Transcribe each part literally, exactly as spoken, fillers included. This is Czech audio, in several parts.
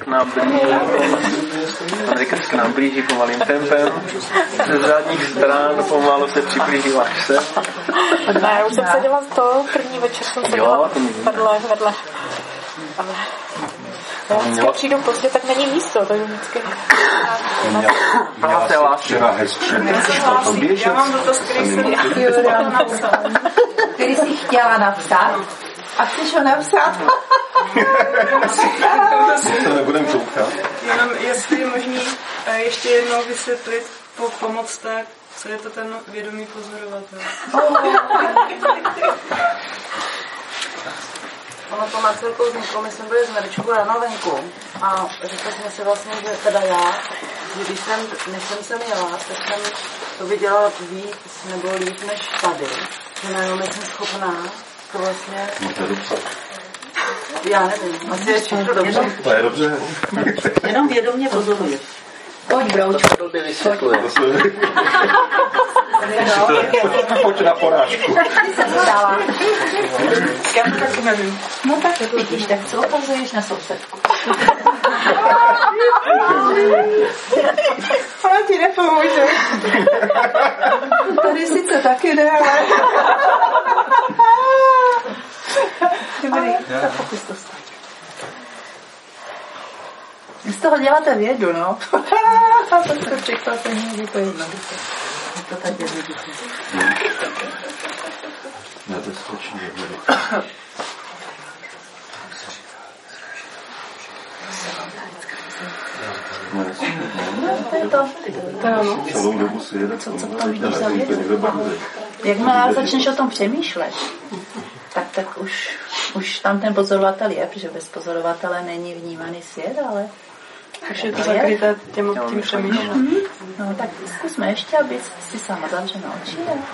nám blíží, Amerika se k nám blíží pomalým tempem, ze zadních stran pomalu se přiblížíváš se. Ne, já už jsem seděla z toho, první večer jsem seděla vedle, vedle. Ale já vždycky přijdu pozdě, tak není místo, takže vždycky... Měla jsi včera hezčí. Já mám do toho skrýsli. Který jsi chtěla napsat? A chceš ho napsat? To nebudem koukat. Jenom jestli je možný ještě jednou vysvětlit po pomocte, co je to ten vědomý pozorovatel. Ono to má celkou vzniklo, my jsme byli z Meričku ráno venku a řekli jsme si vlastně, že teda já, když jsem, než jsem se měla, tak jsem to viděla víc nebo líp než tady. Že najednou nejsem schopná to vlastně... No to je dobře. Já nevím, asi je všechno dobře. To je dobře. Jenom vědomě pozoruješ. Pojď, broučku. Pojď na porážku. Já to taky nevím. No tak vidíš, tak co ukazuješ na sousedku? Ona ti nepomůže. Tady sice taky ne, ale... Dobrý, tak pokus to stát. Z toho děláte vědu, no. A to se překvapení, že to je jednoduché. To tak jednoduché. Ne, to je skočný jednoduché. To je to. Celou dobu si jede. Co, co tam vidíš za vědu? Jakmile začneš o tom přemýšlet, tak, tak už, už tam ten pozorovatel je, protože bez pozorovatele není vnímaný svět, ale... Už je to zakryté tím, tím přemýšlím. No tak zkusme ještě, aby si sama zavřela oči.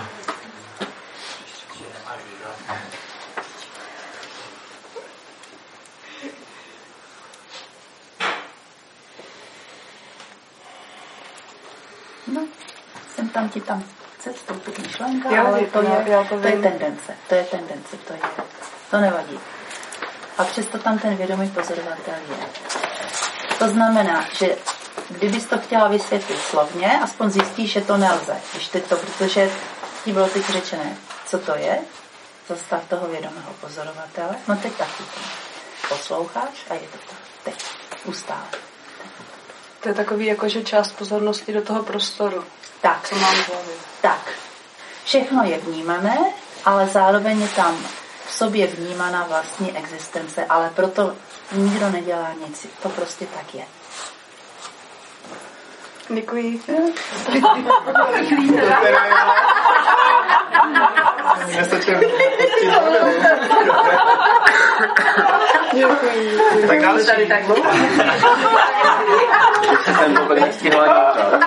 No, jsem tam ti tam chce vstoupit myšlenka, já, ale to je, já to, to je tendence, to je tendence, to je, to nevadí. A přesto tam ten vědomý pozorovatel je. To znamená, že kdybys to chtěla vysvětlit slovně, aspoň zjistíš, že to nelze. Když teď to, protože ti bylo teď řečené, co to je, zastav toho vědomého pozorovatele, no teď taky to posloucháš a je to tak. Teď, ustále. To je takový jakože část pozornosti do toho prostoru. Tak. Co mám v hlavě. Tak. Všechno je vnímané, ale zároveň je tam v sobě vnímaná vlastní existence, ale proto nikdo nedělá nic. To prostě tak je. Děkuji. Tak dále tady tak dlouho. Ještě jsem vůbec nestihla ani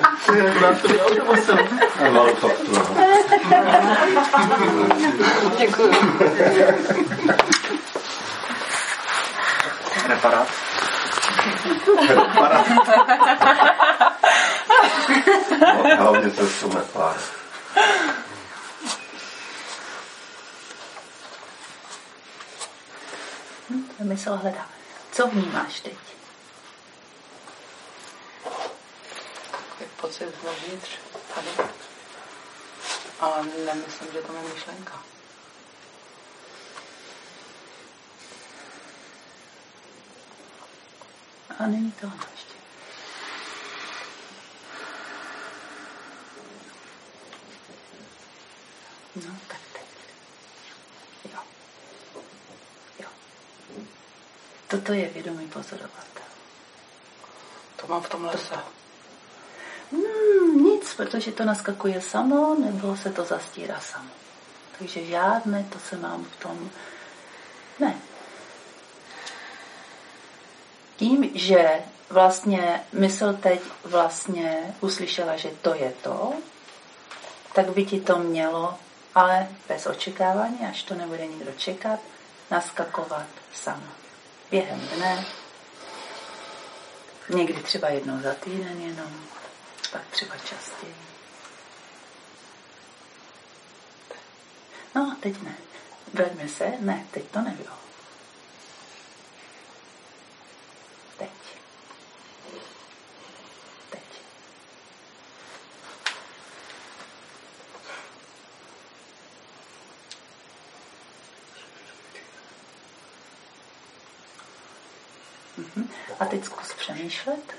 Děkuji. Reparát. Reparát. No, hlavně to jsou nepár. Hm, mysl hledá. Co vnímáš teď? Je pocit vnitř tady. Ale nemyslím, že to je myšlenka. A není to ono ještě. No, tak teď. Jo. Jo. Toto je vědomý pozorovatel. To mám v tom lese. Hmm, nic, protože to naskakuje samo, nebo se to zastírá samo. Takže žádné, to se mám v tom... Ne. Tím, že vlastně mysl teď vlastně uslyšela, že to je to, tak by ti to mělo, ale bez očekávání, až to nebude nikdo čekat, naskakovat samo. Během dne, někdy třeba jednou za týden jenom, pak třeba častěji. No, teď ne. Vraťme se, ne, teď to nebylo. teď. Teď. Mhm. A teď zkus přemýšlet.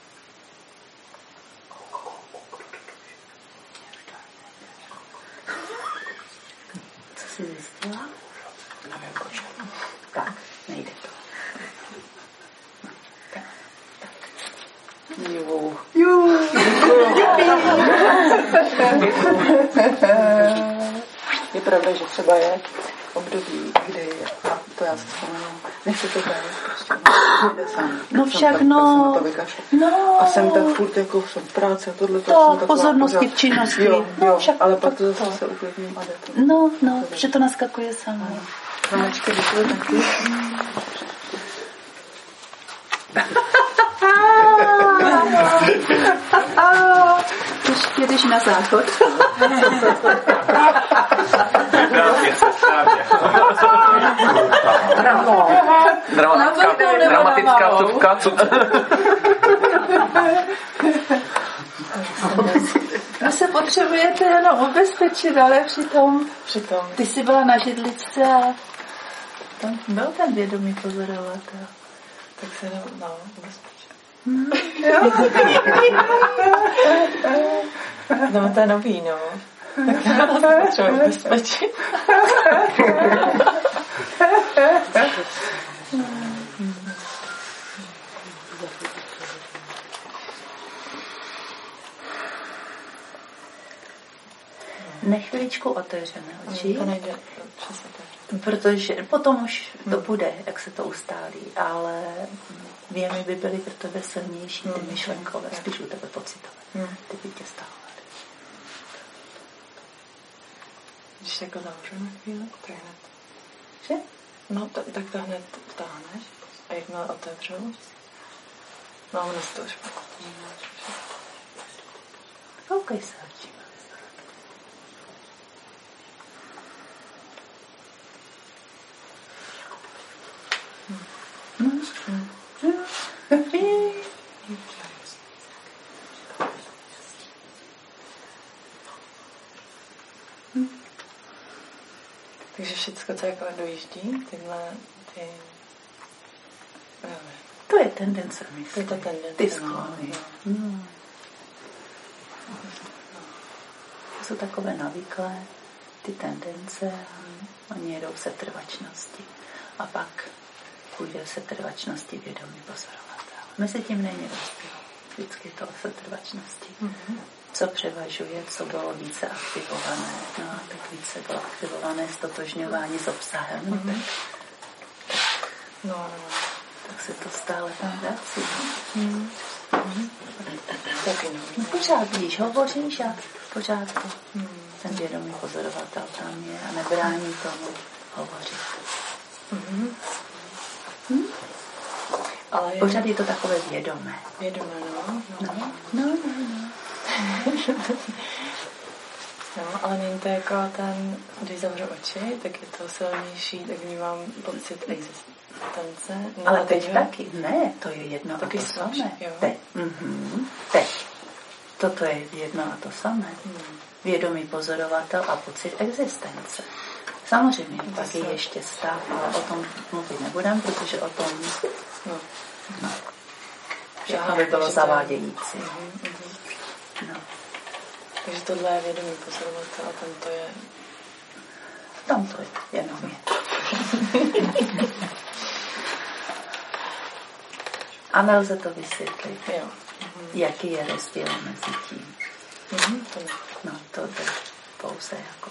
Co jsi zjistila? Nevím, proč. Tak, nejde to. Tak, tak. Jo. Jo. Je pravda, že třeba je období, kdy, a to já si vzpomenu, nechci to dělat, prostě jde sám. No však no, to vykašlu. no. A jsem tak furt jako jsem v práci a tohle to To, jsem taková pozornosti pořád, v činnosti. Jo, No, jo, však ale pak to to- zase se uklidním a jde to. No, no, že to naskakuje samo. Kamečky, děkuji taky. Když jedeš na záchod. Správně se, správně. Dramatická, dramatická vsuvka. Vy se potřebujete jenom ubezpečit, ale přitom, Přitom. ty jsi byla na židličce a tam byl ten vědomý pozorovatel. Tak se no, no ubezpečit. No, to je nový, no. Tak já se potřebuji ubezpečit. Nech chviličku otevřené oči, To nejde přesně tak. protože potom už to bude, jak se to ustálí, ale věmy by byly pro tebe silnější, ty myšlenkové, spíš u tebe pocitové. Ty by tě stávaly. Když jako zavřu na chvíli, tak hned. Že? No, to, tak to hned vtáhneš. A jakmile otevřu, no, ono se to už pak. Koukej se očima. Takže všechno, co jako dojíždí, tyhle, ty... Nevím. To je tendence To mysli. je ta tendence, Ty no, sklony. no. No. To jsou takové navyklé, ty tendence a oni jedou se trvačnosti. A pak půjde se trvačnosti vědomí pozorovatel. Mezi tím není rozdíl. Vždycky to se trvačnosti. Mm-hmm. Co převažuje, co bylo více aktivované. No a tak více bylo aktivované stotožňování s obsahem. Mm-hmm. Tak, No, no, no. tak se to stále tam vrací. Mm. Mm. Taky no. No pořád, když hovoříš a pořád to. Mm. Ten vědomý pozorovatel tam je a nebrání tomu hovořit. Mm. Hm? Ale je Pořád je to takové vědomé. vědomé, no. No, no, no, no. No, ale není to jako ten, když zavřu oči, tak je to silnější, tak vnímám pocit existence. No, Ale a teď teď taky. Ne, to je jedno Taky a to slabší, samé. jo. Teď. Mhm. Teď. Toto je jedno a to samé. Hmm. Vědomý pozorovatel a pocit existence. Samozřejmě, pak je Zase. ještě stav, ale o tom mluvit nebudem, protože o tom No. no, všechno by bylo Takže to- zavádějící. Mhm, mhm. No. Takže tohle je vědomý pozorovatel a ten to je... Tam to je, jenom je. A nelze to vysvětlit, Jo. jaký je rozdíl mezi tím. Mhm, to ne. No, to jde pouze jako...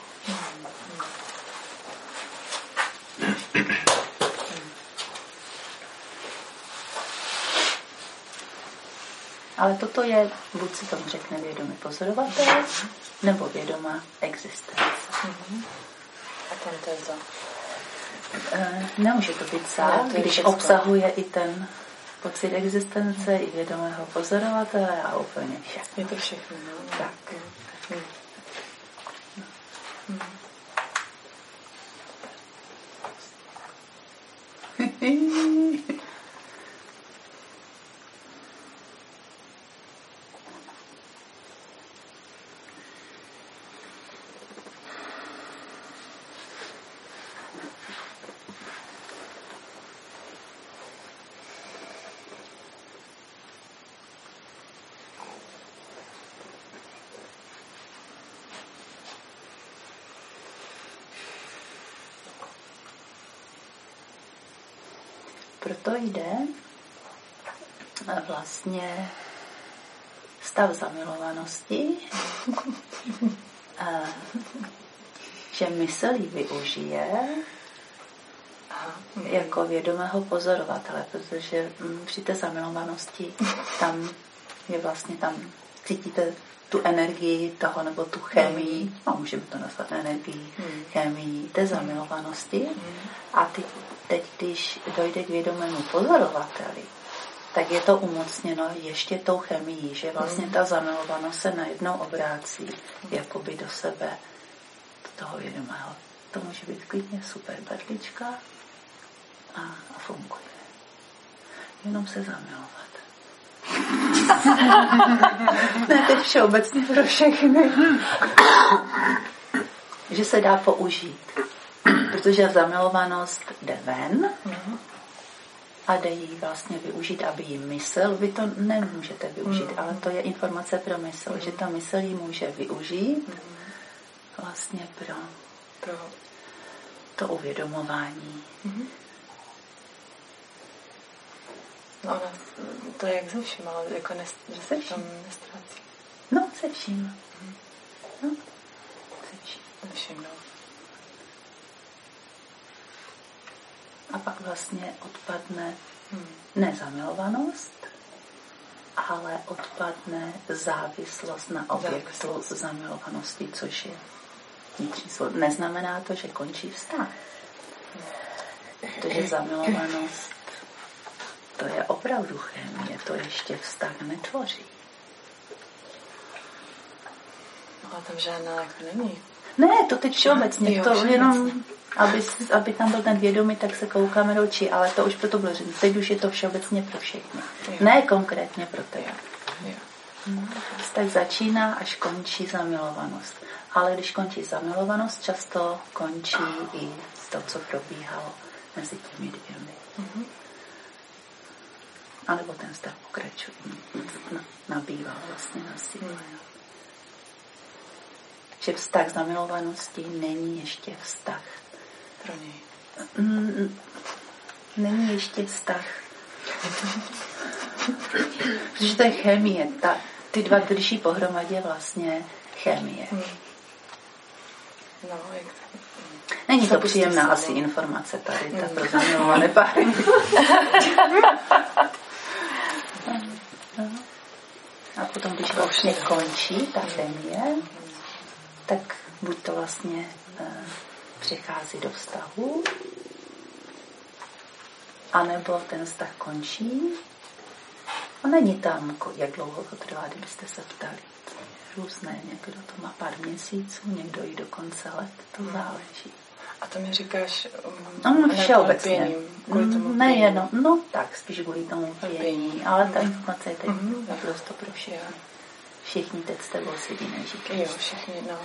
Ale toto je, buď si tomu řekne vědomý pozorovatel, nebo vědomá existence. Mhm. A ten to je za... E, nemůže to být Ne, sám, to je když všecko. obsahuje i ten pocit existence, i vědomého pozorovatele a úplně všechno. Je to všechno, no. Tak. Mhm. proto jde vlastně stav zamilovanosti, že mysl ji využije jako vědomého pozorovatele, protože při té zamilovanosti tam je vlastně tam cítíte tu energii toho, nebo tu chemii, a můžeme to nazvat energii, chemii té zamilovanosti. A ty, teď, když dojde k vědomému pozorovateli, tak je to umocněno ještě tou chemií, že vlastně ta zamilovanost se najednou obrácí jakoby do sebe, do toho vědomého. To může být klidně super berlička a, a funguje. Jenom se zamilovat. Ne, to je všeobecně pro všechny. Že se dá použít. Protože zamilovanost jde ven a jde jí vlastně využít, aby jí mysl, vy to nemůžete využít, ale to je informace pro mysl, že ta mysl ji může využít vlastně pro to uvědomování. No ona, to je jak se vším, ale jako nest, že se tam nestrácí. No, se vším. No, se vším. Se vším, no. A pak vlastně odpadne hmm. nezamilovanost, ale odpadne závislost na objektu závislost. Zamilovanosti, což je vnitřní svoboda. Neznamená to, že končí vztah. Protože zamilovanost to je opravdu chemie, to ještě vztah netvoří. No a tam žádná jako není. Ne, to teď všeobecně, to jenom, aby, aby tam byl ten vědomý, tak se koukáme do očí, ale to už proto bylo říct. Teď už je to všeobecně pro všechny. Jo. Ne konkrétně pro tebe. Tak začíná, až končí zamilovanost. Ale když končí zamilovanost, často končí i to, co probíhalo mezi těmi dvěmi. Mm-hmm. A nebo ten vztah pokračuje, nabývá vlastně na síle. Mm. Že vztah zamilovanosti není ještě vztah. Pro něj. Není ještě vztah. Protože to je chemie. Ta, ty dva drží pohromadě vlastně chemie. Mm. No, jak... Není to příjemná asi informace tady, ta pro zamilované páry. A potom, když vlastně končí ta chemie, tak buď to vlastně e, přichází do vztahu, anebo ten vztah končí a není tam, jak dlouho to trvá, kdybyste se ptali. Různé, někdo to má pár měsíců, někdo i do konce let, to záleží. A to mi říkáš um, všeobecně. Kvůli tomu nejenom, no tak, spíš kvůli tomu pění, ale ta informace je teď mm-hmm. naprosto pro všechny. Všichni teď s tebou sedí, neříkají. Jo, všichni, no.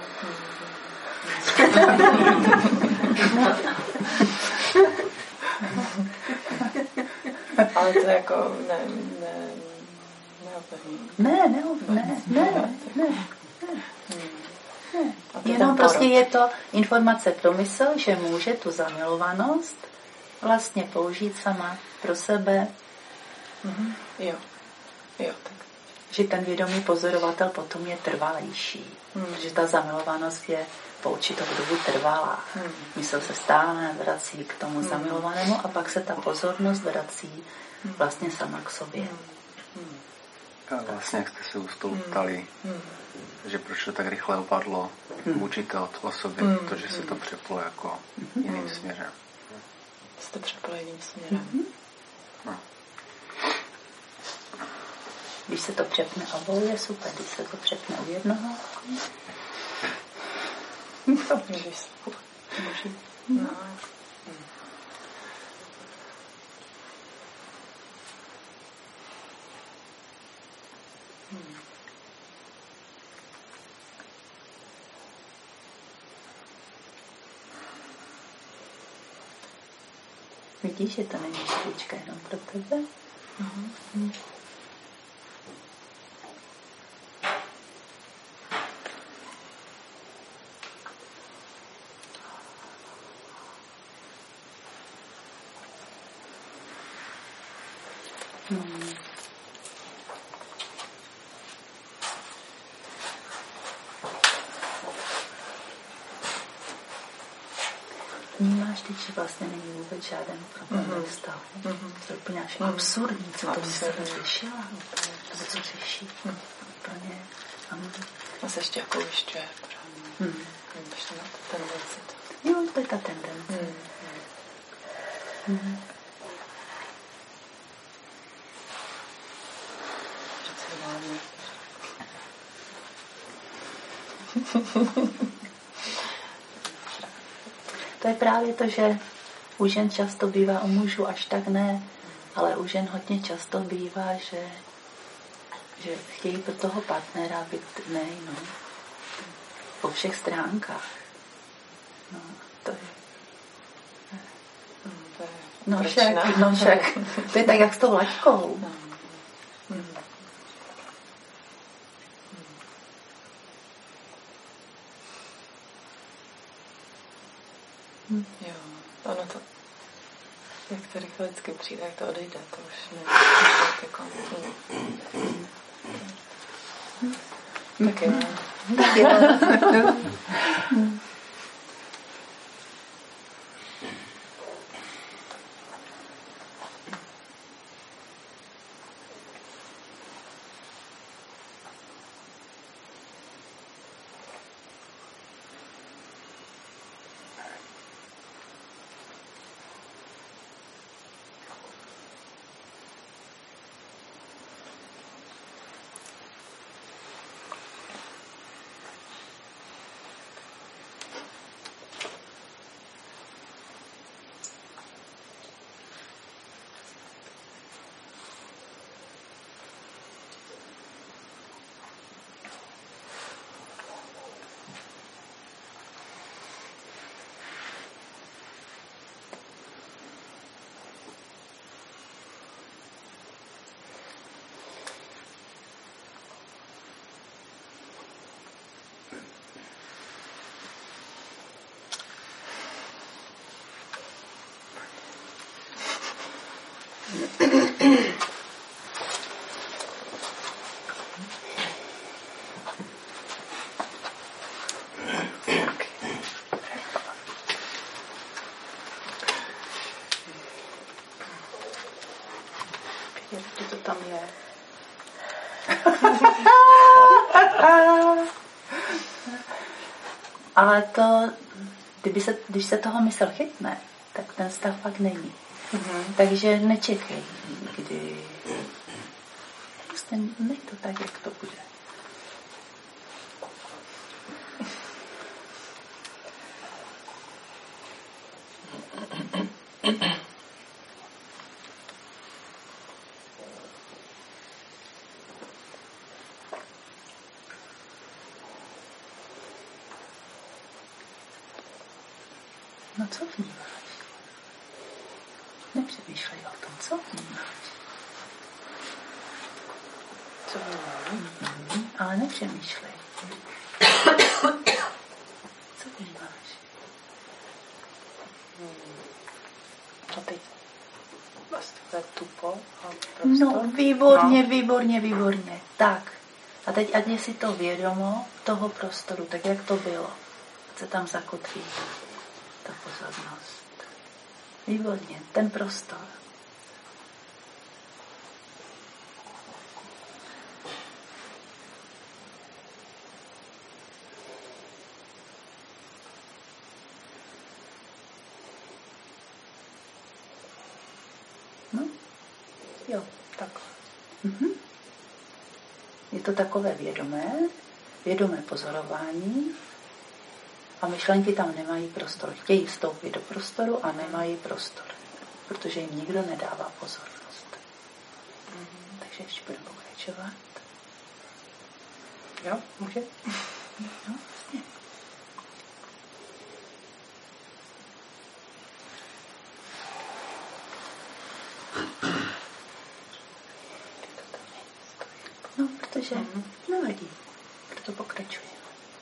Ale to jako ne, ne, neovlivní. Ne, ne, ne, ne, ne, ne. Ne. Jenom prostě je to informace pro mysl, že může tu zamilovanost vlastně použít sama pro sebe. Mm-hmm. Jo. Jo, tak. Že ten vědomý pozorovatel potom je trvalejší. Mm. Že ta zamilovanost je po určitou dobu trvalá. Mm. Mysl se stále vrací k tomu mm. zamilovanému a pak se ta pozornost vrací mm. vlastně sama k sobě. Mm. A vlastně, jak jste se ustoupali, mm. že proč to tak rychle opadlo mm. vůči té osobě, mm. to, že se to přeplo jako mm. jiným směrem. Se to přeplo jiným směrem. Mm. No. Když se to přepne obou, je super. Když se to přepne u jednoho, to můžeš. No. Vidíš, že to není špička jenom pro tebe? Mm-hmm. Hmm. Vnímáš teď, že vlastně není vůbec žádný problém mm-hmm. ve vztahu. Mm-hmm. To je úplně až mm-hmm. absurdní, co to myslet řešila. To co řeší. Mm-hmm. Úplně. A se ještě jako ujišťuje. Mm. Když to má ta tendenci. Jo, to je ta tendence. Mm. Mm. To je právě to, že u žen často bývá, u mužů až tak ne, ale u žen hodně často bývá, že, že chtějí pro toho partnera být nej, no. Po všech stránkách. No, to je... No však, no však, to je tak, jak s tou laťkou. No. Hmm. Hmm. Jo, ono to, jak to rychle vždycky přijde, jak to odejde, to už ne, jako... Hmm. Hmm. Tak jo. Tak jo. Co to tam je? Ale to, kdyby se, když se toho mysl chytne, tak ten stav pak není. Mm-hmm. Takže nečekej, kdy... Prostě nech to tak, jak to bude. No co vnímáš? Nepřemýšlej o tom, co vnímáš. Co vnímám? Mm-hmm. Ale nepřemýšlej. Co vnímáš? Hmm. A teď vlastně tak tupo a prostě... No, výborně, no. výborně, výborně. Tak. A teď ať je si to vědomo toho prostoru, tak jak to bylo. Ať se tam zakotví ta pozornost. Výborně, ten prostor. No, jo, takhle. Mhm. Je to takové vědomé, vědomé pozorování a myšlenky tam nemají prostor. Chtějí vstoupit do prostoru a nemají prostor, protože jim nikdo nedává pozornost. Mm-hmm. Takže ještě budeme pokračovat. Jo, může? No, vlastně. No, protože mm-hmm. nevadí. Proto pokračujeme.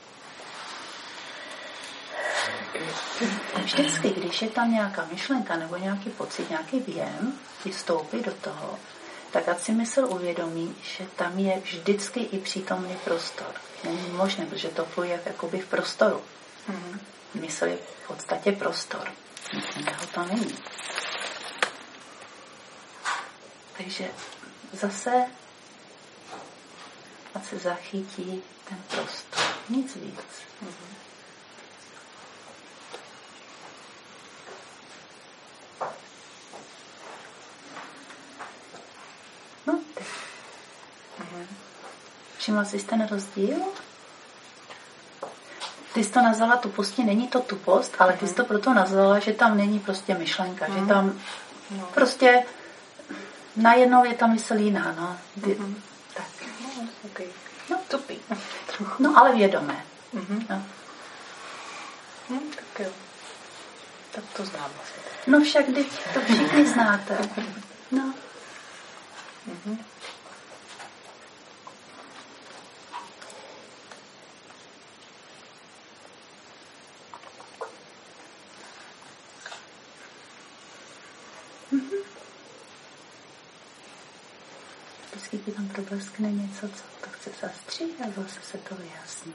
Vždycky, když je tam nějaká myšlenka nebo nějaký pocit, nějaký věm, vystoupí do toho, tak ať si mysl uvědomí, že tam je vždycky i přítomný prostor. Není možné, protože to pluje jakoby v prostoru. Mm-hmm. Mysl je v podstatě prostor. Nic jiného to není. Takže zase ať se zachytí ten prostor. Nic víc. Mm-hmm. No, teď. Mm-hmm. Všimla jsi ten rozdíl? Ty jsi to nazvala tuposti, není to tupost, ale ty jsi to proto nazvala, že tam není prostě myšlenka, mm. že tam no. prostě najednou je ta mysl jiná, no. Ty, mm-hmm. Tak. No, okay. No, tupý. No, ale vědomé. Mm-hmm. No. No, tak jo. Tak to znám vlastně. No však, když to všichni znáte. No. Mm-hmm. Vždycky ti tam probleskne něco, co to chce zastřít a zase se to vyjasní.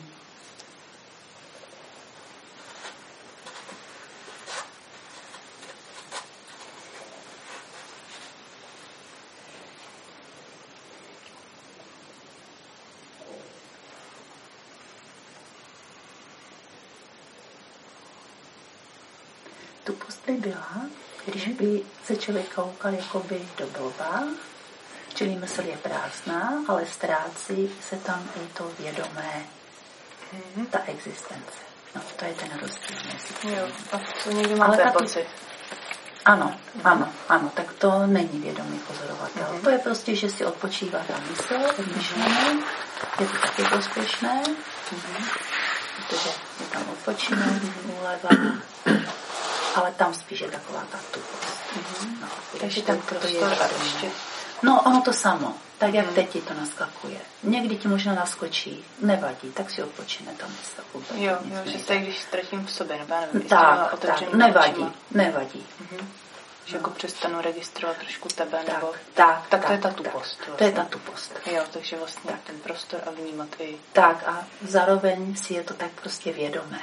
Tupost by byla, když by se člověk koukal jakoby do blba, čili mysl je prázdná, ale ztrácí se tam i to vědomé, mm-hmm. ta existence. No, to je ten rozdíl mezi. Jo, a to někdy máte pocit. Ano, ano, ano, tak to není vědomý pozorovatel. Mm-hmm. To je prostě, že si odpočívá ta mysl, myšlené, je to taky prospěšné, mm-hmm. protože je tam odpočinek, úleva, ale tam spíš je taková ta tupost. Mm-hmm. No, takže tam to je ještě. No, ono to samo, tak jak teď ti to naskakuje. Někdy ti možná naskočí, nevadí, tak si odpočine tam mysl. Jo, jo, že se když ztratím v sobě, nebo já nevím, tak, tak, nevadí, očima. nevadí. Mhm. Že jako přestanu registrovat trošku tebe, tak, nebo... Tak, tak tak to je ta tak, tupost. Vlastně. To je ta tupost. Jo, takže vlastně tak. Ten prostor a vnímat i... Tak a zároveň si je to tak prostě vědomé.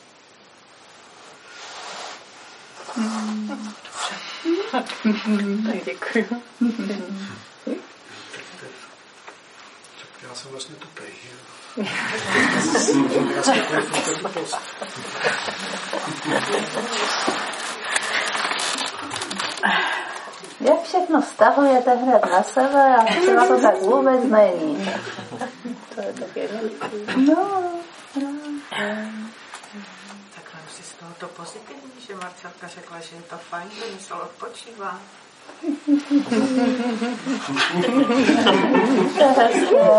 Hmm. Hmm. Tak děkuji. Já jsem vlastně tupej. Já jsem tupost. Jak všechno stahujete hned na sebe a třeba to tak vůbec není. To je tak jednoduché. No, no. Tak mám si z toho to pozitivní, že Marcelka řekla, že je to fajn, že mysl odpočívá. To je hezké.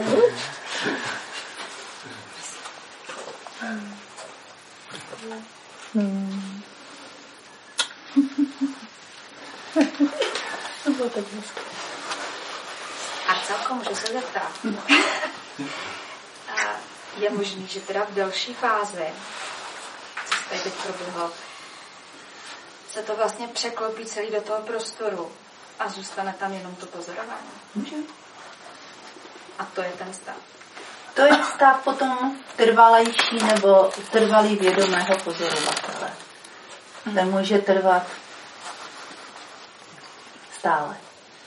Hmm. To bylo tak hezké. A celkom můžu se zeptat. Je možný, že teda v další fázi, co se tady teď proběhlo, se to vlastně překlopí celý do toho prostoru a zůstane tam jenom to pozorování. Může. A to je ten stav. To je stav potom trvalejší nebo trvalý vědomého pozorovatele. Hmm. Ten může trvat stále.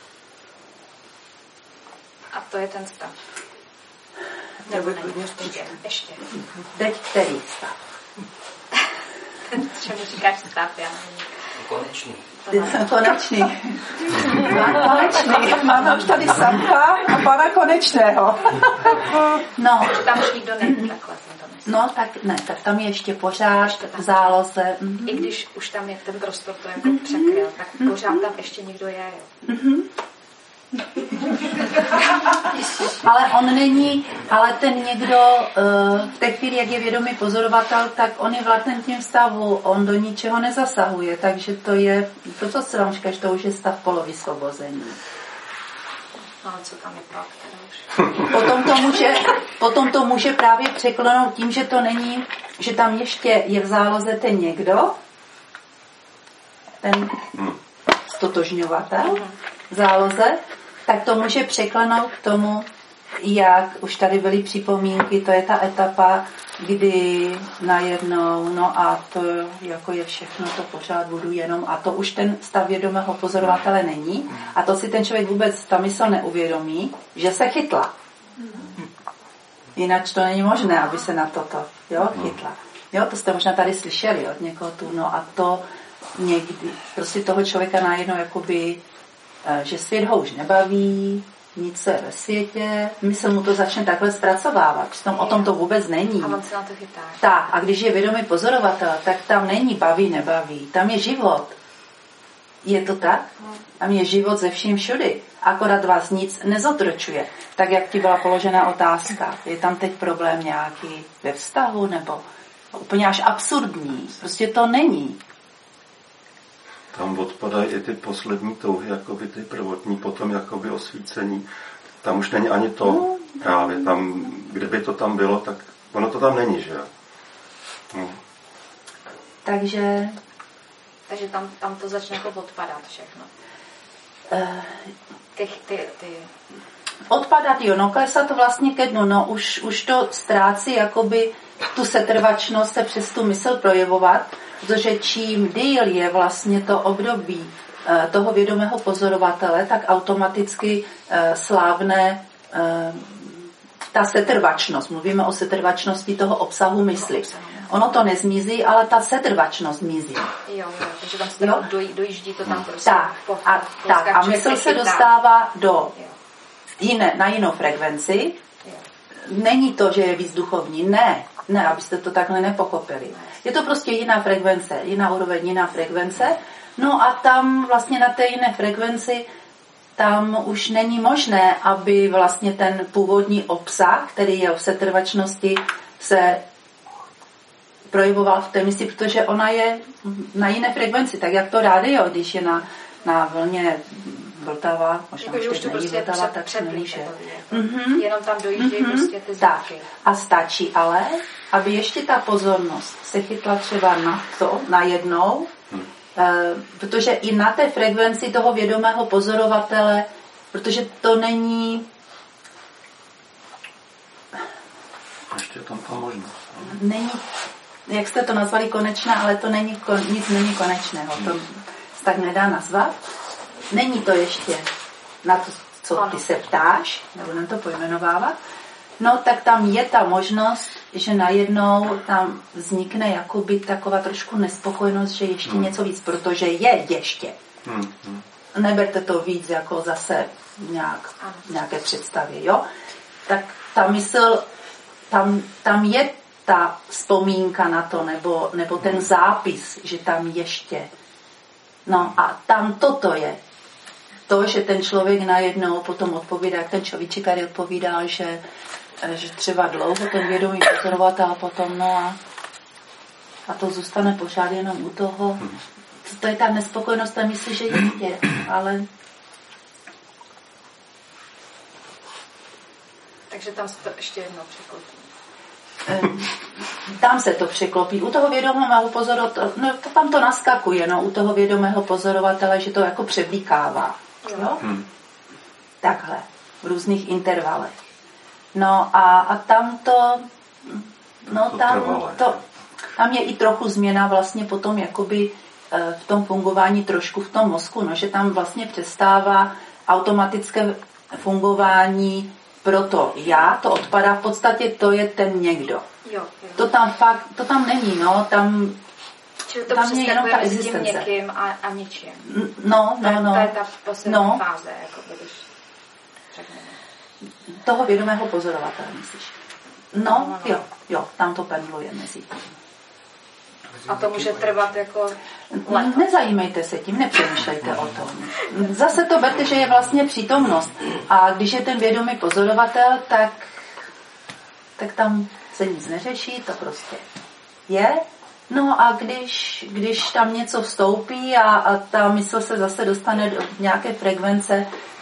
A to je ten stav. Nebo není ještě. ještě. Teď který stav? Čemu říkáš stav, já nevím. Konečný. Konečný. Konečný. Máme už tady Samka a pana Konečného. No. Tam už nikdo není, takhle jsem to myslela. No, tak ne, tak tam je ještě pořád v záloze. Mm-hmm. I když už tam je ten prostor to jako mm-hmm. překryl, tak pořád tam ještě někdo je. Mm-hmm. Ale on není, ale ten někdo v té chvíli, jak je vědomý pozorovatel, tak on je v latentním stavu, on do ničeho nezasahuje, takže to je, proto se vám říká, že to už je stav polovysvobození. Ale co tam je pak teda už? Potom to může, potom to může právě překlonout tím, že to není, že tam ještě je v záloze ten někdo, ten stotožňovatel v záloze, tak to může překlenout k tomu, jak už tady byly připomínky, to je ta etapa, kdy najednou, no a to jako je všechno, to pořád budu jenom, a to už ten stav vědomého pozorovatele není, a to si ten člověk vůbec, ta mysl neuvědomí, že se chytla. Jinak to není možné, aby se na toto, jo, chytla. Jo, to jste možná tady slyšeli od někoho tu, no a to někdy, prostě toho člověka najednou jakoby, že svět ho už nebaví, nic se ve světě, mysl mu to začne takhle zpracovávat, přitom o tom to vůbec není. A on se na to chytá. Tak, a když je vědomý pozorovatel, tak tam není baví, nebaví, tam je život. Je to tak? Tam je život ze vším všudy. Akorát vás nic nezotročuje. Tak, jak ti byla položena otázka. Je tam teď problém nějaký ve vztahu, nebo úplně až absurdní. Prostě to není. Tam odpadají i ty poslední touhy, jakoby ty prvotní, potom jakoby osvícení. Tam už není ani to no. právě. Tam, kdyby to tam bylo, tak ono to tam není, že jo? No. Takže... Takže tam, tam to začne jako odpadat všechno. Uh, ty, ty, ty... Odpadat, jo, no klesá to vlastně ke dnu, no už, už to ztrácí jakoby tu setrvačnost se přes tu mysl projevovat, protože čím díl je vlastně to období uh, toho vědomého pozorovatele, tak automaticky uh, slávne uh, ta setrvačnost. Mluvíme o setrvačnosti toho obsahu mysli. Ono to nezmizí, ale ta setrvačnost mizí. Jo, jo, takže tam se tam doj, dojíždí to tam prostě. Tak, po, a, tak, a mysl se dostává do jiné, na jinou frekvenci. Jo. Není to, že je víc duchovní. Ne, ne, abyste to takhle nepochopili. Je to prostě jiná frekvence, jiná úroveň, jiná frekvence. No a tam vlastně na té jiné frekvenci tam už není možné, aby vlastně ten původní obsah, který je v setrvačnosti, se projevoval v té mysli, protože ona je na jiné frekvenci, tak jak to rádio, když je na, na vlně Vltava, možná jako, už teď prostě Vltava, tak se nemůže. Mm-hmm. Jenom tam dojíždějí mm-hmm. prostě ty zvuky. Tak. A stačí ale, aby ještě ta pozornost se chytla třeba na to, na jednou, hmm. eh, protože i na té frekvenci toho vědomého pozorovatele, protože to není... Ještě tam ta možnost. Není, jak jste to nazvali, konečná, ale to není, nic není konečného. To se tak nedá nazvat. Není to ještě na to, co ty se ptáš, nebudem to pojmenovávat. No, tak tam je ta možnost, že najednou tam vznikne jakoby taková trošku nespokojenost, že ještě hmm. něco víc, protože je ještě. Hmm. Hmm. Neberte to víc jako zase nějak, nějaké představy, jo? Tak ta mysl, tam, tam je ta vzpomínka na to, nebo, nebo ten zápis, že tam ještě. No a tam toto je. To, že ten člověk najednou potom odpovídá, jak ten človíček tady odpovídal, že, že třeba dlouho ten vědomý pozorovatel a potom, no a, a to zůstane pořád jenom u toho. To je ta nespokojenost, ta myslí, že je, ale... Takže tam se to ještě jednou překlopí. Tam se to překlopí. U toho vědomého pozorovatele, no tam to naskakuje, no, u toho vědomého pozorovatele, že to jako převlíkává. Jo? Hmm. Takhle, v různých intervalech. No a, a tam to, no to tam, trvalé. to, tam je i trochu změna vlastně potom jakoby v tom fungování trošku v tom mozku, no, že tam vlastně přestává automatické fungování proto já, to odpadá, v podstatě to je ten někdo. Jo, jo. To tam fakt, to tam není, no, tam čili to tam je jenom ta existence. Mezi tím někým a, a ničím. No, no, no. To je ta poslední no. fáze, jako když řekneme. Toho vědomého pozorovatele, myslíš? No, no, no, jo, jo, tam to pendluje mezi tím. A to může trvat jako let. Nezajímejte se tím, nepřemýšlejte o tom. Zase to berte, že je vlastně přítomnost. A když je ten vědomý pozorovatel, tak, tak tam se nic neřeší, to prostě je. No a když, když tam něco vstoupí a, a ta mysl se zase dostane do nějaké frekvence,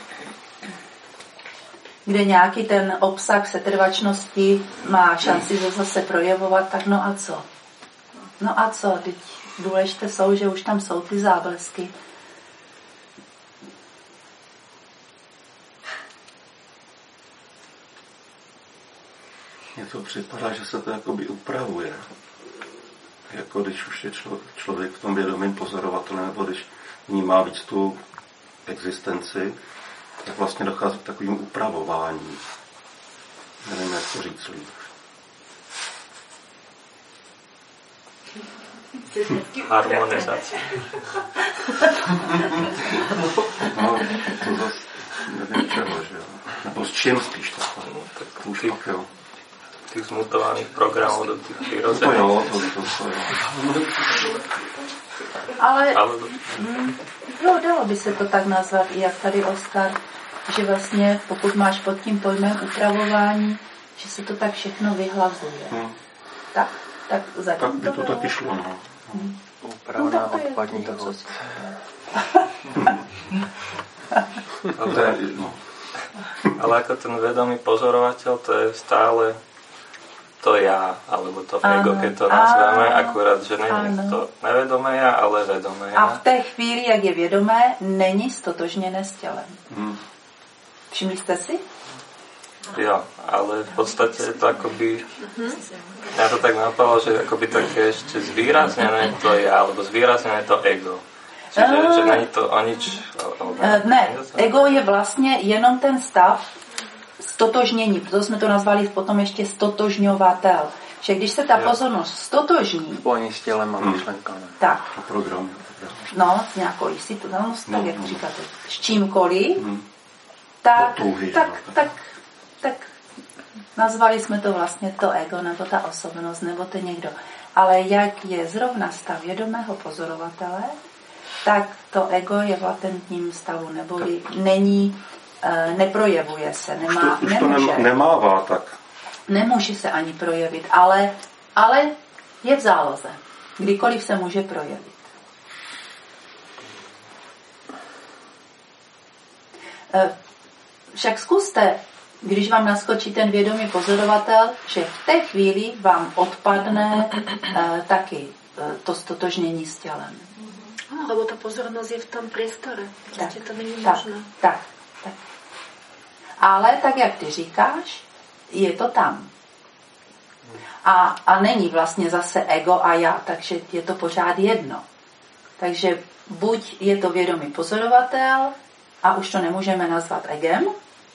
kde nějaký ten obsah setrvačnosti má šanci se zase projevovat, tak no a co? No a co? Teď důležité jsou, že už tam jsou ty záblesky. Mně to připadá, že se to jakoby upravuje. Jako když už je člo, člověk v tom vědomým pozorovatelem, nebo když vnímá víc tu existenci, tak vlastně dochází k takovým upravování. Nevím, jak to říct líp. Harmonizace. No, to zase nevím čeho, že jo. Nebo s čím spíš takhle. No, tak už pak, jo. Těch zmutovaných programů do těch přirozených. To jo, to, to, to jo. Ale, Ale hm, jo, dalo by se to tak nazvat, i jak tady Oskar, že vlastně pokud máš pod tím pojmem upravování, že se to tak všechno vyhlazuje. Hmm. Tak, tak zatím tak by to, to taky šlo, no. Hmm. Úpravná no, odpadní vod. Ale, no. Ale ako ten vedomý pozorovateľ, to je stále to ja, alebo to ano, ego, keď to nazveme, ano, akurát, že není to nevedomé ja, ale vedomé ja. A v té chvíli, jak je vědomé, není stotožněné s tělem. Hmm. Všimli jste si? Jo, ale v podstate je to akoby, mňa to tak napadlo, že akoby také ešte zvýraznené to ja, alebo zvýraznené to ego. Čiže uh, že není to o nič... O, uh, ne, ego je vlastně jenom ten stav stotožnění, proto jsme to nazvali potom ještě stotožňovatel. Že když se ta jo. pozornost stotožní... Spojení s tělem a myšlenkami. Hmm. Tak. A program. No, s nějakou situací, no, tak jak no. říkáte, s čímkoliv, hmm. tak, touhy, tak, tak, tak, tak nazvali jsme to vlastně to ego, nebo ta osobnost, nebo to někdo. Ale jak je zrovna stav vědomého pozorovatele, tak to ego je v latentním stavu, neboli není, e, neprojevuje se, nemá, už to, už nemůže. To nemává tak. Nemůže se ani projevit, ale, ale je v záloze. Kdykoliv se může projevit. E, však zkuste, když vám naskočí ten vědomý pozorovatel, že v té chvíli vám odpadne e, taky e, to stotožnění s tělem. No, lebo ta pozornost je v tom priestore. Prostě to není tak, možné. Tak, tak. Ale tak, jak ty říkáš, je to tam. A, a není vlastně zase ego a já, takže je to pořád jedno. Takže buď je to vědomý pozorovatel a už to nemůžeme nazvat egem,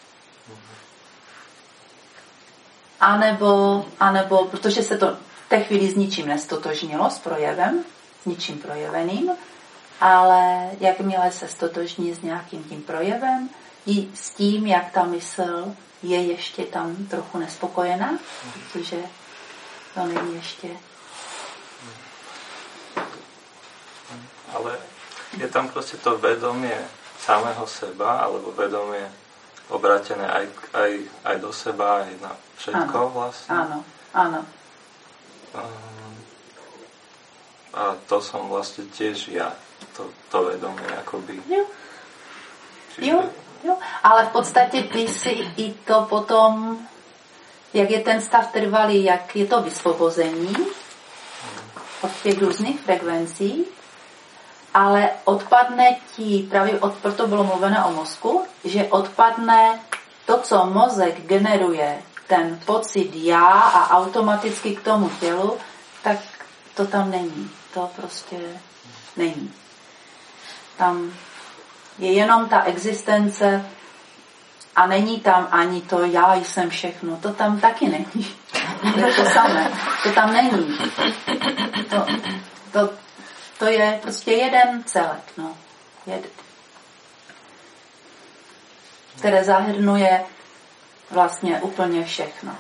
anebo, anebo protože se to v té chvíli s ničím nestotožnilo, s projevem, s ničím projeveným, ale jakmile se stotožní s nějakým tím projevem, i s tím, jak ta mysl je ještě tam trochu nespokojená, protože to není ještě... Ale je tam prostě to vedomie samého seba, alebo vedomie obrátené aj, aj, aj do seba, aj na všetko ano, vlastne. Áno, áno. A to som vlastne tiež ja. To, to vedomí, jakoby. Jo. jo, jo, ale v podstatě ty si i to potom, jak je ten stav trvalý, jak je to vysvobození od těch různých frekvencí, ale odpadne ti, právě od, proto bylo mluveno o mozku, že odpadne to, co mozek generuje, ten pocit já a automaticky k tomu tělu, tak to tam není. To prostě není. Tam je jenom ta existence a není tam ani to já jsem všechno. To tam taky není. To je to samé. To tam není. To, to, to je prostě jeden celek. No. Jed, které zahrnuje vlastně úplně všechno.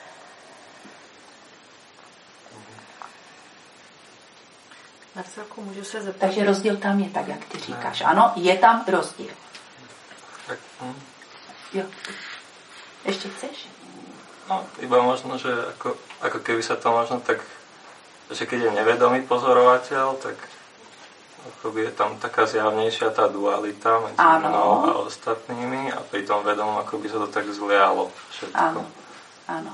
Marcelku, můžu se zeptat? Takže rozdíl tam je tak, jak ty říkáš. Ano, je tam rozdíl. Tak, hm. Jo. Ještě chceš? No, iba možno, že ako, ako keby sa to možno tak, že keď je nevedomý pozorovateľ, tak akoby je tam taká zjavnejšia tá dualita medzi ano. mnou a ostatnými a pri tom vedomom akoby sa to tak zlialo všetko. Ano, ano.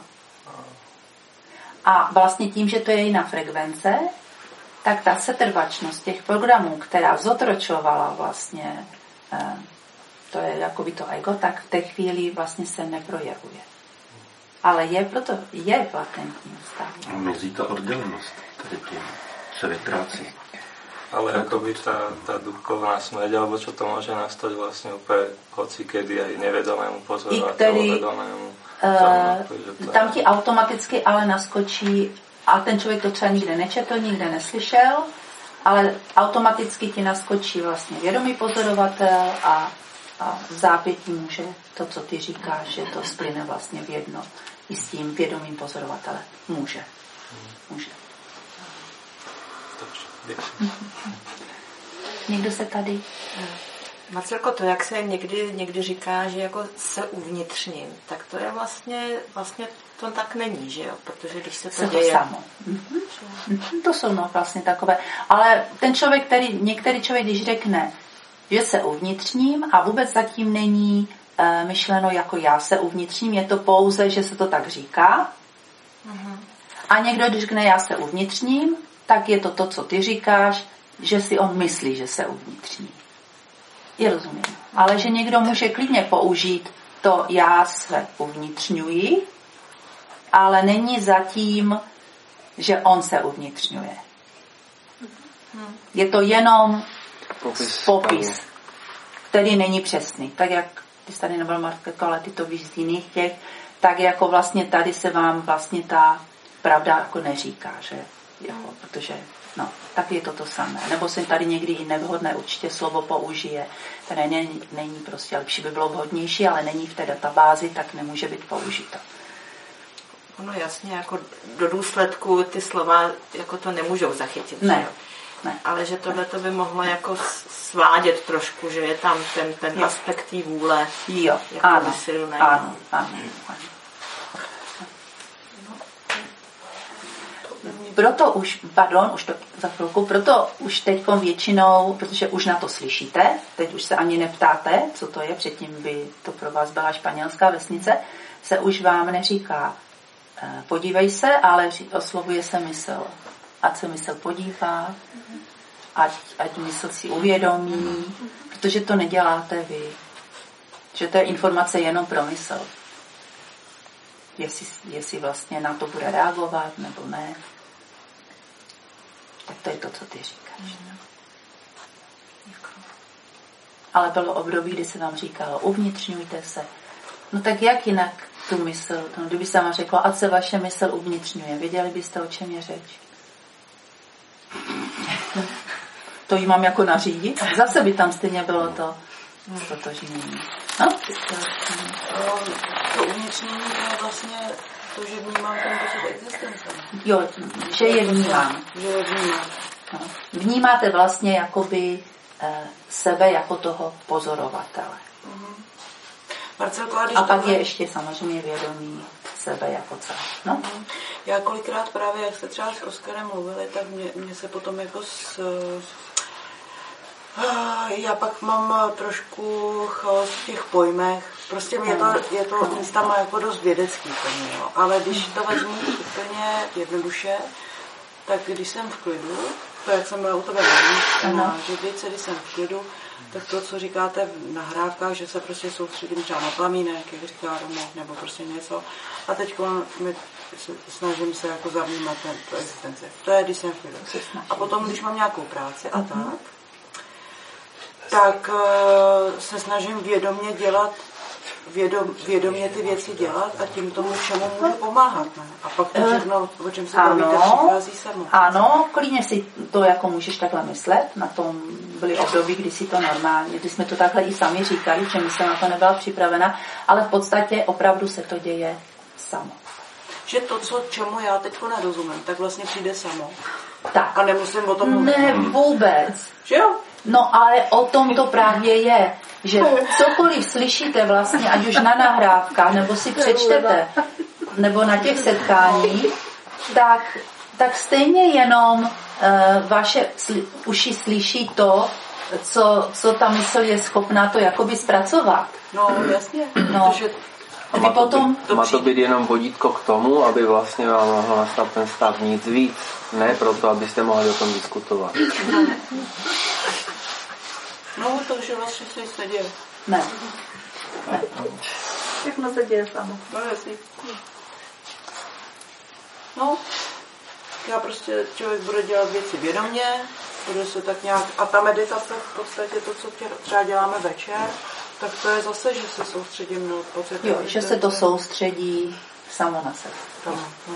A vlastně tím, že to je jiná frekvence, tak ta setrvačnost těch programů, která zotročovala vlastně, to je jakoby to ego, tak v té chvíli vlastně se neprojevuje. ale je proto je v latentním stavu. Mizí ta oddělenost, tady tím se vytrácí. Ale akoby tá, tá duchovná smrť, alebo čo to môže nastať vlastne úplne hocikedy aj nevedomému pozorovateľu, vedomému. Uh, tam ti automaticky ale naskočí, a ten člověk to třeba nikde nečetl, nikde neslyšel, ale automaticky ti naskočí vlastně vědomý pozorovatel a, a v zápětí může to, co ty říkáš, že to splyne vlastně v jedno i s tím vědomým pozorovatelem. Může. Může. Někdo se tady... Marcelko, to, jak se někdy, někdy říká, že jako se uvnitřním, tak to je vlastně, vlastně to tak není, že jo? Protože když se to se děje... To samo. Mm-hmm. To jsou no vlastně takové. Ale ten člověk, který, některý člověk, když řekne, že se uvnitřním a vůbec zatím není e, myšleno jako já se uvnitřním, je to pouze, že se to tak říká. Mm-hmm. A někdo, když řekne já se uvnitřním, tak je to to, co ty říkáš, že si on myslí, že se uvnitřní. Je rozumím. Ale že někdo může klidně použít to já se uvnitřňuji, ale není zatím, že on se uvnitřňuje. Je to jenom popis, popis který není přesný. Tak jak ty jsi tady nebyl, Markéto, ale ty to víš z jiných těch, tak jako vlastně tady se vám vlastně ta pravda jako neříká, že? Jako, protože no, tak je to to samé. Nebo se tady někdy i nevhodné určitě slovo použije, které není, není prostě lepší, by bylo vhodnější, ale není v té databázi, tak nemůže být použito. No jasně, jako do důsledku ty slova jako to nemůžou zachytit. Ne, ne. Ale že tohle to by mohlo jako svádět trošku, že je tam ten, ten aspekt té vůle. Jo, jako ano, silný. ano, ano, ano. Proto už, pardon, už to za chvilku, proto už teď většinou, protože už na to slyšíte, teď už se ani neptáte, co to je, předtím by to pro vás byla španělská vesnice, se už vám neříká podívej se, ale oslovuje se mysl. Ať se mysl podívá, ať, ať mysl si uvědomí, protože to neděláte vy. Že to je informace jenom pro mysl. Jestli, jestli vlastně na to bude reagovat, nebo ne. Tak to je to, co ty říkáš. Ale bylo období, kdy se vám říkalo, uvnitřňujte se. No tak jak jinak tu mysl? No, kdyby se vám řeklo, ať se vaše mysl uvnitřňuje, věděli byste, o čem je řeč? To jí mám jako nařídit? Zase by tam stejně bylo to stotožnění. No? To uvnitřnění je vlastně to, že vnímám ten pocit existence. Jo, že je vnímám. Že je vnímám. No. Vnímáte vlastně jakoby e, sebe jako toho pozorovatele. Uh-huh. Marcelko, a, a pak tohle... je ještě samozřejmě vědomí sebe jako celé. No? Uh-huh. Já kolikrát právě, jak jste třeba s Oskarem mluvili, tak mě, mě se potom jako s... Já pak mám trošku chaos v těch pojmech. Prostě mě to, je to místama jako dost vědecký pro mě, jo. Ale když to vezmu úplně jednoduše, tak když jsem v klidu, to jak jsem byla u tebe na židlice, když jsem v klidu, tak to, co říkáte v nahrávkách, že se prostě soustředím třeba na plamínek, jak říká Romo, nebo prostě něco. A teď my snažím se jako zavnímat tu existenci. To je, když jsem v klidu. A potom, když mám nějakou práci a tak, tak uh, se snažím vědomě dělat, vědom, vědomě ty věci dělat a tím tomu všemu můžu pomáhat. Ne? A pak to všechno, o čem se bavíte, přichází samo. Ano, klidně si to jako můžeš takhle myslet. Na tom byly období, kdy si to normálně, kdy jsme to takhle i sami říkali, že mysl na to nebyla připravena, ale v podstatě opravdu se to děje samo. Že to, co, čemu já teď nerozumím, tak vlastně přijde samo. Tak. A nemusím o tom mluvit. Ne, vůbec. Že jo? No ale o tom to právě je, že cokoliv slyšíte vlastně, ať už na nahrávkách, nebo si přečtete, nebo na těch setkáních, tak, tak stejně jenom uh, vaše sli, uši slyší to, co, co ta mysl je schopná to jakoby zpracovat. No jasně, no. Protože A má, potom to být, má to být jenom vodítko k tomu, aby vlastně vám mohl nastat ten stav, nic víc, ne proto, abyste mohli o tom diskutovat. No, to, že vlastně se děje. Ne. ne. Všechno se děje samo. No, jasně. No, já prostě člověk bude dělat věci vědomě, bude se tak nějak, a ta meditace v podstatě to, co třeba děláme večer, tak to je zase, že se soustředím na pocit. Jo, že se to soustředí samo na sebe. No, no.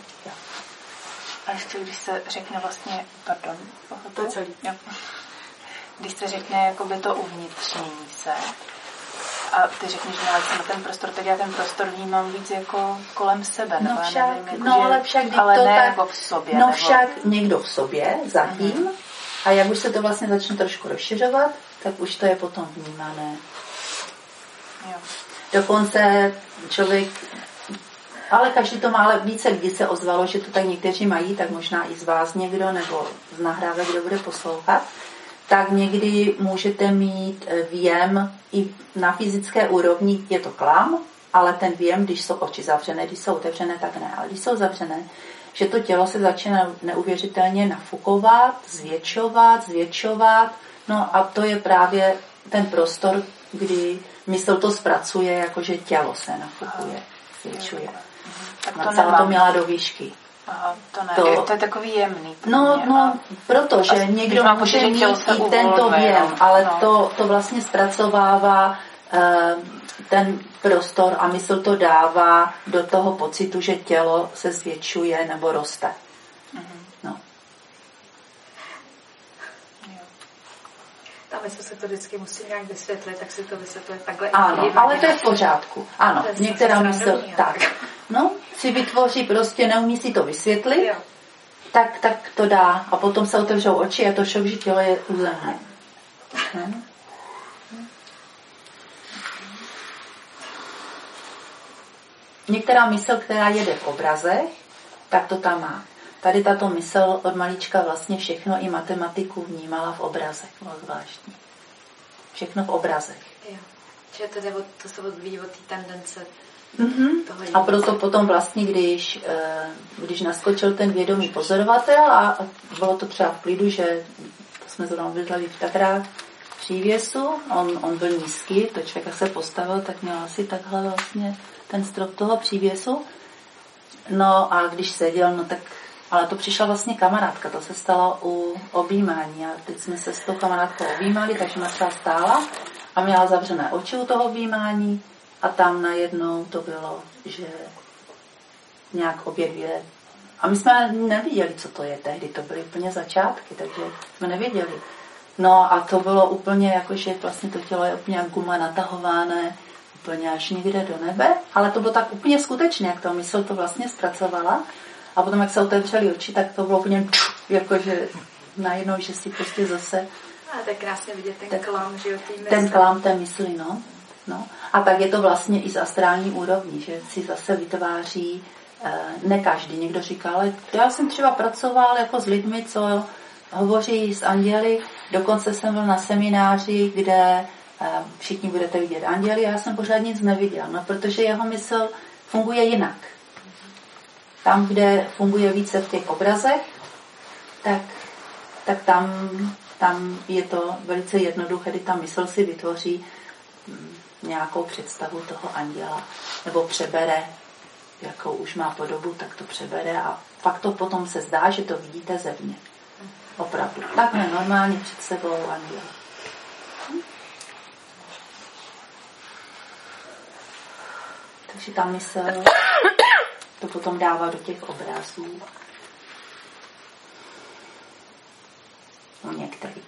A ještě když se řekne vlastně, pardon, to je celý. Jo. Když se řekne jakoby to uvnitřnění se, a ty řekneš, že nalezím na ten prostor, tak já ten prostor vnímám víc jako kolem sebe, no nebo však, nevím, jako, no, že, ale však ale to ne tak, jako v sobě. No nebo... však někdo v sobě zatím, uh-huh. A jak už se to vlastně začne trošku rozšiřovat, tak už to je potom vnímané. Jo. Dokonce člověk, ale každý to má, ale více lidí se ozvalo, že to tak někteří mají, tak možná i z vás někdo, nebo z nahrávek, kdo bude poslouchat, tak někdy můžete mít věm i na fyzické úrovni, je to klam, ale ten věm, když jsou oči zavřené, když jsou otevřené, tak ne, ale když jsou zavřené, že to tělo se začíná neuvěřitelně nafukovat, zvětšovat, zvětšovat, no a to je právě ten prostor, kdy mysl to zpracuje, jakože tělo se nafukuje, zvětšuje. Tak to celá to měla do výšky. Aha, to ne, to, to je takový jemný. No, no, protože a někdo může mít i tento věm, ale no. to, to vlastně zpracovává uh, ten prostor a mysl to dává do toho pocitu, že tělo se zvětšuje nebo roste. Mm-hmm. No. Ta mysl se to vždycky musí nějak vysvětlit, tak si to vysvětluje takhle. Ano, ale to je v pořádku. Ano, některá mysl, tak. No, si vytvoří prostě, neumí si to vysvětlit, jo. tak tak to dá. A potom se otevřou oči a to šok, že tělo je uzemné. Hm? Některá mysl, která jede v obrazech, tak to tam má. Tady tato mysl od malička vlastně všechno i matematiku vnímala v obrazech. Bylo zvláštní. Všechno v obrazech. Jo. Čiže to, jde od, to se odvíjí od té tendence. Mm-hmm. A proto potom vlastně, když, když naskočil ten vědomý pozorovatel a bylo to třeba v klidu, že jsme zrovna bydleli v Tatrách v přívěsu, on, on byl nízký, to člověk se postavil, tak měl asi takhle vlastně ten strop toho přívěsu. No a když seděl, no tak, ale to přišla vlastně kamarádka, to se stalo u objímání a teď jsme se s tou kamarádkou objímali, takže Marta stála a měla zavřené oči u toho objímání a tam najednou to bylo, že nějak obě dvě. A my jsme nevěděli, co to je tehdy, to byly úplně začátky, takže jsme nevěděli. No a to bylo úplně jako, že vlastně to tělo je úplně jak guma natahované, úplně až někde do nebe, ale to bylo tak úplně skutečné, jak to mysl to vlastně zpracovala. A potom, jak se otevřeli oči, tak to bylo úplně jakože najednou, že si prostě zase... A to je krásně vidět ten tak, klam, že jo, tý mysli. Ten klam té mysli, no. no. A tak je to vlastně i z astrální úrovni, že si zase vytváří, eh, ne každý, někdo říká, ale já jsem třeba pracoval jako s lidmi, co hovoří s anděli, dokonce jsem byl na semináři, kde eh, všichni budete vidět anděli a já jsem pořád nic neviděl, no, protože jeho mysl funguje jinak. Tam, kde funguje více v těch obrazech, tak, tak tam, tam je to velice jednoduché, kdy ta mysl si vytvoří nějakou představu toho anděla, nebo přebere, jakou už má podobu, tak to přebere a fakt to potom se zdá, že to vidíte zevně. Opravdu. Takhle normálně před sebou anděl. Hm? Takže ta mysl to potom dává do těch obrazů. No některých.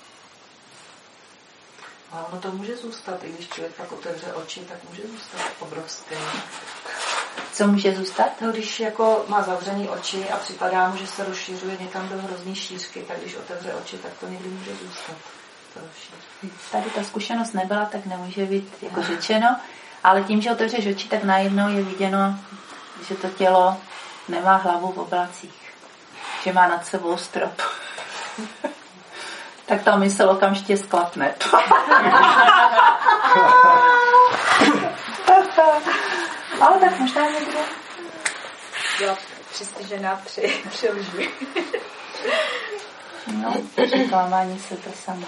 A ono to může zůstat, i když člověk pak otevře oči, tak může zůstat obrovské. Co může zůstat? No, když jako má zavřený oči a připadá mu, že se rozšiřuje někam do hrozný šířky, tak když otevře oči, tak to někdy může zůstat. To Tady ta zkušenost nebyla, tak nemůže být jako řečeno, ale tím, že otevřeš oči, tak najednou je viděno, že to tělo nemá hlavu v oblacích, že má nad sebou strop. Tak ta mysl okamžitě sklapne. Ale tak možná někdo. Byla přistižená při, při lži. No, při klamání se to samo.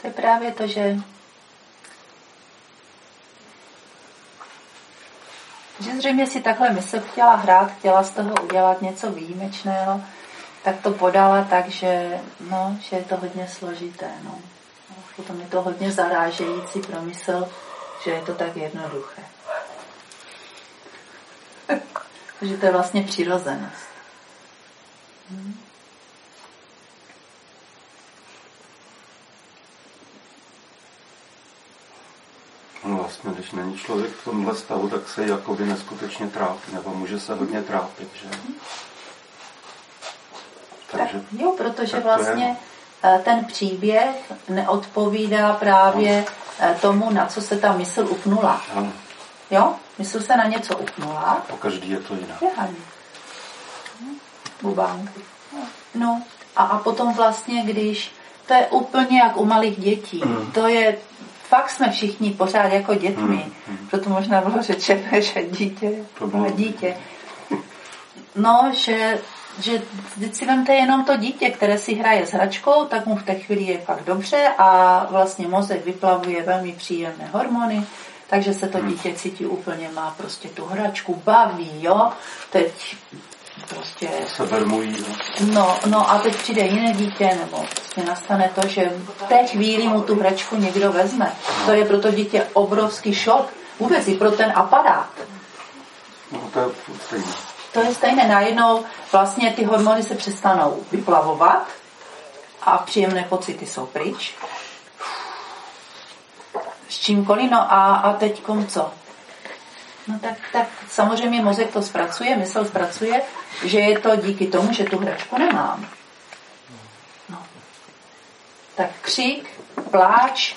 To je právě to, že že zřejmě si takhle mysl chtěla hrát, chtěla z toho udělat něco výjimečného, tak to podala tak, že, no, že je to hodně složité. No. Potom je to hodně zarážející pro mysl, že je to tak jednoduché. že to je vlastně přirozenost. Hmm. No vlastně, když není člověk v tomhle stavu, tak se jakoby neskutečně trápí, nebo může se hodně trápit, že? Takže, tak jo, protože vlastně je. Ten příběh neodpovídá právě tomu, na co se ta mysl upnula. Ano. Jo? Mysl se na něco upnula. Po každý je to jinak. Bubánky. No a, a potom vlastně, když to je úplně jak u malých dětí. Mm. To je, fakt jsme všichni pořád jako dětmi. Mm. Mm. Proto možná bylo řečeno, že dítě, to bylo dítě. No, že, že vždyť si vemte jenom to dítě, které si hraje s hračkou, tak mu v té chvíli je fakt dobře a vlastně mozek vyplavuje velmi příjemné hormony, takže se to dítě cítí úplně, má prostě tu hračku, baví, jo. Teď prostě... Sebermují, no, no a teď přijde jiné dítě, nebo prostě nastane to, že v té chvíli mu tu hračku někdo vezme. To je pro to dítě obrovský šok. Vůbec i pro ten aparát. No, to je stejné. To je stejné. Najednou vlastně ty hormony se přestanou vyplavovat a příjemné pocity jsou pryč. S čímkoliv, no a, a teďkom co? No tak, tak samozřejmě mozek to zpracuje, mysl zpracuje, že je to díky tomu, že tu hračku nemám. No. Tak křik, pláč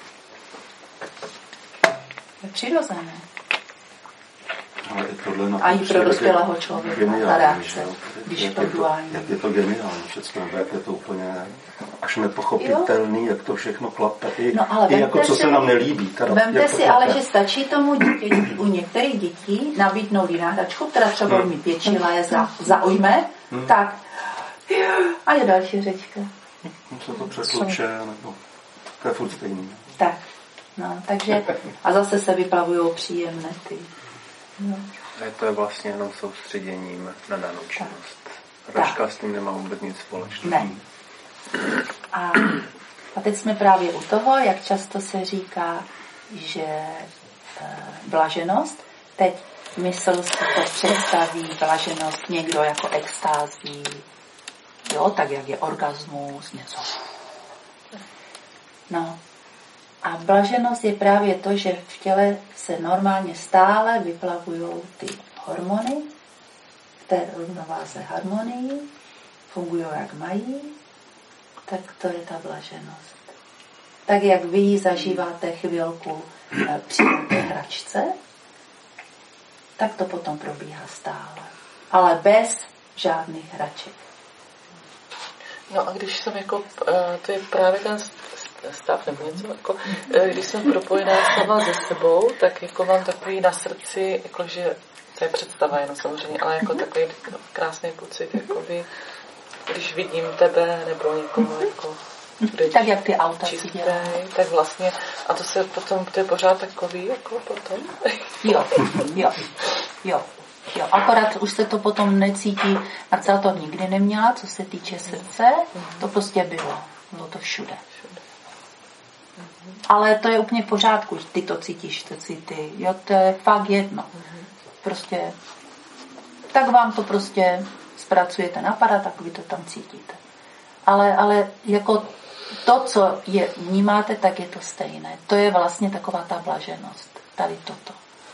je přirozené. Ale i tohle na a i pro dospělého člověka ta reakce, když je to duální. Jak je to geniální všechno, jak je to úplně až nepochopitelný, jo? Jak to všechno klape, i, no, ale i jako co si, se nám nelíbí. Teda, vemte si ale, že stačí tomu dítě, u některých dětí nabídnout jiná hračku, která třeba hmm. umí pěčila je za, zaujme, hmm. tak a je další řečka. No, se to překluče, nebo to je furt stejný. Tak, no, takže a zase se vyplavují příjemné ty. No. A to je vlastně jenom soustředěním na danou činnost. Hračka s tím nemá vůbec nic společného. Ne. A, a teď jsme právě u toho, jak často se říká, že e, blaženost, teď mysl si to představí blaženost někdo jako extází, jo, tak jak je orgasmus, něco. No. A blaženost je právě to, že v těle se normálně stále vyplavují ty hormony, které rovnováze harmonii, fungují jak mají, tak to je ta blaženost. Tak jak vy zažíváte chvilku při té hračce, tak to potom probíhá stále. Ale bez žádných hraček. No a když jsem jako, to je právě ten stav nebo něco, jako, když jsem propojená sama se sebou, tak jako mám takový na srdci, jakože, to je představa jenom samozřejmě, ale jako takový krásný pocit, jakoby, když vidím tebe nebo někoho, jako, tak jak ty auta čistý, tak vlastně, a to se potom, to je pořád takový, jako potom. Jo, jo, jo. Jo, akorát už se to potom necítí, Marcela to nikdy neměla, co se týče srdce, to prostě bylo, bylo to všude. Ale to je úplně v pořádku, ty to cítíš, to cítíš, jo, to je fakt jedno. Prostě, tak vám to prostě zpracuje ten aparát, tak vy to tam cítíte. Ale, ale jako to, co je, vnímáte, tak je to stejné. To je vlastně taková ta blaženost, tady toto.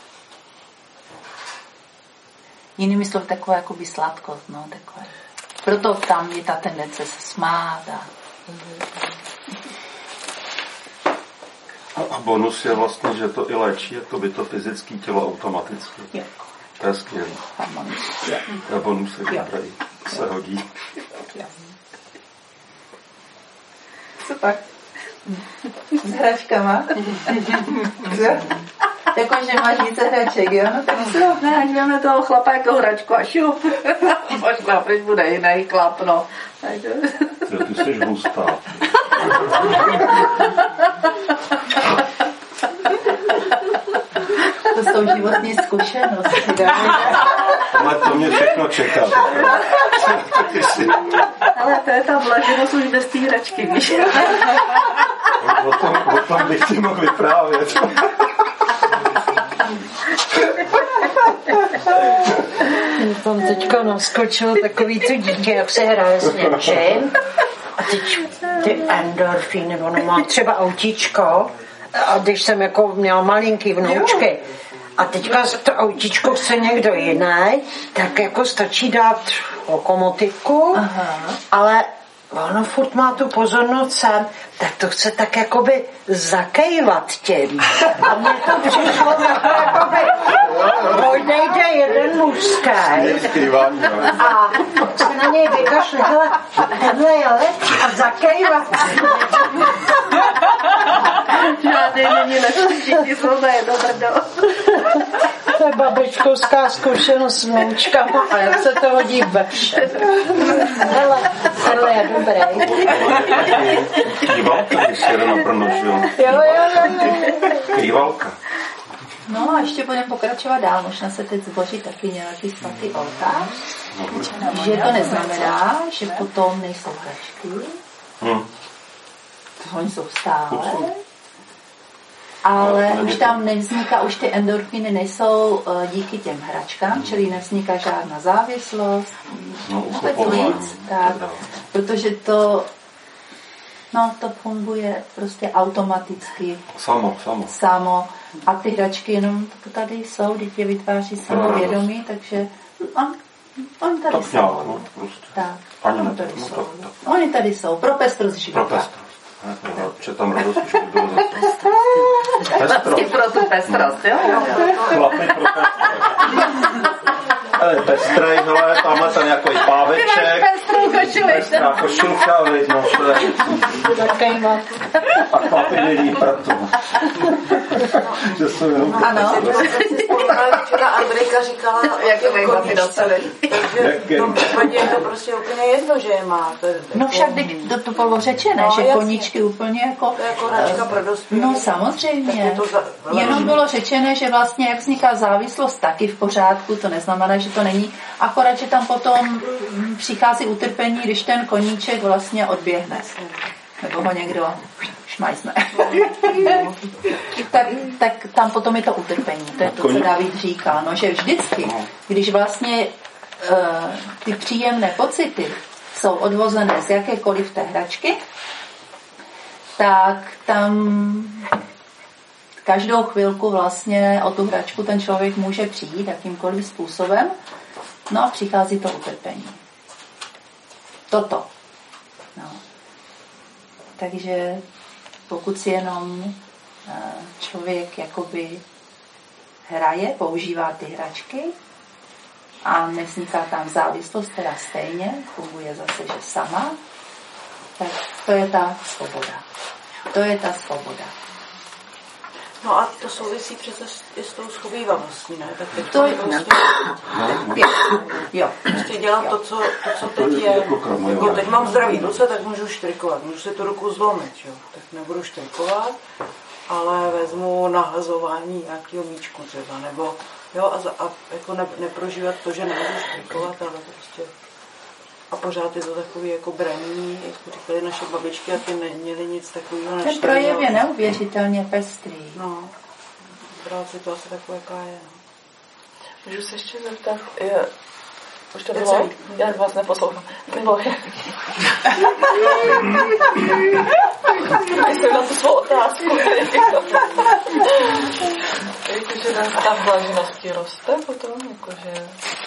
Jinými slovy taková jakoby sladkost, no, takové. Proto tam je ta tendence se smát a... A bonus je vlastně, že to i léčí, jako by to fyzické tělo automaticky. Jo. To je skvělý. A bonus je dobrý. Se hodí. Jo. Super. S hračkama. Jakože máš více hraček, jo? No tak co, ne, ať máme toho chlapa jako hračku a šup. Možná, teď bude jiný chlap, no. Jo, ty jsi hustá. To jsou životní zkušenosti. Ale to mě všechno čeká. Ale to je ta vlaženost už bez té hračky, víš? O tom, o tom bych si mohl vyprávět. Tam teďka naskočilo takový to dítě, jak se hraje s něčím. A teď ty endorfíny, ono má třeba autíčko. A když jsem jako měla malinký vnoučky, a teďka to autíčko chce někdo jiný, tak jako stačí dát lokomotivku, aha, ale ono furt má tu pozornost sem, tak to chce tak jakoby zakejvat tím. A mně to přišlo takhle jakoby odejde jeden mužský a se na něj vykašle, hele, tenhle je lepší a zakejvat. Žádný není lepší, všichni jsou za jedno brdo. To je babičkovská zkušenost s moučkama a jak se to hodí ve vše. Hele, tenhle je dobrý. Kývalka, když se jde na Brno, že jo? Jo, jo, jo. Kývalka. No a ještě budeme pokračovat dál. Možná se teď zboří taky nějaký svatý oltář. Že to neznamená, že potom nejsou hračky. Hmm. Oni jsou stále. Ale už tam nevzniká, už ty endorfiny nejsou díky těm hračkám, čili nevzniká žádná závislost, vůbec nic, tak, protože to, no, to funguje prostě automaticky. Samo, samo. Samo. A ty hračky jenom tady jsou, dítě vytváří samovědomí, takže on, oni tady tak jsou. Nějak, no, prostě. Tak, Ani oni tady no, jsou. Tak, tak. Oni tady jsou, pro pestrost života. Pro pestrost. Že tam radost už bylo zase. Pestrost. Pro tu pestrost, jo? Chlapy pro pestrost. Ale pestrej, hele, tamhle ten jako páveček. Pestrá košilka, veď, no, to je. A chlapy milí proto. Že jsou jenom pro ano. Včera Andrejka říkala, jak je chlapy dostali. Takže v tom případě je to prostě úplně jedno, že je má. No však to, to bylo řečené, no, že jasně. Koníčky úplně jako... To je jako hračka pro dospělé. No samozřejmě. Za... Jenom bylo řečené, že vlastně jak vzniká závislost taky v pořádku, to neznamená, že to není. Akorát, že tam potom přichází utrpení, když ten koníček vlastně odběhne. Nebo ho někdo šmajsne. tak, tak tam potom je to utrpení. To je to, co David říká. No, že vždycky, když vlastně uh, ty příjemné pocity jsou odvozené z jakékoliv té hračky, tak tam každou chvilku vlastně o tu hračku ten člověk může přijít jakýmkoliv způsobem. No a přichází to utrpení. Toto. No. Takže pokud si jenom člověk jakoby hraje, používá ty hračky a nevzniká tam závislost, teda stejně funguje zase, že sama, tak to je ta svoboda. To je ta svoboda. No a to souvisí přece i s tou schovývavostí, ne? Tak teď to je prostě... Jo. jo. Prostě dělám to, co, to, co teď je. Jako teď mám zdravý ruce, tak můžu štrikovat. Můžu si tu ruku zlomit, jo. Tak nebudu štrikovat, ale vezmu nahazování nějakého míčku třeba, nebo jo, a, a jako ne, neprožívat to, že nemůžu štrikovat, ale prostě... A pořád je to takový jako braní, jak říkali naše babičky, a ty neměly nic takového než... Ten projev je neuvěřitelně pestrý. No, brát si to asi takové, jaká je. No. Můžu se ještě zeptat, je... Už to bylo? Já vás neposlouchám. Nebo je... Jsem na tu svou otázku. Jakože ta vlažností roste potom, jakože...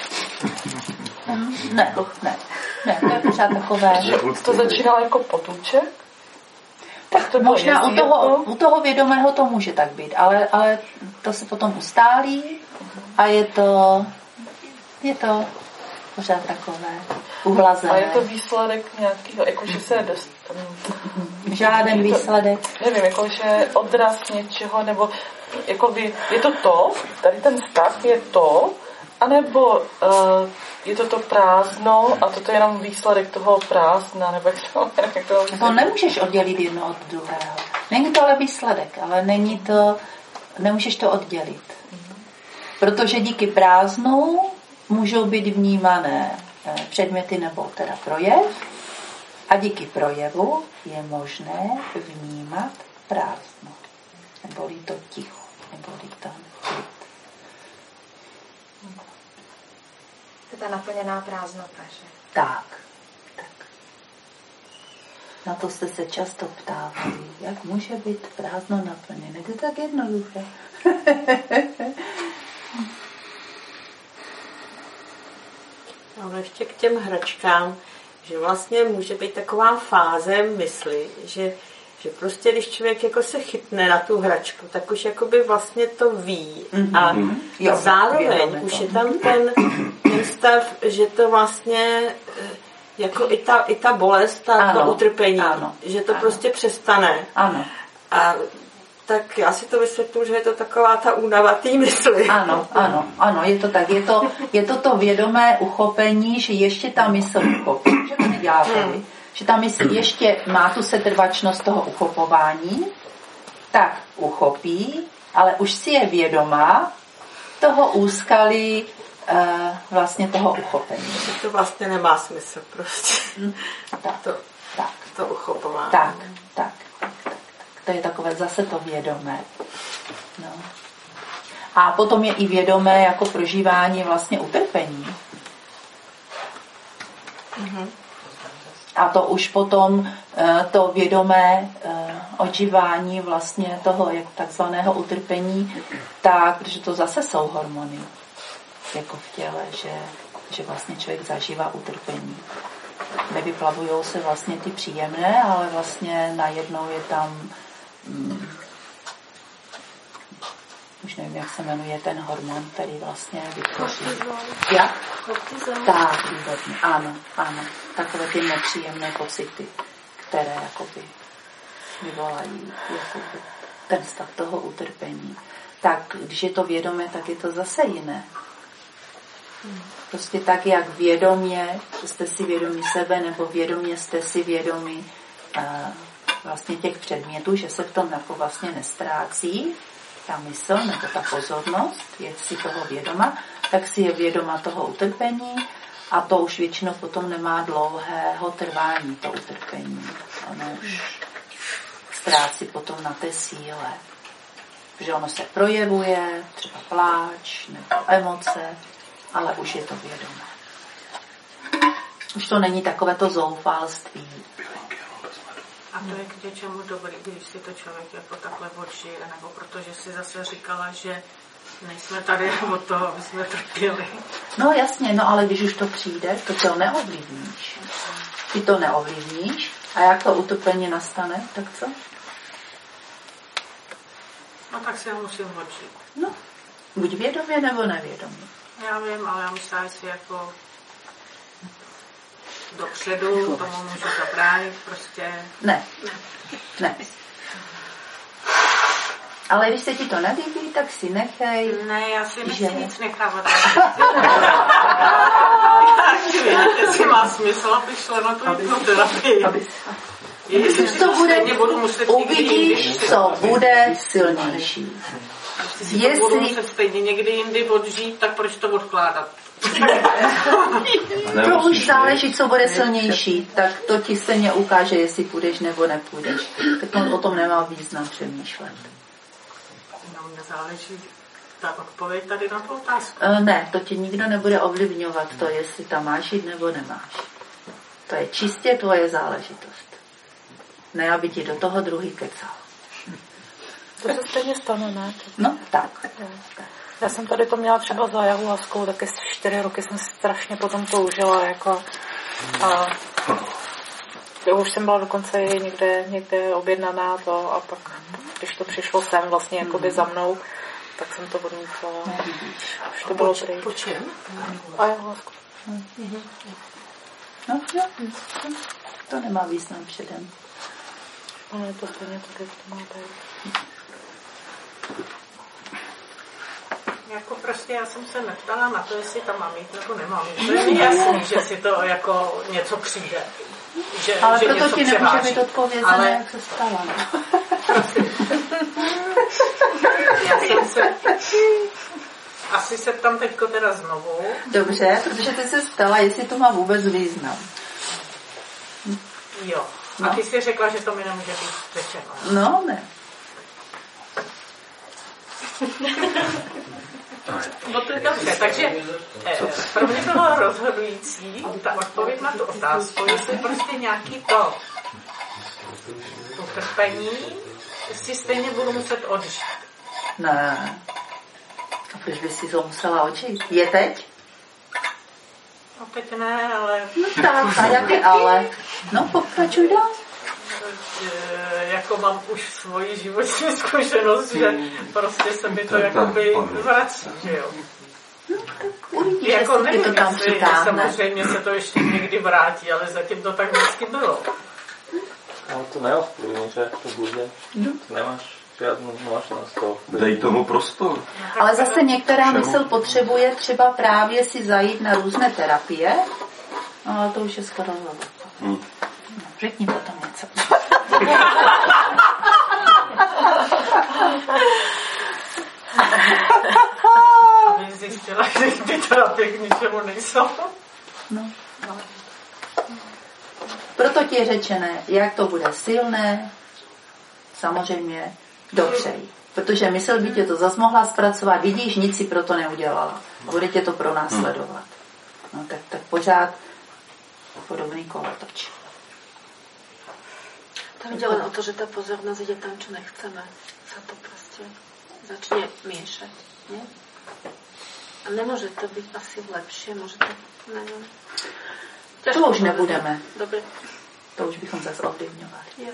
Ne, ne, ne, to je pořád takové. To začínalo jako potůček? Tak to možná u toho, u toho vědomého to může tak být, ale, ale to se potom ustálí a je to, je to pořád takové uhlazené. A je to výsledek nějakého, jakože se dost... Žádný výsledek. Nevím, jakože odraz něčeho, nebo jakoby, je to to, tady ten stav je to, A nebo uh, je to to prázdno a toto je jenom výsledek toho prázdna, nebo jak to, jak to, to nemůžeš oddělit jedno od druhého. Není to ale výsledek, ale není to, nemůžeš to oddělit. Protože díky prázdnu můžou být vnímané předměty nebo teda projev a díky projevu je možné vnímat prázdno. Neboli to ticho, neboli to klid. To je ta naplněná prázdnota, že? Tak, tak. Na to jste se často ptávali, jak může být prázdno naplněné. To je tak jednoduché. Ale ještě k těm hračkám, že vlastně může být taková fáze mysli, že, že prostě když člověk jako se chytne na tu hračku, tak už jakoby vlastně to ví. Mm-hmm. A jo, zároveň už je tam ten, ten stav, že to vlastně jako i ta, i ta bolest, ta, to utrpení, ano, že to ano. prostě přestane. Ano. A tak já si to vysvětluji, že je to taková ta únava té mysli. Ano, ano, ano, je to tak. Je to, je to to vědomé uchopení, že ještě ta mysl uchopí, že to neděláte, hmm. že ta mysl ještě má tu setrvačnost toho uchopování, tak uchopí, ale už si je vědomá toho úskalí uh, vlastně toho uchopení. To vlastně nemá smysl prostě. Hmm. Tak, to, tak. To uchopování. Tak, tak. To je takové zase to vědomé. No. A potom je i vědomé jako prožívání vlastně utrpení. Mm-hmm. A to už potom to vědomé odžívání vlastně toho jak takzvaného utrpení, tak, protože to zase jsou hormony jako v těle, že, že vlastně člověk zažívá utrpení. Nevyplavujou se vlastně ty příjemné, ale vlastně najednou je tam Hmm. už nevím, jak se jmenuje ten hormon, který vlastně vytvoří. Jak? Tak, výborně. Ano, ano. Takové ty nepříjemné pocity, které jakoby vyvolají jakoby ten stav toho utrpení. Tak, když je to vědomé, tak je to zase jiné. Prostě tak, jak vědomě jste si vědomí sebe, nebo vědomě jste si vědomí uh, vlastně těch předmětů, že se v tom jako vlastně nestrácí ta mysl nebo ta pozornost, je si toho vědoma, tak si je vědoma toho utrpení a to už většinou potom nemá dlouhého trvání, to utrpení. Ono už ztrácí potom na té síle. Protože ono se projevuje, třeba pláč nebo emoce, ale už je to vědomé. Už to není takové to zoufalství. A to je k něčemu dobrý, když si to člověk jako takhle odžije, nebo protože si zase říkala, že nejsme tady od toho, aby jsme trpěli. No jasně, no ale když už to přijde, to to neovlivníš. Ty to neovlivníš a jak to utrpení nastane, tak co? No tak si ho musím odžít. No, buď vědomě nebo nevědomě. Já vím, ale já myslím, že si jako dopředu tomu můžu zabránit prostě. Ne, ne. Ale když se ti to nelíbí, tak si nechej. Ne, já si nechci že... nic nechávat. Jestli má smysl, aby šlo na tu hypnoterapii. Jestli to bude, uvidíš, co bude silnější. Jestli budu muset stejně někdy jindy odžít, tak proč to odkládat? To už záleží, co bude silnější, tak to ti stejně ukáže, jestli půjdeš nebo nepůjdeš. Tak o tom nemá význam přemýšlet. No, nezáleží ta odpověď tady na tu otázku. Ne, to ti nikdo nebude ovlivňovat to, jestli tam máš jít nebo nemáš. To je čistě tvoje záležitost. Ne, aby ti do toho druhý kecal. To se stejně stane, ne? No, tak. Já jsem tady to měla třeba za ayahuaskou, taky čtyři roky jsem strašně potom toužila, jako a už jsem byla dokonce někde, někde objednaná to a pak, když to přišlo sem vlastně jakoby za mnou, tak jsem to odmítla. Už to bylo pryč. Po čem? Ayahuasku. No, jo. To nemá význam předem. Ale je to stejně tak, jak to má být. Jako prostě já jsem se neptala na to, jestli tam mám jít nebo nemám jít. To je mi jasný, že si to jako něco přijde. Že, ale že proto ti nemůže převáží. být odpovězené, ale... jak se stala. Já jsem se... Asi se tam teďko teda znovu. Dobře, protože ty se ptala, jestli to má vůbec význam. Jo. A ty jsi řekla, že to mi nemůže být řečeno. No, ne. No to je dobře, takže eh, pro mě bylo rozhodující ta odpověď na tu otázku, jestli prostě nějaký to utrpení si stejně budu muset odžít. Ne. A proč by si to musela odžít? Je teď? No teď ne, ale... No tak, a jaké ale? No pokračuj dál. Jako mám už svoji životní zkušenost, že prostě se mi to jakoby vrací, že jo. No, tak uvidíš, jako nevím, to tam jestli samozřejmě se to ještě někdy vrátí, ale zatím to tak vždycky bylo. No to neovplyvní, že to bude. To nemáš žádnou možnost to. Dej tomu prostor. Ale zase některá mysl potřebuje třeba právě si zajít na různé terapie, no, ale to už je skoro zlovo. Hmm. No, řekni potom něco. Aby zjistila, že ty terapie k ničemu nejsou. No. No. Proto ti je řečené, jak to bude silné, samozřejmě dopřej. Protože mysl by tě to zas mohla zpracovat, vidíš, nic si proto neudělala. Bude tě to pronásledovat. No tak, tak pořád podobný kolotoč. Tam jde len o to, že ta pozornost jde tam, čo nechceme. Sa to prostě začne miešať. Nie? A nemůže to být asi lepší, může to... Nevím. To už nebudeme. Dobře. To už bychom zase ovlivňovali. Jo, jo.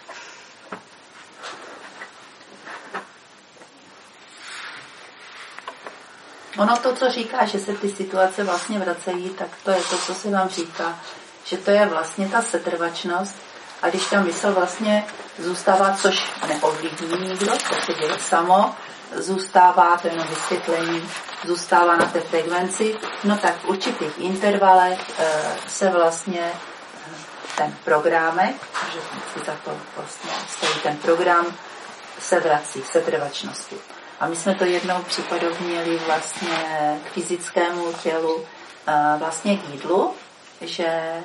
Ono to, co říká, že se ty situace vlastně vracejí, tak to je to, co se vám říká, že to je vlastně ta setrvačnost a když ta mysl vlastně zůstává, což neovlivní nikdo, to se děje samo, zůstává, to jenom vysvětlení, zůstává na té frekvenci, no tak v určitých intervalech e, se vlastně ten programek, že si za to vlastně stojí ten program, se vrací k setrvačnosti. A my jsme to jednou případovněli vlastně k fyzickému tělu, vlastně k jídlu, že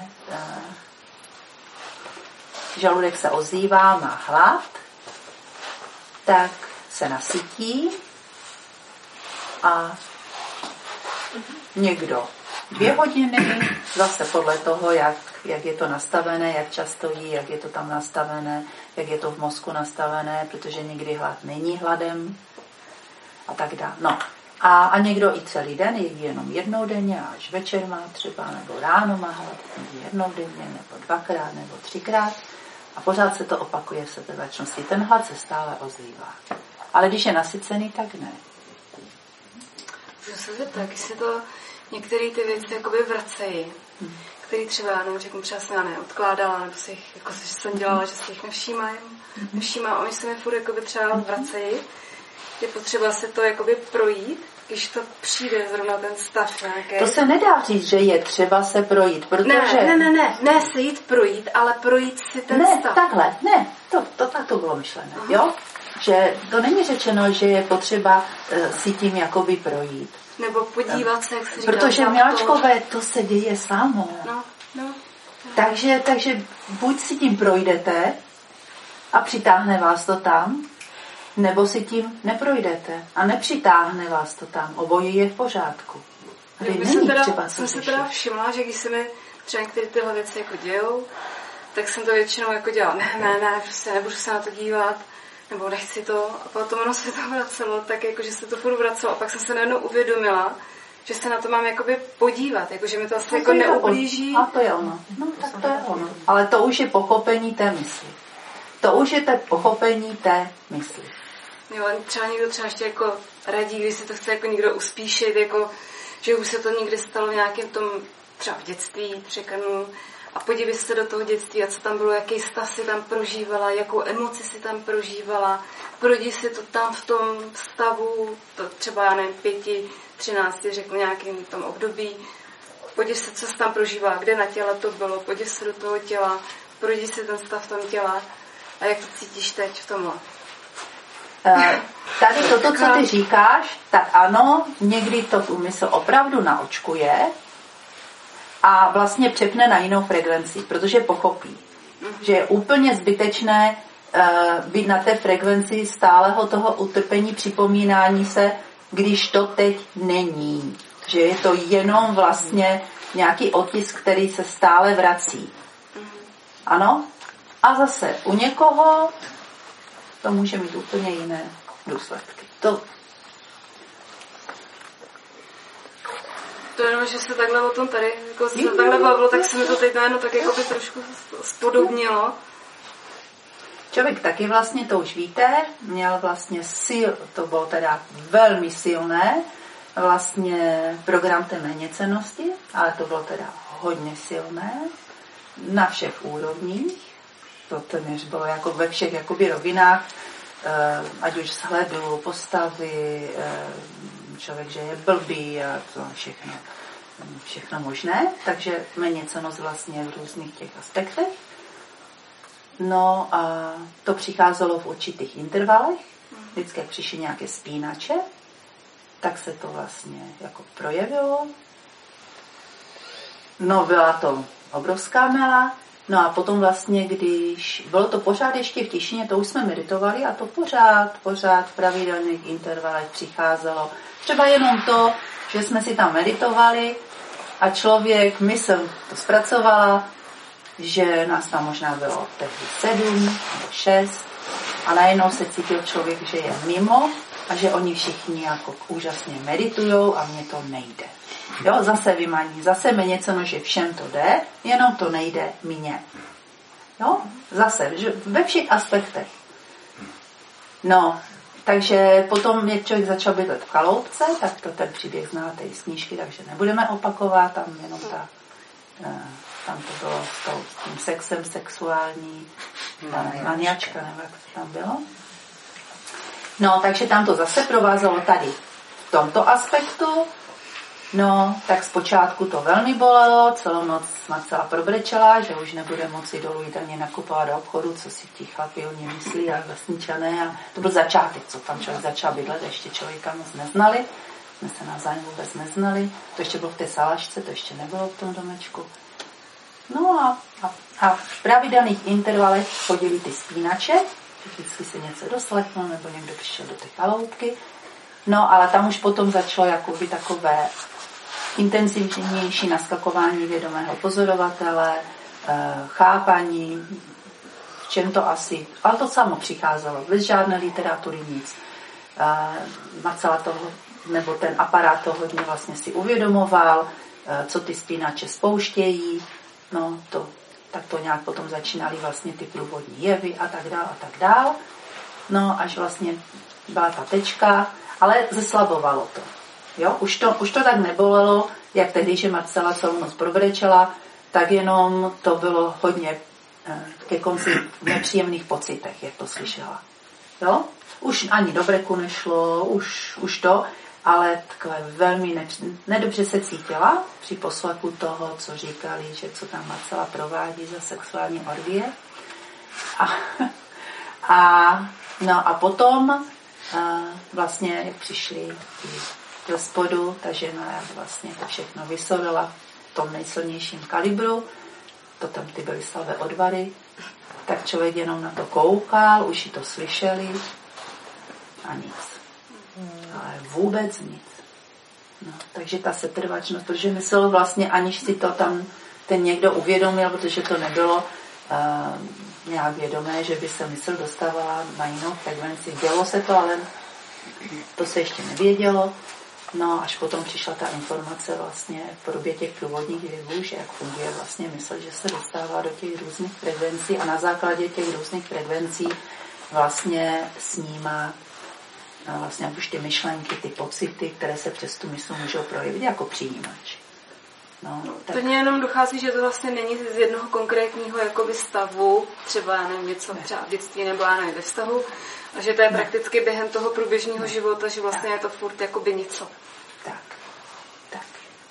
žaludek se ozývá, má hlad, tak se nasytí a někdo dvě hodiny, zase podle toho, jak, jak je to nastavené, jak často jí, jak je to tam nastavené, jak je to v mozku nastavené, protože někdy hlad není hladem, a tak dále. No. A, a někdo i celý den jedí jenom jednou denně, až večer má třeba, nebo ráno má hlad, jednou denně, nebo dvakrát, nebo třikrát. A pořád se to opakuje v setrvačnosti. Ten hlad se stále ozývá. Ale když je nasycený, tak ne. Můžu se zeptat, když se to některé ty věci jakoby vracejí, hmm. který třeba, nebo řeknu třeba jsem já neodkládala, nebo si jich, jako jsem dělala, že si jich nevšímám, hmm. nevšímám, a oni se mi furt jakoby třeba vracejí. Je potřeba se to jakoby projít, když to přijde zrovna ten stav nějaký. To se nedá říct, že je třeba se projít, protože... Ne, ne, ne, ne, ne se jít projít, ale projít si ten ne, stav. Takhle, ne, to, to tak to bylo myšlené, aha. Jo? Že to není řečeno, že je potřeba uh, si tím jakoby projít. Nebo podívat se, jak se říká. Protože miláčkové, to se děje samo. No, no. Takže, takže buď si tím projdete a přitáhne vás to tam, nebo si tím neprojdete a nepřitáhne vás to tam. Obojí je v pořádku. Já jsem, teda, jsem se teda všimla, že když se mi třeba některé tyhle věci jako dějou, tak jsem to většinou jako dělala. Ne, ne, ne, prostě nebudu se na to dívat, nebo nechci to. A potom ono se to vracelo, tak jako, že se to furt vracelo. A pak jsem se najednou uvědomila, že se na to mám jakoby podívat, jako, že mi to asi jako neublíží. A to je ono. No, tak to je ono. Ale to už je pochopení té mysli. To už je to pochopení té mysli. Jo, třeba někdo třeba ještě jako radí, když se to chce jako někdo uspíšit, jako, že už se to někdy stalo v nějakém tom třeba v dětství, řeknu, a podívej se do toho dětství a co tam bylo, jaký stav si tam prožívala, jakou emoci si tam prožívala, prodí si to tam v tom stavu, to třeba, já nevím, pěti, třinácti, řeknu nějakým tom období, podív se, co se tam prožívá, kde na těle to bylo, podív se do toho těla, projdi si ten stav tom těla a jak to cítíš teď v tomhle. Tady toto, co ty říkáš, tak ano, někdy to úmysl opravdu naočkuje a vlastně přepne na jinou frekvenci, protože pochopí, že je úplně zbytečné uh, být na té frekvenci stálého toho utrpení, připomínání se, když to teď není. Že je to jenom vlastně nějaký otisk, který se stále vrací. Ano? A zase u někoho to může mít úplně jiné důsledky. To To jenom, že se takhle o tom tady, jako se takhle bavilo, tak se mi to teď najednou tak jako by trošku spodobnilo. Člověk taky vlastně, to už víte, měl vlastně sil, to bylo teda velmi silné, vlastně program té méněcennosti, ale to bylo teda hodně silné, na všech úrovních, to téměř bylo jako ve všech jakoby rovinách, ať už vzhledu, postavy, člověk, že je blbý a to všechno, všechno možné, takže méněcennost vlastně v různých těch aspektech. No a to přicházelo v určitých intervalech, vždycky jak přišly nějaké spínače, tak se to vlastně jako projevilo. No byla to obrovská mela, no a potom vlastně, když bylo to pořád ještě v tišině, to už jsme meditovali a to pořád, pořád v pravidelných intervalech přicházelo. Třeba jenom to, že jsme si tam meditovali a člověk, mysl to zpracovala, že nás tam možná bylo tehdy sedm nebo šest a najednou se cítil člověk, že je mimo a že oni všichni jako úžasně meditujou a mně to nejde. Jo, zase vymaní, zase mi něco, no, že všem to jde, jenom to nejde mně. Jo, zase, že ve všech aspektech. No, takže potom mě člověk začal bydlet v chaloupce, tak to ten příběh znáte i z knížky, takže nebudeme opakovat, tam jenom ta, tam to bylo s, to, s tím sexem, sexuální maniačka, nebo jak to tam bylo. No, takže tam to zase provázelo tady v tomto aspektu. No, tak zpočátku to velmi bolelo, celou noc Marcela probrečela, že už nebude moci dolů jít ani nakupovat do obchodu, co si ti chlapi o ní myslí a vesničané. A to byl začátek, co tam člověk začal bydlet, ještě člověka moc neznali, jsme se navzájem vůbec neznali, to ještě bylo v té salašce, to ještě nebylo v tom domečku. No a, a, a v pravidelných intervalech chodili ty spínače, že vždycky si něco doslechnul, nebo někdo přišel do té chaloupky. No, ale tam už potom začalo jakoby takové intenzivnější naskakování vědomého pozorovatele, chápaní, v čem to asi, ale to samo přicházelo, bez žádné literatury nic. Marcela toho, nebo ten aparát to hodně vlastně si uvědomoval, co ty spínače spouštějí, no to, tak to nějak potom začínaly vlastně ty průvodní jevy a tak dál a tak dál. No, až vlastně byla ta tečka, ale zeslabovalo to. Jo? Už, to, už to tak nebolelo, jak tehdy, že Marcela celou noc probrečela, tak jenom to bylo hodně eh, ke konci v nepříjemných pocitech, jak to slyšela. Jo? Už ani do breku nešlo, už, už to, ale takové velmi nepří... nedobře se cítila při poslechu toho, co říkali, že co tam Marcela provádí za sexuální orgie. A, a, no a potom a vlastně, jak přišli ze spodu, ta žena vlastně to všechno vysorila v tom nejsilnějším kalibru, to tam ty byly slabé odvary, tak člověk jenom na to koukal, už ji to slyšeli a nic. Ale vůbec nic. No, takže ta setrvačnost, protože myslel vlastně, aniž si to tam ten někdo uvědomil, protože to nebylo uh, nějak vědomé, že by se mysl dostávala na jinou frekvenci. Dělo se to, ale to se ještě nevědělo. No, až potom přišla ta informace vlastně v podobě těch průvodních jevů, že jak funguje vlastně mysl, že se dostává do těch různých frekvencí a na základě těch různých frekvencí vlastně snímá vlastně už ty myšlenky, ty pocity, které se přes tu mysl můžou projevit jako přijímač. No, tak. To mě jenom dochází, že to vlastně není z jednoho konkrétního jakoby stavu, třeba já nevím, něco třeba v dětství nebo já nevím, ve vztahu, a že to je prakticky během toho průběžného života, že vlastně je to furt jakoby něco. Tak. Tak.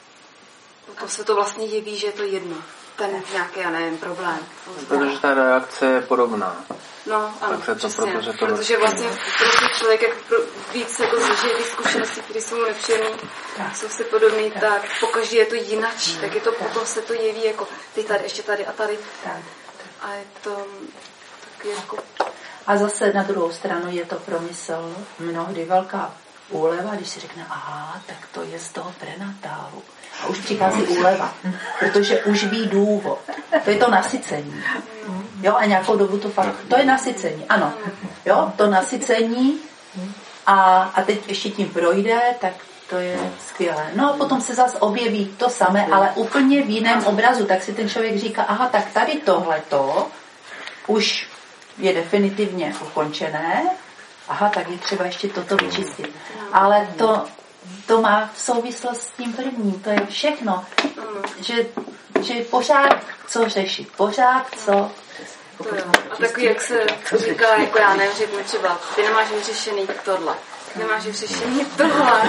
To se to vlastně jeví, že je to jedno. Ten nějaký, já nevím, problém. Protože ta reakce je podobná. No, ano, tak se to, přesně, protože, to protože vlastně prostě člověk jak víc jako zažije ty zkušenosti, které jsou mu nepříjemné, jsou si podobné, tak. tak pokaždé je to jinačí, tak je to potom se to jeví jako ty tady, ještě tady a tady. Tak. A je to taky jako... A zase na druhou stranu je to pro mysl mnohdy velká úleva, když si řekne, aha, tak to je z toho prenatálu. A už přichází úleva, protože už ví důvod. To je to nasycení. Jo, a nějakou dobu to fakt, to je nasycení, ano. Jo, to nasycení a, a teď ještě tím projde, tak to je skvělé. No a potom se zase objeví to samé, ale úplně v jiném obrazu, tak si ten člověk říká, aha, tak tady tohleto už je definitivně ukončené, aha, tak je třeba ještě toto vyčistit. Ale to, to má souvislost s tím prvním, to je všechno, že, že pořád co řešit, pořád co. To jo. A takový, jak se říká, jako já nevím, řeknu třeba, ty nemáš vyřešený tohle, ty nemáš vyřešený tohle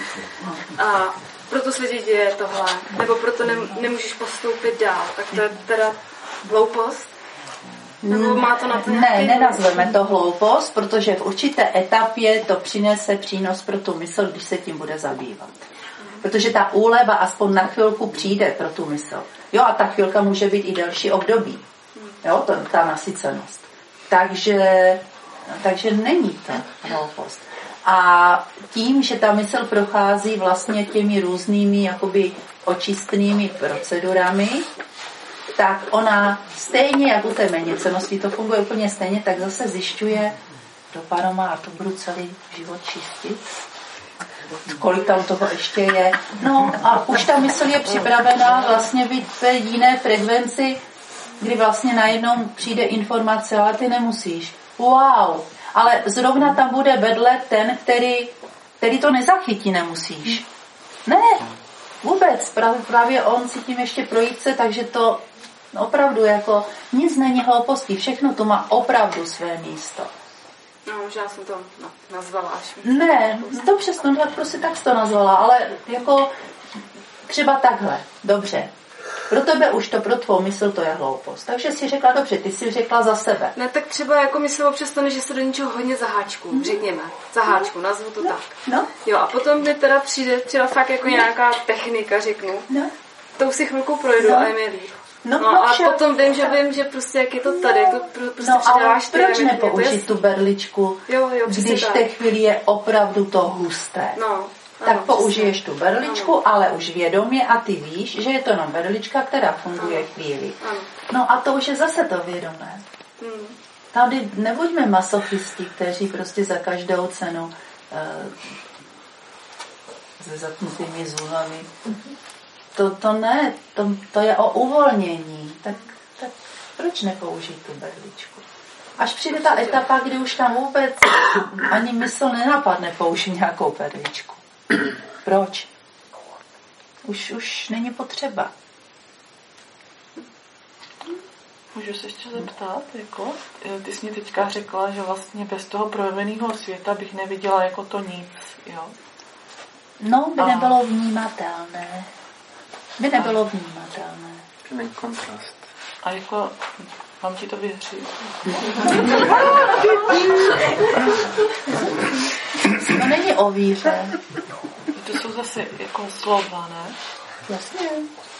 a proto se ti děje tohle, nebo proto ne, nemůžeš postoupit dál, tak to je teda hloupost. Nebo má to na to ne, nenazveme to hloupost, protože v určité etapě to přinese přínos pro tu mysl, když se tím bude zabývat. Protože ta úleva aspoň na chvilku přijde pro tu mysl. Jo, a ta chvilka může být i delší období. Jo, to, ta nasycenost. Takže, takže není to hloupost. A tím, že ta mysl prochází vlastně těmi různými jakoby očistnými procedurami, tak ona stejně jako u té méněcennosti, to funguje úplně stejně, tak zase zjišťuje, do paroma a to budu celý život čistit. Kolik tam toho ještě je. No a už ta mysl je připravená vlastně být v té jiné frekvenci, kdy vlastně najednou přijde informace, ale ty nemusíš. Wow! Ale zrovna tam bude vedle ten, který, který to nezachytí, nemusíš. Ne, vůbec. Právě, právě on si tím ještě projít se, takže to opravdu jako nic není hloupostí. Všechno to má opravdu své místo. No, že já jsem to no, nazvala až. Ne, to přesně, tak prostě tak jsi to nazvala, ale jako třeba takhle, dobře. Pro tebe už to, pro tvou mysl to je hloupost. Takže si řekla, dobře, ty si řekla za sebe. Ne, tak třeba jako mysl občas to, že se do něčeho hodně zaháčku, mm. řekněme. Zaháčku, nazvu to no. tak. No. Jo, a potom mi teda přijde třeba fakt jako nějaká technika, řeknu. No. To už si chvilku projdu no. a je mi líp. No, no a potom vím, že vím, že prostě jak je to tady, jak to prostě no, přidáváš ty. No proč nepoužít tu berličku, jo, jo, když v té chvíli je opravdu to husté? No. Tak ano, použiješ tu berličku, ano. Ale už vědomě a ty víš, že je to jenom berlička, která funguje ano. chvíli. Ano. No a to už je zase to vědomé. Hmm. Tady nebuďme masochisti, kteří prostě za každou cenu uh, se zatnutými zůlami. To, to ne, to, to je o uvolnění. Tak, tak proč nepoužít tu berličku? Až přijde ta etapa, kdy už tam vůbec ani mysl nenapadne použít nějakou berličku. Proč? Už, už není potřeba. Můžu se ještě zeptat, jako, ty jsi mi teďka řekla, že vlastně bez toho projeveného světa bych neviděla jako to nic, jo? No, by Aha. nebylo vnímatelné. By nebylo vnímatelné. To není kontrast. A jako, mám ti to věřit? To není o víře. To jsou zase jako slova, ne? Jasně.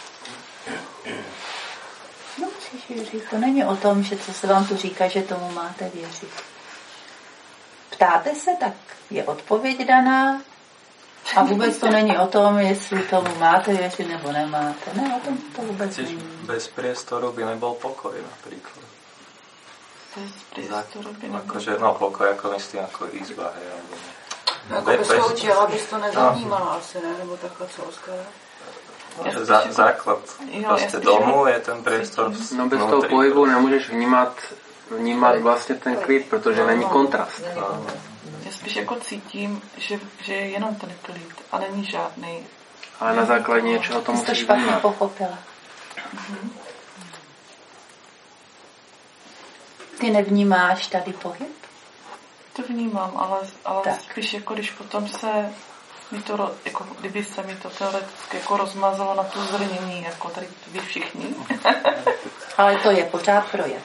No, musíš věřit. To není o tom, že co se vám tu říká, že tomu máte věřit. Ptáte se, tak je odpověď daná. A vůbec to není o tom, jestli tomu máte věřit nebo nemáte. Ne, o tom to vůbec není. Bez priestoru by nebol pokoj napríklad. Bez priestoru by nebol akože, no pokoj, ako myslím, ako izba, hej, alebo ne. No, jako bez toho těla bys to nezavnímala no. asi, ne? Nebo takhle celoská. No, za, základ jo, prostě domu je ten priestor. No bez toho pohybu nemůžeš vnímat, vnímat vlastně ten klid, protože no, není kontrast. No. Já spíš jako cítím, že, že je jenom ten klid a není žádný Ale na základě něčeho to musíš vnímat. Jsi to špatně pochopila. Mhm. Ty nevnímáš tady pohyb? To vnímám, ale, ale spíš jako když potom se mi to, jako kdyby se mi to teoreticky jako rozmazalo na tu zrnění, jako tady vy všichni. Ale to je pořád projev.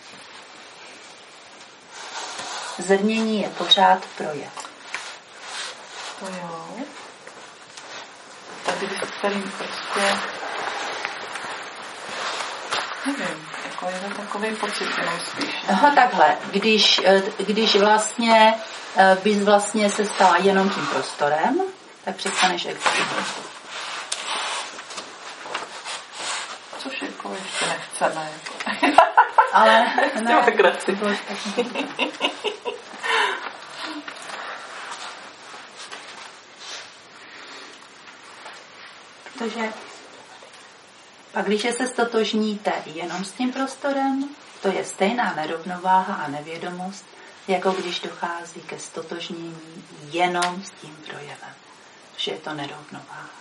Zrnění je pořád projev. To jo. A kdyby se tady prostě nevím, jako jeden takový pocit jenom spíš. Aha, takhle. Když, když vlastně bys vlastně se stala jenom tím prostorem, tak přestaneš existovat. Což jako ještě nechceme. Jako. Ale ne, to bylo špatně. Protože pak, když se stotožníte jenom s tím prostorem, to je stejná nerovnováha a nevědomost, jako když dochází ke stotožnění jenom s tím projevem. Že je to nerovnováha.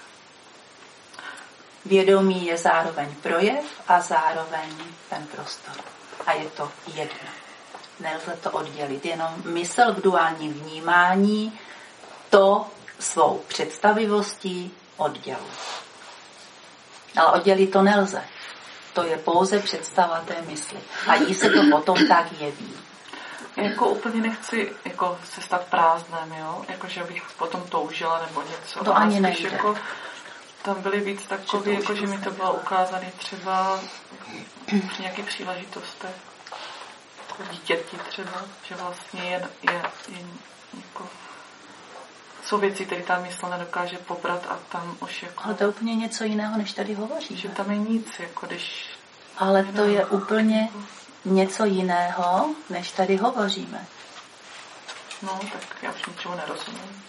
Vědomí je zároveň projev a zároveň ten prostor. A je to jedno. Nelze to oddělit. Jenom mysl v duálním vnímání to svou představivostí odděluje. Ale oddělit to nelze. To je pouze představa té mysli. A jí se to potom tak jeví. Jako úplně nechci jako se stát prázdném, jo? Jako, že bych potom toužila nebo něco. To ani nejde. Jako, tam byly víc takový, jako, že mi to bylo ukázané třeba při nějakých příležitostech. Jako dítěti třeba, že vlastně je, je, je jako, jsou věci, které ta mysl nedokáže pobrat a tam už jako... Ale to je úplně něco jiného, než tady hovoří. Že tam je nic, jako když... Ale to je úplně něco jiného, než tady hovoříme. No, tak já už ničemu nerozumím.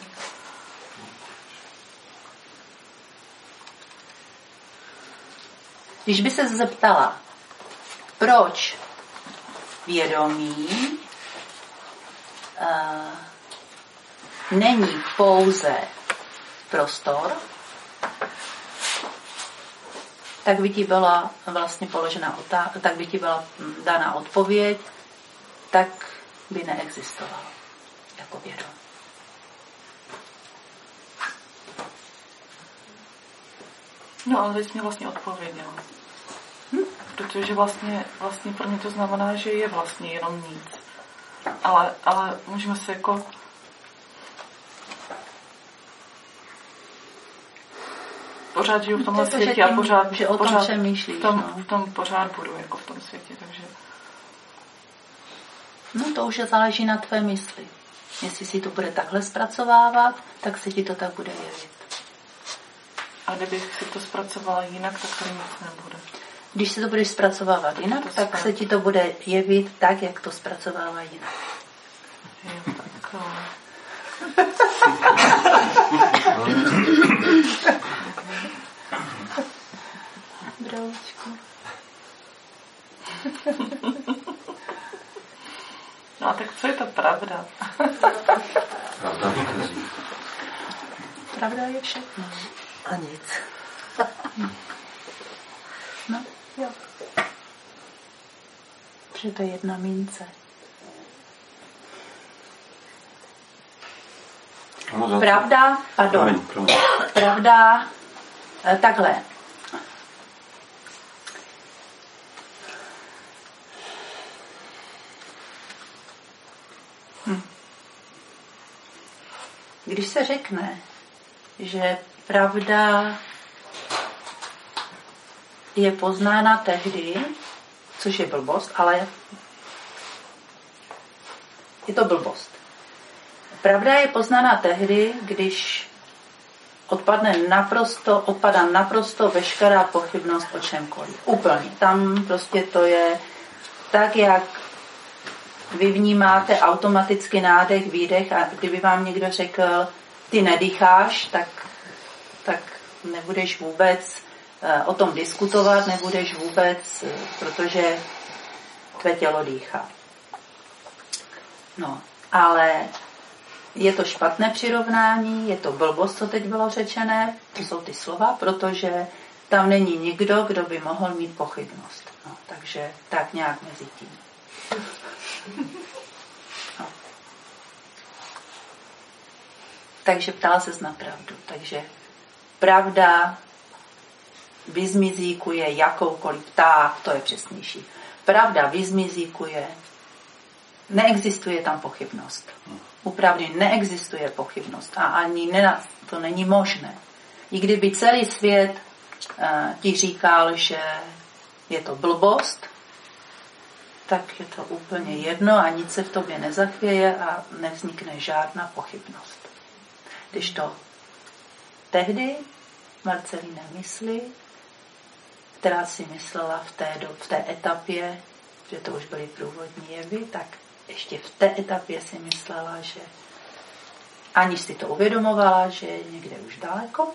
Když by se zeptala, proč vědomí uh, není pouze prostor, tak by ti byla vlastně položena otázka, tak by ti byla dána odpověď, tak by neexistovala jako vědomí. No, ale teď mě vlastně odpověděla. Hm? Protože vlastně, vlastně pro mě to znamená, že je vlastně jenom nic. Ale, ale můžeme se jako... Pořád žiju v tomhle to světě a pořád, že o tom pořád přemýšlíš, v, tom, no. v tom pořád budu jako v tom světě, takže... No to už záleží na tvé mysli. Jestli si to bude takhle zpracovávat, tak se ti to tak bude jevit. A kdybych si to zpracovala jinak, tak tady nic nebude. Když si to budeš zpracovávat jinak, to tak se ti to bude jevit tak, jak to zpracovává jinak. Jo, tak... Broučku. No a tak co je to pravda? Pravda vítězí. Pravda je všechno. A nic. No, jo. Protože to je jedna mince. No, Pravda, pardon. Promiň, promiň. Pravda, takhle. Hm. Když se řekne, že pravda je poznána tehdy, což je blbost, ale je to blbost. Pravda je poznána tehdy, když odpadne naprosto, odpadá naprosto veškerá pochybnost o čemkoliv. Úplně. Tam prostě to je tak, jak vy vnímáte automaticky nádech, výdech a kdyby vám někdo řekl, ty nedýcháš, tak, tak nebudeš vůbec o tom diskutovat, nebudeš vůbec, protože tvé tělo dýchá. No, ale je to špatné přirovnání, je to blbost, co teď bylo řečené, to jsou ty slova, protože tam není nikdo, kdo by mohl mít pochybnost. No, takže tak nějak mezi tím. No. Takže ptala ses na pravdu. Takže pravda vyzmizíkuje jakoukoliv, tak, to je přesnější. Pravda vyzmizíkuje, neexistuje tam pochybnost. U pravdy neexistuje pochybnost a ani ne, to není možné. I kdyby celý svět uh, ti říkal, že je to blbost, tak je to úplně jedno a nic se v tobě nezachvěje a nevznikne žádná pochybnost. Když to tehdy Marcelína mysli, která si myslela v té, do, v té etapě, že to už byly průvodní jevy, tak ještě v té etapě si myslela, že aniž si to uvědomovala, že je někde už daleko,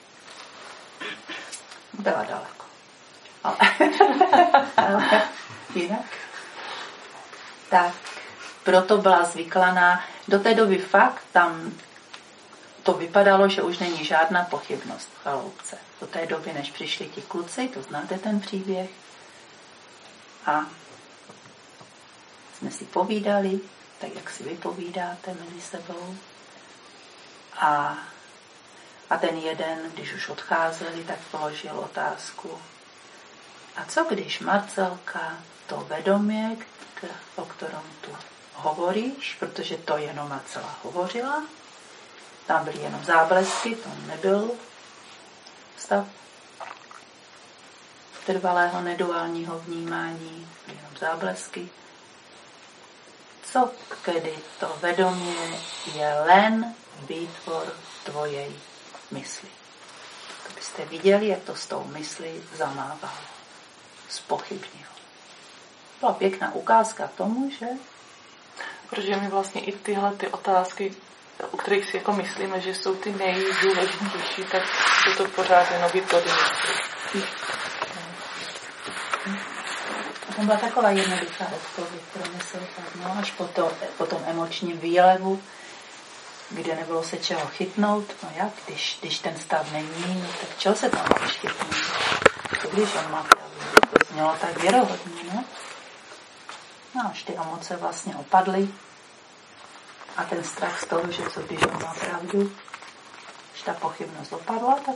byla daleko. Ale, ale jinak. Tak proto byla zvyklaná. Do té doby fakt tam to vypadalo, že už není žádná pochybnost v chaloupce. Do té doby, než přišli ti kluci, to znáte ten příběh, a jsme si povídali, tak jak si vypovídáte mezi sebou. A, a ten jeden, když už odcházeli, tak položil otázku. A co když Marcelka to vědomě, o kterém tu hovoríš, protože to jenom Marcela hovořila, tam byly jenom záblesky, to nebyl stav trvalého neduálního vnímání, byly jenom záblesky. Co kdy to vědomě je len výtvor tvojej mysli. To byste viděli, jak to s tou myslí zamávalo. Zpochybnilo. Byla pěkná ukázka tomu, že? Protože my vlastně i tyhle ty otázky, u kterých si jako myslíme, že jsou ty nejdůležitější, tak je to pořád jenom výplody mysli. A tam byla taková jednoduchá odpověď pro mysl, no, až po, to, po tom emočním výlevu, kde nebylo se čeho chytnout. No jak, když, když ten stav není, no tak čeho se tam máš chytnout? To když on má pravdu. To znělo tak věrohodně, no? No až ty emoce vlastně opadly a ten strach z toho, že co když on má pravdu, když ta pochybnost opadla, tak,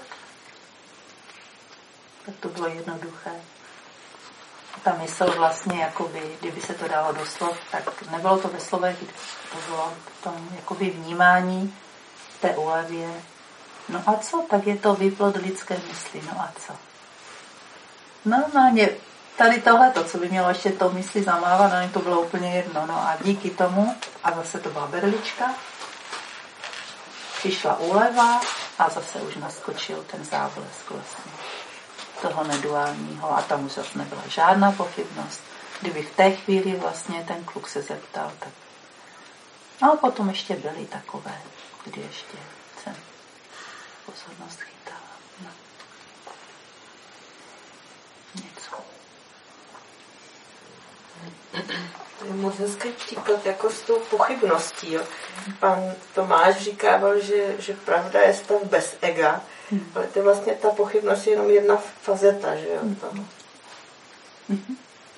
tak to bylo jednoduché. Ta mysl vlastně, jakoby, kdyby se to dalo do slov, tak nebylo to ve slovech, to bylo v tom jakoby vnímání té úlevě. No a co? Tak je to výplod lidské mysli. No a co? Normálně tady tohleto, co by mělo ještě to mysli zamávat, no to bylo úplně jedno. No a díky tomu, a zase to byla berlička, přišla úleva a zase už naskočil ten záblesk vlastně toho neduálního a tam už zase nebyla žádná pochybnost. Kdyby v té chvíli vlastně ten kluk se zeptal, tak... No a potom ještě byly takové, kdy ještě jsem pozornost chytala. No. Něco. To je moc hezký příklad jako s tou pochybností. Jo. Pan Tomáš říkával, že, že pravda je stav bez ega, hmm. ale to je vlastně ta pochybnost je jenom jedna fazeta, že jo. Hmm. Hmm.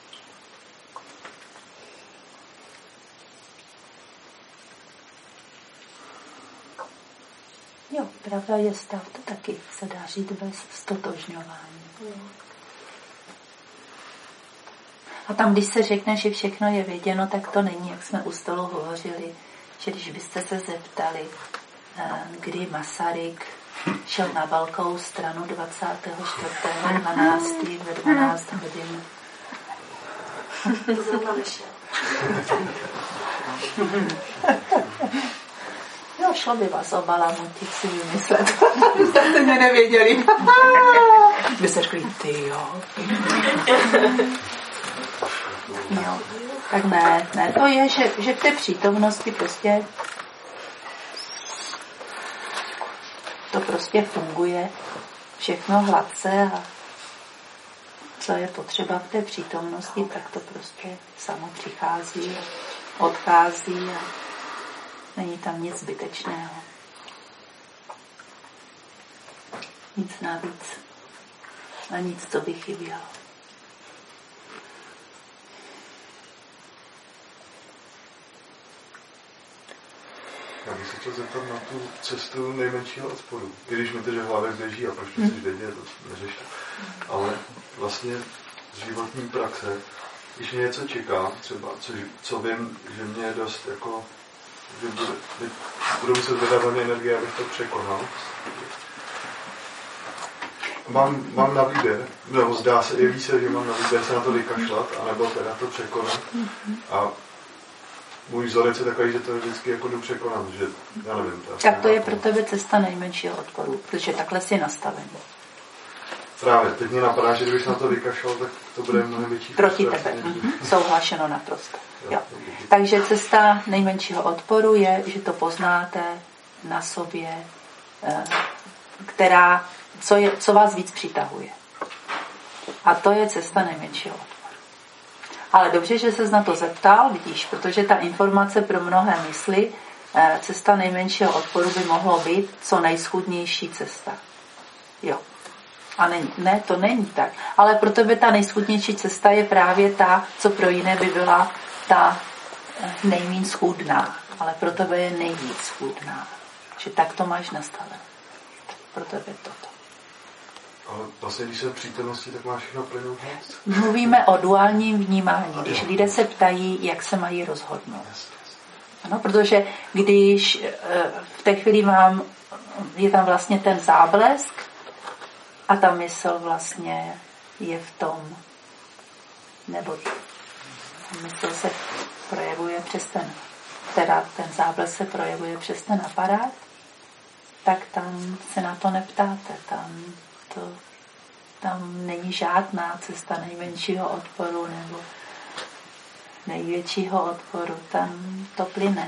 Jo, pravda je stav, to taky se dá říct bez stotožňování. Hmm. A tam, když se řekne, že všechno je věděno, tak to není, jak jsme u stolu hovořili, že když byste se zeptali, kdy Masaryk šel na velkou stranu dvacátého čtvrtého dvanáctého ve dvanáct hodin. To zrovna nešel. Jo, šlo by vás obalamutit si vymyslet. Byste se mě nevěděli. By se řekli, ty jo. No, tak ne, ne, to je, že, že v té přítomnosti prostě to prostě funguje všechno hladce a co je potřeba v té přítomnosti, tak to prostě samo přichází a odchází a Není tam nic zbytečného. Nic navíc. A nic, co by chybělo. Já bych se chtěl zeptat na tu cestu nejmenšího odporu. I když mi to, že v hlavě běží a proč to chceš vědět, to neřeš to. Ale vlastně z životní praxe, když mě něco čeká, třeba, co, co vím, že mě je dost jako, že budu, budu muset vydat hodně energie, abych to překonal. Mám, mám na výběr, nebo zdá se, jeví se, že mám na výběr se na to vykašlat, anebo teda to překonat. A můj vzorec je takový, že to vždycky jako jdu překonat, že já nevím. To tak to je pro tebe cesta nejmenšího odporu, protože takhle si nastavený. Právě, teď mě napadá, že kdybych na to vykašlal, tak to bude mnohem větší. Proti tebe, mm-hmm. Souhlašeno naprosto. Jo. Takže cesta nejmenšího odporu je, že to poznáte na sobě, která, co, je, co vás víc přitahuje. A to je cesta nejmenšího odporu. Ale dobře, že ses na to zeptal, vidíš, protože ta informace pro mnohé mysli, cesta nejmenšího odporu by mohlo být co nejschudnější cesta. Jo. A není, ne, to není tak. Ale pro tebe ta nejschudnější cesta je právě ta, co pro jiné by byla ta nejméně schůdná. Ale pro tebe je nejvíc schůdná. Že tak to máš nastavené. Pro tebe toto. Ale vlastně, když jsem v přítomnosti, tak máš všechno plynout moc. Mluvíme o duálním vnímání, když lidé se ptají, jak se mají rozhodnout. Ano, protože když v té chvíli mám, je tam vlastně ten záblesk a ta mysl vlastně je v tom, nebo mysl se projevuje přes ten, teda ten záblesk se projevuje přes ten aparát, tak tam se na to neptáte, tam to, tam není žádná cesta nejmenšího odporu nebo největšího odporu, tam to plyne.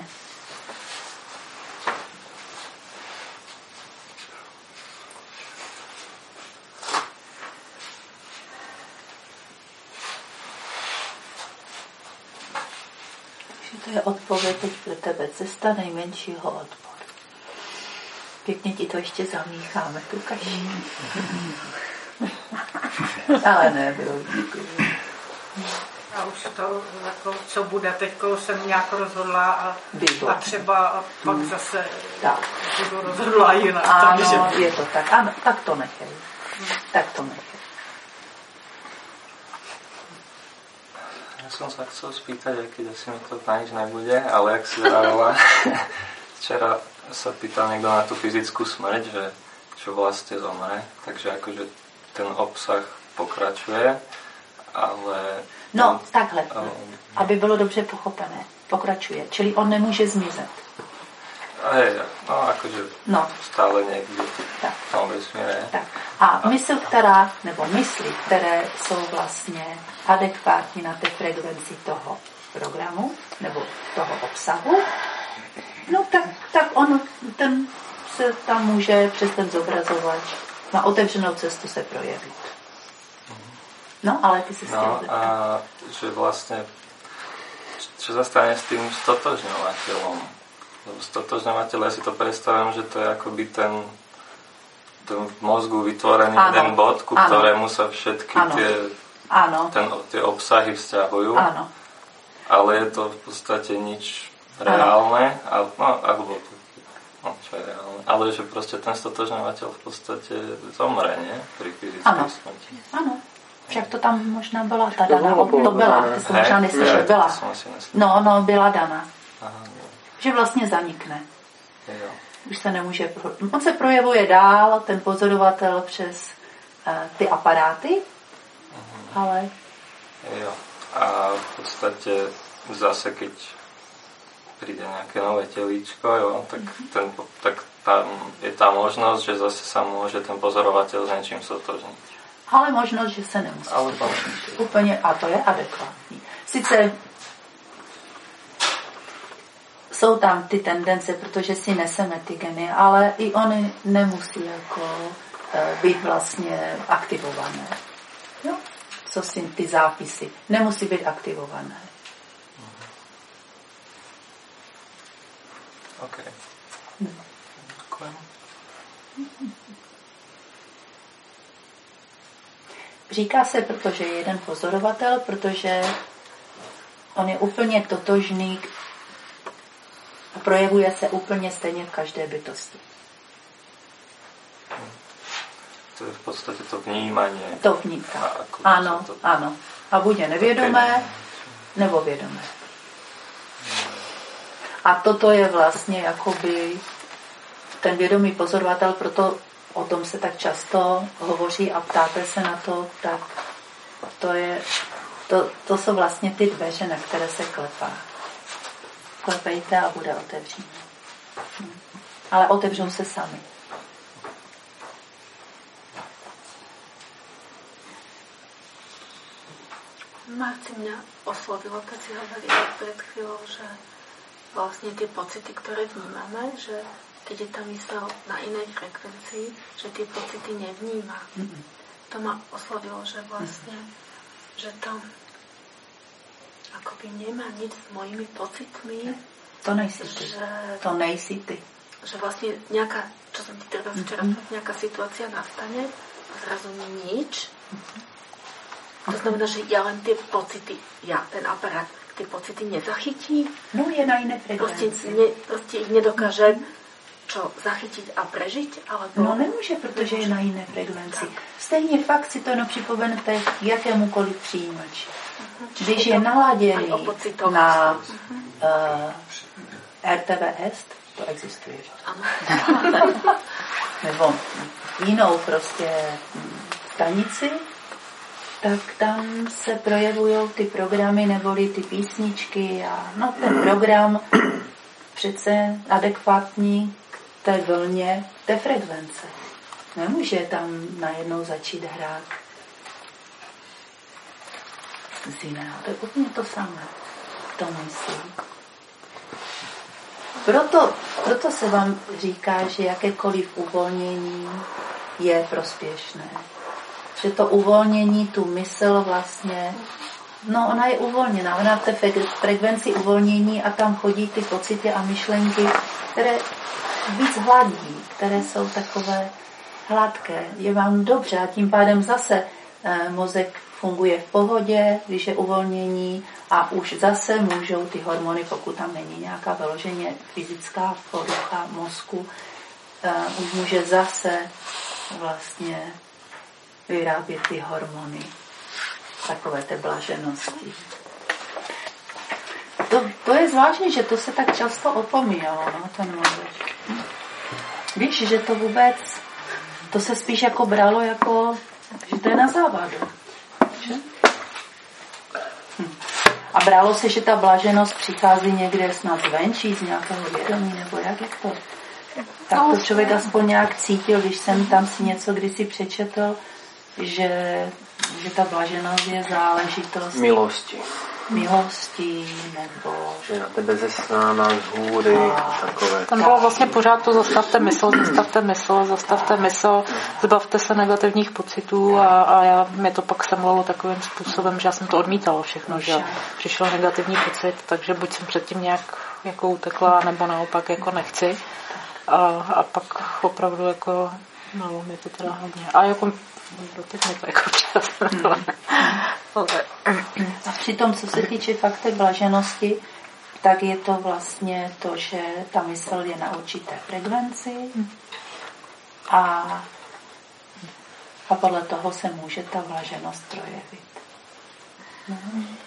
Takže to je odpověď teď pro tebe, cesta nejmenšího odporu. Pěkně ti to ještě zamícháme, tu kaši. Ale ne, bylo a už to, jako, co bude, teď jsem nějak rozhodla a, a třeba a pak hmm. zase tak. budu rozhodla jinak. Ano, takže... je to tak. Ano, tak to nechej. Hmm. Tak to nechej. Ja som sa chcel spýtať, aj keď asi mi to na nič nebude, ale jak si vravila, včera sa pýtal niekto na tú fyzickú smrť, že čo vlastne zomre, takže akože ten obsah pokračuje, ale... No, takhle, aby bylo dobře pochopené. Pokračuje, čili on nemůže zmizet. Hej, no akože no. stále někdy tak. v tom vesmíre. Tak. A mysl, která, nebo mysli, které jsou vlastně adekvátní na té frekvenci toho programu, nebo toho obsahu, no tak, tak on ten se tam může přes ten zobrazovač na otevřenou cestu se projevit. No, ale ty si no, a že vlastne čo sa stane s tým stotožňovateľom? Stotožňovateľ, ja si to predstavím, že to je akoby ten, ten v mozgu vytvorený ano, jeden bod, ku ano. ktorému sa všetky ano. tie, ano. Ten, tie obsahy vzťahujú. Ano. Ale je to v podstate nič reálne, ale, no, alebo no, čo je reálne, ale že proste ten stotožňovateľ v podstate zomre, nie? Pri fyzickej smrti. Áno. Však to tam možná byla ta Dana. To byla, ty jsi možná neslyšel, byla. No, no, byla Dana. Aha, že vlastně zanikne. Jo. Už se nemůže... On se projevuje dál, ten pozorovatel, přes uh, ty aparáty, uh-huh. ale... Jo. A v podstatě zase, keď príde nějaké nové tělíčko, jo, tak, uh-huh. ten, tak tam je ta možnost, že zase sa může ten pozorovatel s něčím sotožnit. Ale možnost, že se nemusí. Ale úplně, a to je adekvátní. Sice jsou tam ty tendence, protože si neseme ty geny, ale i oni nemusí jako být vlastně aktivované. Jo? Co si ty zápisy nemusí být aktivované. OK. Děkujem. Říká se, protože je jeden pozorovatel, protože on je úplně totožný a projevuje se úplně stejně v každé bytosti. To je v podstatě to vnímání. To vnímá. Ano, to... ano. A buď je nevědomé, nebo vědomé. A toto je vlastně jakoby ten vědomý pozorovatel, proto o tom se tak často hovoří a ptáte se na to, tak to, je, to, to jsou vlastně ty dveře, na které se klepá. Klepejte a bude otevřené. Ale otevřou se sami. Marci, mě oslovilo, keď si hovorila před chvíľou, že vlastně ty pocity, které vnímáme, že keď je tam mysl na inej frekvencii, že ty pocity nevnímá. Mm-hmm. To ma oslovilo, že vlastně, mm-hmm. že to akoby nemá nic s mojimi pocitmi. To nejsi ty. Že, to nejsi ty. Že vlastně nějaká, čo som ti teda včera, mm-hmm. nějaká situácia nastane a zrazu nič. Mm-hmm. To znamená, že já len ty pocity, já, ten aparát, ty pocity nezachytí. No je na jiné frekvenci. Prostě, ne, prostě ich nedokáže čo, zachytit a prežít? Alebo... No nemůže, protože je na jiné frekvenci. Stejně fakt si to jenom připomenete jakémukoliv přijímači. Uh-huh. Když je naladěný na uh, R T V S, to existuje. Nebo jinou prostě stanici, tak tam se projevují ty programy neboli ty písničky a no ten program přece adekvátní k té vlně, té frekvence. Nemůže tam najednou začít hrát z jiného. To je úplně to samé. To myslím. Proto, proto se vám říká, že jakékoliv uvolnění je prospěšné. Že to uvolnění, tu mysl vlastně, no ona je uvolněná, ona v té frekvenci uvolnění a tam chodí ty pocity a myšlenky, které víc hladí, které jsou takové hladké. Je vám dobře a tím pádem zase eh, mozek funguje v pohodě, když je uvolnění a už zase můžou ty hormony, pokud tam není nějaká vyloženě fyzická porucha mozku, eh, už může zase vlastně vyrábět ty hormony, takové té blaženosti. To, to je zvláštní, že to se tak často opomíjalo, no, ten mozek. Víš, že to vůbec, to se spíš jako bralo jako, že to je na závadu. Že? Hm. A bralo se, že ta blaženost přichází někde snad zvenčí, z nějakého vědomí, nebo jak je to? Tak to člověk aspoň nějak cítil, když jsem tam si něco kdysi přečetl, že, že ta blaženost je záležitost milosti. Milosti, nebo... Že na tebe ze snána, z hůry, a... takové. Tam bylo vlastně pořád to zastavte mysl, zastavte mysl, zastavte mysl, zbavte se negativních pocitů a, a já, mě to pak semlalo takovým způsobem, že já jsem to odmítala všechno, že přišel negativní pocit, takže buď jsem předtím nějak jako utekla, nebo naopak jako nechci. A, a pak opravdu jako, no, mě to teda hodně. A jako doteď mě to jako čas. A přitom, co se týče fakt té blaženosti, tak je to vlastně to, že ta mysl je na určité frekvenci a, a podle toho se může ta blaženost projevit. Mhm.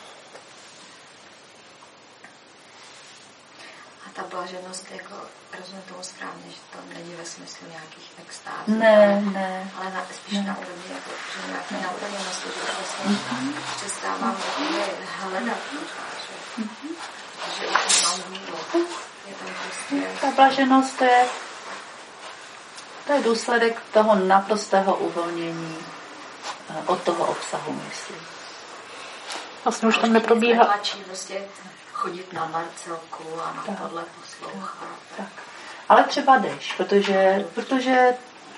Ta blaženost, jako rozumím tomu správně, že to není ve smyslu nějakých extáz. Ne, ne. Ale na, spíš ne. Na úrovni, jako, že nějaké mm. naplněnosti, že vlastně mm. přestávám hledat pořád, že, mm. že už nemám důvod. Je tam prostě... Ta blaženost to je, to je důsledek toho naprostého uvolnění od toho obsahu mysli. Vlastně už tam neprobíhá. Netlačí prostě chodit na Marcelku a na tak. Tohle poslouchat. Tak. Ale třeba jdeš, protože, protože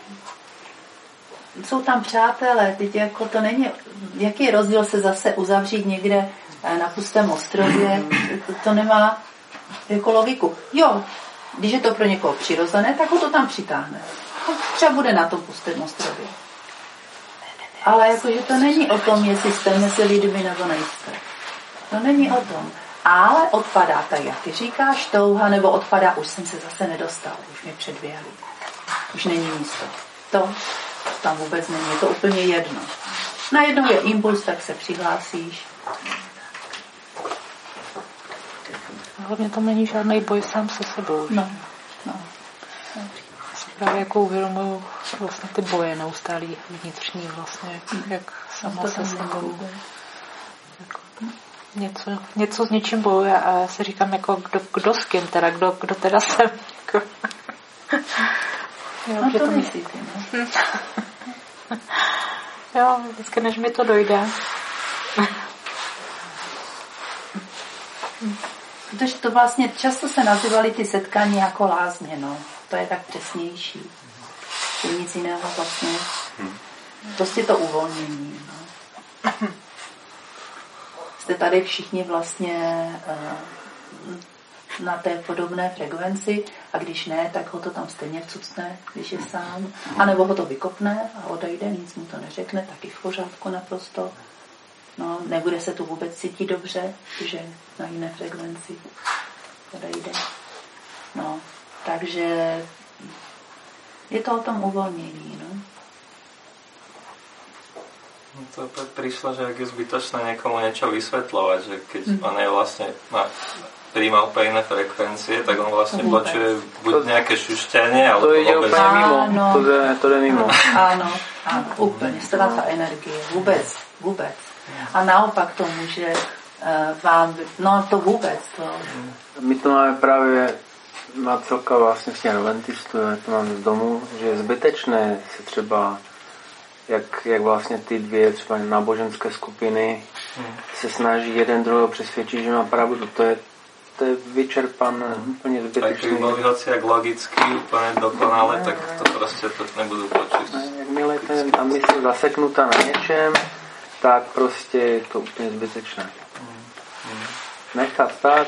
jsou tam přátelé, teď jako to není, jaký je rozdíl se zase uzavřít někde na pustém ostrově, to, to nemá jako logiku. Jo, Když je to pro někoho přirozené, tak ho to tam přitáhne. Třeba bude na tom pustém ostrově. Ale jakože to není o tom, jestli jste mezi lidmi nebo nejste. To není o tom. Ale odpadá, tak jak ty říkáš, touha, nebo odpadá, už jsem se zase nedostal, už mě předběhli. Už není místo. To tam vůbec není, je to úplně jedno. Najednou je impuls, tak se přihlásíš. Hlavně tam není žádný boj sám se sebou. No, no. Právě jako uvědomuju vlastně ty boje neustálý vnitřní vlastně, jak sama se sebou. Jako něco, něco s něčím bojuje a já si říkám, jako kdo, kdo s kým teda, kdo, kdo teda jsem. Jako. Jo, no to to myslíte, no. Jo, vždycky, než mi to dojde. Protože to vlastně často se nazývaly ty setkání jako lázně, no. To je tak přesnější. To je nic jiného vlastně. Prostě to uvolnění, no. Jste tady všichni vlastně uh, na té podobné frekvenci a když ne, tak ho to tam stejně vcucne, když je sám. A nebo ho to vykopne a odejde, nic mu to neřekne, taky v pořádku naprosto. No, nebude se tu vůbec cítit dobře, že na jiné frekvenci odejde. No, takže je to o tom uvolnění, no. No to tak prišlo, že ak je zbytočné niekomu niečo vysvetľovať, že keď mm. on je vlastne má, príjma úplne iné frekvencie, tak on vlastne počuje buď nejaké šušťanie, alebo to ide úplně mimo, to jde, to jde mimo. Ano, ano, úplně, ztráta energie, vůbec, vůbec. A naopak to může uh, vám, no to vůbec. To... My to máme právě, má celka vlastně s těm adventistů, to máme z domu, že je zbytečné se třeba, jak, jak vlastně ty dvě třeba náboženské skupiny hmm. se snaží jeden druhého přesvědčit, že má pravdu. To je, to je vyčerpané, hmm. úplně zbytečné. Tak by mohli hoci jak logicky, úplně dokonale, tak to prostě to nebudu počít. Jakmile ten a mysl zaseknutá na něčem, tak prostě je to úplně zbytečné. Hmm. Nechat tak,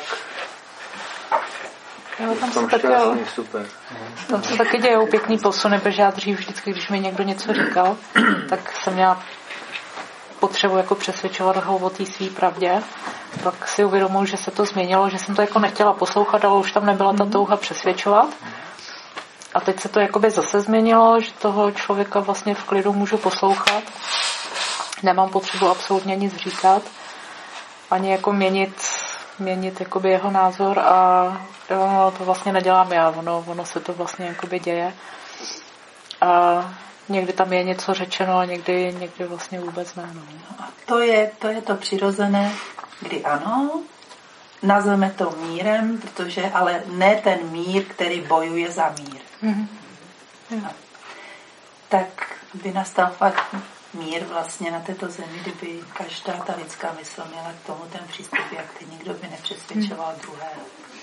jo, tam jsem šťastný, taky, super. Tam se taky dějou pěkný posuny, protože já dřív vždycky, když mi někdo něco říkal, tak jsem měla potřebu jako přesvědčovat ho o té svý pravdě. Pak si uvědomuji, že se to změnilo, že jsem to jako nechtěla poslouchat, ale už tam nebyla ta touha přesvědčovat. A teď se to jakoby zase změnilo, že toho člověka vlastně v klidu můžu poslouchat. Nemám potřebu absolutně nic říkat, ani jako měnit měnit jakoby jeho názor a jo, to vlastně nedělám já, ono, ono se to vlastně jakoby děje a někdy tam je něco řečeno a někdy, někdy vlastně vůbec ne. No. A to je, to je to přirozené, kdy ano, nazveme to mírem, protože ale ne ten mír, který bojuje za mír. Mm-hmm. No. Tak by nastal fakt mír vlastně na této zemi, kdyby každá ta lidská mysl měla k tomu ten přístup, jak ty nikdo by nepřesvědčoval hmm. druhého.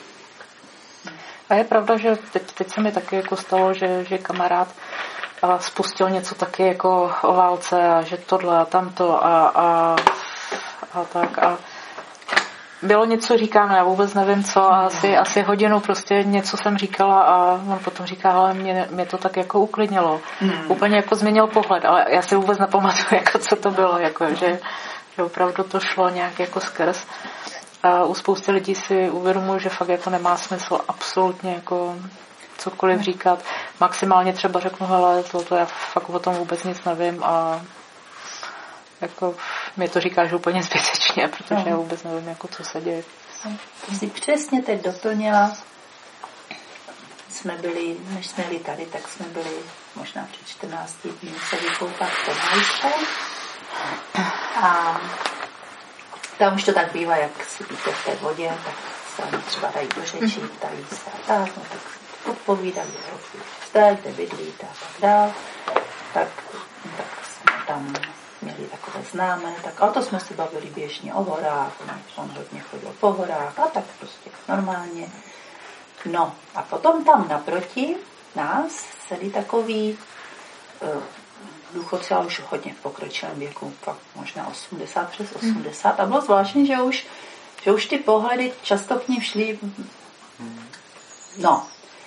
A je pravda, že teď, teď se mi taky jako stalo, že, že kamarád a spustil něco taky jako o válce a že tohle a tamto a, a, a tak a bylo něco říkáno, já vůbec nevím co a asi, asi hodinu prostě něco jsem říkala a on potom říká, ale mě, mě to tak jako uklidnilo. Hmm. Úplně jako změnil pohled, ale já si vůbec nepamatuju, jako co to bylo, jako, že, že opravdu to šlo nějak jako skrz. A u spousty lidí si uvědomuji, že fakt jako nemá smysl absolutně jako cokoliv říkat. Maximálně třeba řeknu, hele, to, to já fakt o tom vůbec nic nevím a jako mi to říkáš úplně zbytečně, protože no. já vůbec nevím, jako, co se děje. To jsi přesně teď doplnila. Jsme byli, než jsme byli tady, tak jsme byli možná před čtrnácti dní se vykoupat pod Hajskou. A tam už to tak bývá, jak si víte v té vodě, tak se oni třeba dají do řeči, dají se a tak, no, tak odpovídají, jste, kde bydlíte a tak dál. Tak, tak jsme tam měli takové známé, tak a to jsme si bavili běžně o horách, on hodně chodil po horách a tak prostě normálně. No a potom tam naproti nás sedí takový uh, důchodci, ale už hodně v pokročilém věku, fakt možná osmdesát přes osmdesát a bylo zvláštní, že už, že už ty pohledy často k ním šly. No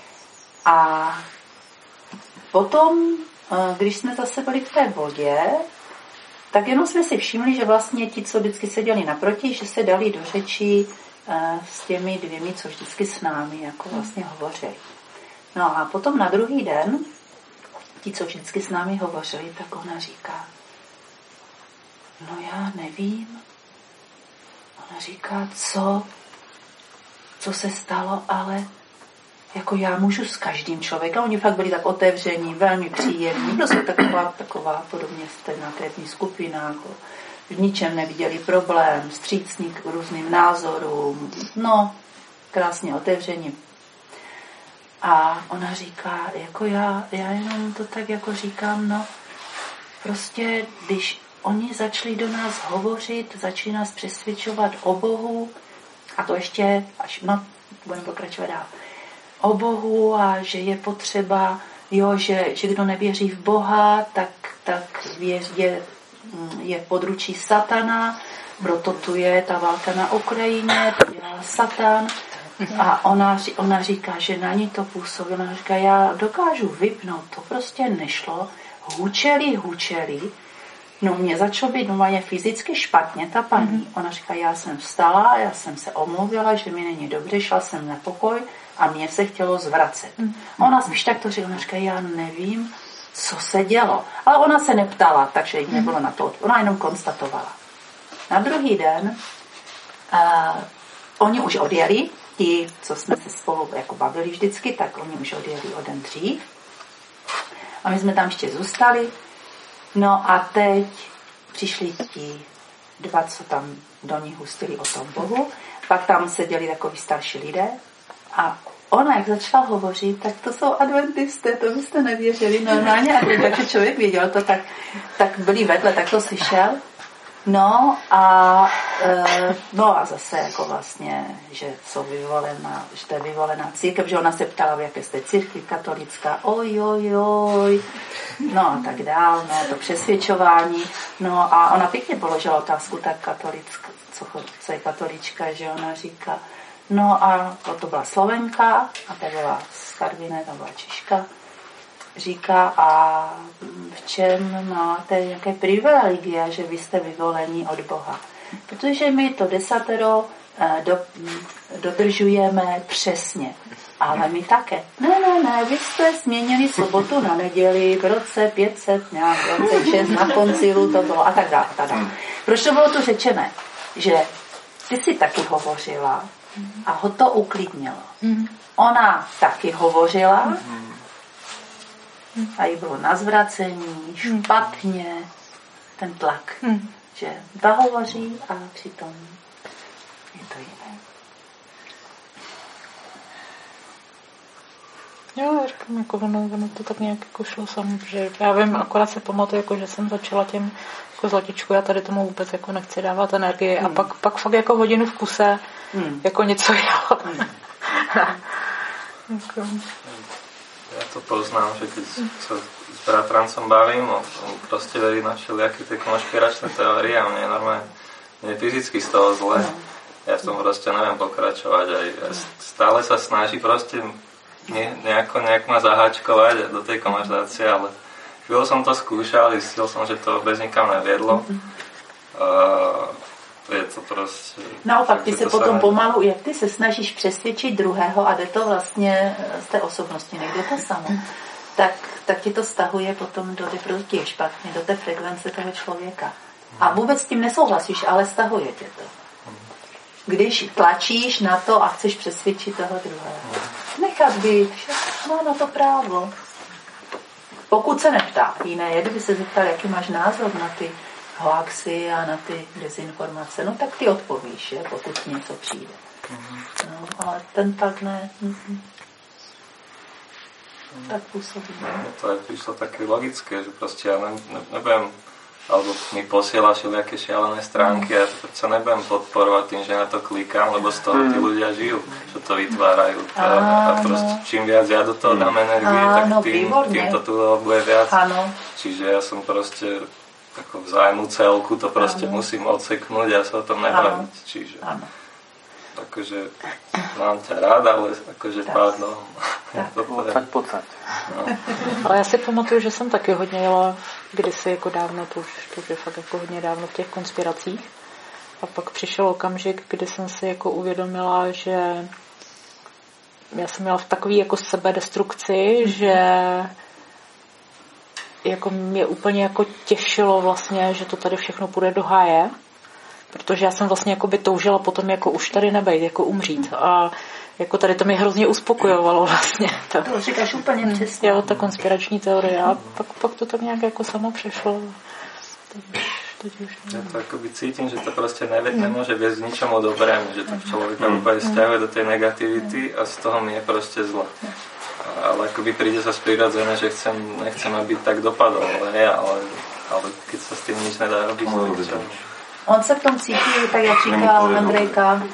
A potom, když jsme zase byli v té vodě, tak jenom jsme si všimli, že vlastně ti, co vždycky seděli naproti, že se dali do řečí s těmi dvěmi, co vždycky s námi jako vlastně hovořili. No a potom na druhý den, ti, co vždycky s námi hovořili, tak ona říká, no já nevím. Ona říká, co? Co se stalo, ale jako já můžu s každým člověkem. Oni fakt byli tak otevření, velmi příjemní. Prostě taková, taková podobně stejná krétní skupina. Jako v ničem neviděli problém, vstřícní k různým názorům. No, krásně otevření. A ona říká, jako já, já jenom to tak jako říkám, no, prostě když oni začali do nás hovořit, začali nás přesvědčovat o Bohu, a to ještě, až, no, budeme pokračovat dál, o Bohu a že je potřeba, jo, že, že kdo nevěří v Boha, tak, tak je, je v područí satana, proto tu je ta válka na Ukrajině, to dělá satan. A ona, ona říká, že na ní to působí. Ona říká, já dokážu vypnout, to prostě nešlo. Hučeli, hučeli. No mě začalo být normálně fyzicky špatně, ta paní. Mm-hmm. Ona říká, já jsem vstala, já jsem se omluvila, že mi není dobře, šla jsem na pokoj a mě se chtělo zvracet. Mm-hmm. Ona spíš tak to říká, ona říká, já nevím, co se dělo. Ale ona se neptala, takže jí nebylo na to. Ona jenom konstatovala. Na druhý den uh, oni už odjeli, ti, co jsme se spolu jako bavili vždycky, tak oni už odjeli o den dřív. A my jsme tam ještě zůstali. No a teď přišli ti dva, co tam do nich hustili o tom Bohu. Pak tam seděli takový starší lidé. A ona, jak začala hovořit, tak to jsou adventisté, to byste nevěřili normálně. A takže člověk věděl to, tak, tak byli vedle, tak to slyšel. No a, e, no a zase jako vlastně, že jsou vyvolená, že to je vyvolená církev, že ona se ptala, v jaké jste církvi katolická, oj, oj, oj, no a tak dál, no to přesvědčování, no a ona pěkně položila otázku, tak katolická, co, co je katolička, že ona říká, no a to byla Slovenka, a ta byla z Karviné, tam byla Češka, říká, a v čem máte nějaké privilegia, že vy jste vyvolení od Boha? Protože my to desatero do, dodržujeme přesně. Ale my také. Ne, ne, ne, vy jste změnili sobotu na neděli v roce pět set dvacet šest na koncilu to bylo a tak dále. A tak dále. Proč to bylo tu řečené? Že ty si taky hovořila a ho to uklidnilo. Ona taky hovořila a jí bylo na zvracení, špatně, ten tlak, hmm. že zahovoří a přitom je to jiné. Jo, já říkám, jako ono, ono to tak nějak jako šlo sam, že já vím, akorát se pamatuju, jako, že jsem začala těm jako zlatičku, já tady tomu vůbec jako nechci dávat energii hmm. a pak, pak fakt jako hodinu v kuse hmm. jako něco dělala. Hmm. jako... Ja to poznám, že keď sa s bratrancom bavím, on proste verí na všelijaké tie konšpiračné teórie a mne je normálne, mne je fyzicky z toho zle. Ja v tom proste neviem pokračovať. Aj stále sa snaží proste nejako, nejak ma zaháčkovať do tej konverzácie, ale chvíľu som to skúšal, zistil som, že to vôbec nikam neviedlo. Uh, je to prostě... Naopak, ty se potom pomalu, jak ty se snažíš přesvědčit druhého a jde to vlastně z té osobnosti, nejde to samo, tak, tak ti to stahuje potom do té produkty špatně, do té frekvence toho člověka. A vůbec s tím nesouhlasíš, ale stahuje tě to. Když tlačíš na to a chceš přesvědčit toho druhého. Nechat být, má na to právo. Pokud se neptá, jiné je, kdyby se zeptal, jaký máš názor na ty hoaxy a na ty dezinformace, no tak ty odpovíš, je, pokud něco přijde. No, ale ten tak ne. Mm-hmm. Tak působí. No, to je prišlo také logické, že prostě ja ne, ne, nebudem, alebo mi posiela všelijaké šialené stránky a ja sa nebudem podporovať tým, že na to klikám, lebo z toho tí ľudia žijú, že to vytvárajú. A, a prostě čím viac ja do toho dám energie, tak tým, tým to tu bude viac. Áno. Čiže ja som prostě ako v zájmu celku to prostě ano. musím odseknúť a sa o tom nebaviť. Čiže ano. akože mám ťa rád, ale akože pardon. Pocať, pocať. Ale já si pamatuju, že jsem taky hodně jela kdysi jako dávno, to už, to už je fakt jako hodně dávno v těch konspiracích. A pak přišel okamžik, kdy jsem si jako uvědomila, že já jsem měla v takový jako sebedestrukci, mm-hmm. že jako mě úplně jako těšilo vlastně, že to tady všechno půjde do háje, protože já jsem vlastně jako by toužila potom jako už tady nebejt, jako umřít. A jako tady to mi hrozně uspokojovalo vlastně. To, to říkáš úplně přesně. Jo, ta konspirační teorie. A pak, pak to tak nějak jako samo přešlo. Ja to akoby cítim, že to proste nevie, nemôže viesť k ničomu dobrému, že to človeka úplne stiahuje do tej negativity a z toho mi je proste zle. Ale akoby príde sa prirodzené, že chcem, nechcem, aby tak dopadlo, ale nie, ale, ale keď sa s tým nič nedá robiť, to on se v tom cítí, tak jak říkal Andrejka,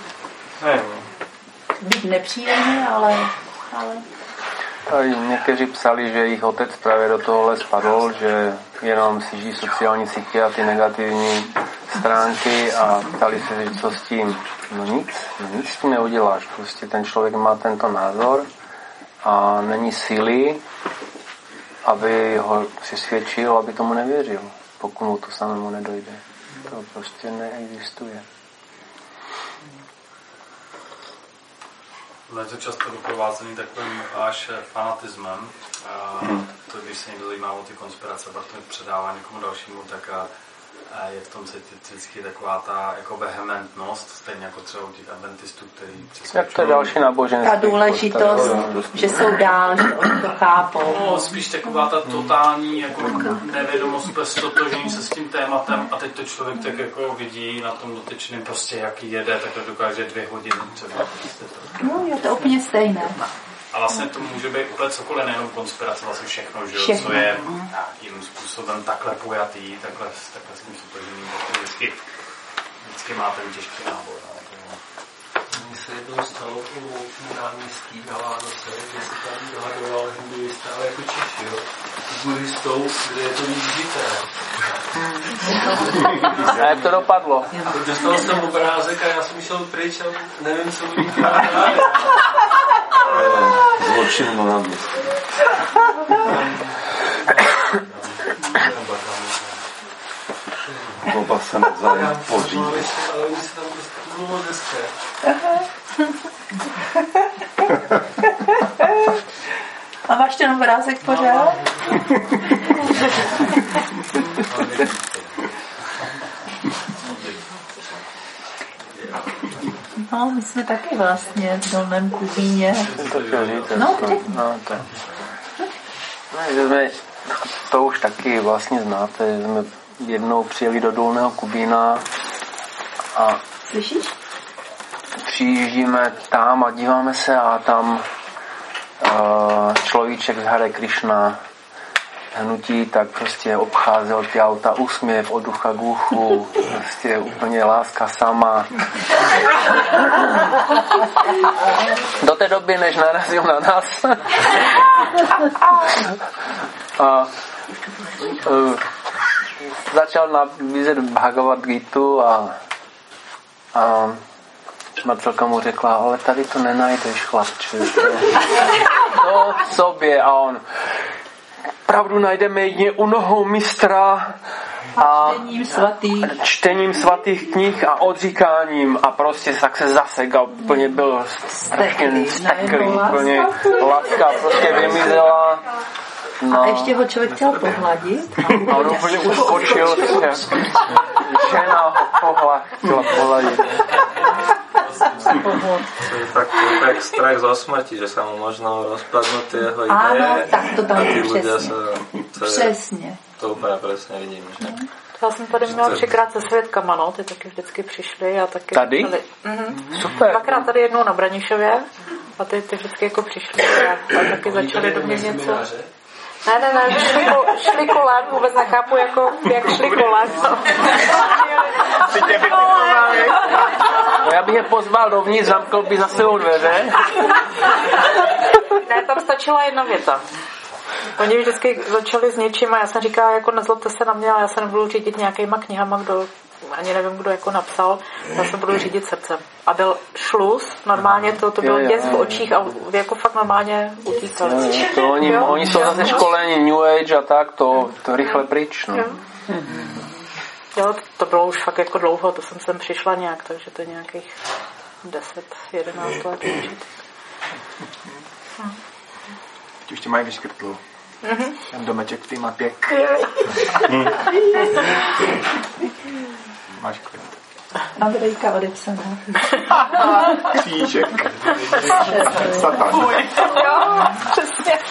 být nepříjemný, ale... ale... A někteří psali, že jejich otec právě do tohohle spadl, že jenom si žijí sociální sítě a ty negativní stránky a ptali se, že co s tím. No nic, no nic s tím neuděláš. Prostě ten člověk má tento názor a není síly, aby ho přesvědčil, aby tomu nevěřil, pokud mu to samému nedojde. To prostě neexistuje. Je to často doprovázený takovým až fanatismem. A to, když se někdo zajímá o ty konspirace, pak to předává někomu dalšímu, tak a je v tom vždycky taková ta jako vehementnost, stejně jako třeba u těch adventistů, který přesvědčují. Jak to je další náboženství? Ta důležitost, že jsou dál, že oni to chápou. No, spíš taková ta totální jako nevědomost, bez totožení se s tím tématem a teď to člověk tak jako vidí na tom dotyčném prostě, jaký jede, tak to dokáže dvě hodiny třeba. Prostě to. No, je to úplně stejné. A vlastně to může být úplně cokoliv, nejenom konspirace, vlastně všechno, že všechno. Co je nějakým způsobem takhle pojatý, takhle, takhle s tím soupeřeným, to vždycky, vždycky má ten těžký nábor. Mně se jednou stalo u náměstí na Vánoce, kde se tam dohadoval hinduista, ale jako Češi, jo, s buddhistou, kde je to víc žité. A jak to dopadlo? Dostal jsem obrázek a já jsem šel pryč a nevím, co mi dělá dál. Zločin na náměstí. Oba se navzájem pořídí. Ale oni se tam prostě bylo hezké. A máš ten obrázek pořád? No, my jsme taky vlastně v Dolném Kubíně. No, no, to, no, jsme, to už taky vlastně znáte, že jsme jednou přijeli do Dolného Kubína a slyšíš? Přijíždíme tam a díváme se a tam uh, človíček z Hare Krishna hnutí, tak prostě obcházel ty auta, úsměv od ucha k uchu, prostě úplně láska sama. Do té doby, než narazil na nás. A uh, začal nabízet Bhagavad Gitu a, a Marcelka mu řekla, ale tady to nenajdeš, chlapče. To, to v sobě. A on, pravdu najdeme jedině u nohou mistra a čtením svatých. čtením svatých knih a odříkáním a prostě tak se zasek a úplně byl strašně steklý, úplně láska prostě vymizela. No. A ještě ho člověk chtěl pohladit. A on úplně uskočil, žena ho pohla, chtěla pohladit. To je fakt tak strach zo smrti, že sa mu možno rozpadnú tie jeho ideje. Áno, tak to tam je přesně. To přesně. To úplně přesně vidím. Že? Já jsem tady měla třikrát se svědkama, no, ty taky vždycky přišli a taky... Tady? Tady, mhm. Super. Dvakrát tady jednou na Branišově a ty, ty vždycky jako přišli a, a taky začali do mě něco... Ne, ne, ne, šli, šli kolem, vůbec nechápu, jako, jak šli kolem. No, já bych je pozval dovnitř, zamkl by za sebou dveře. Ne, tam stačila jedna věta. Oni vždycky začali s něčím a já jsem říkala, jako nezlobte se na mě, ale já se nebudu řídit nějakýma knihama, kdo ani nevím, kdo jako napsal, já se budu řídit srdcem. A byl šluz, normálně to, to byl děs v očích a jako fakt normálně utíkali. To oni, oni jsou zase školení New Age a tak, to, to rychle pryč. No. Jo. Jo, to bylo už fakt jako dlouho, to jsem sem přišla nějak, takže to je nějakých deset, jedenáct let určitě. Hm. Teď už tě mají vyškrtlou. Mm-hmm. Ten domeček v té mapě. Máš klid. Andrejka odepsaná. Křížek. Satan. Jo, přesně.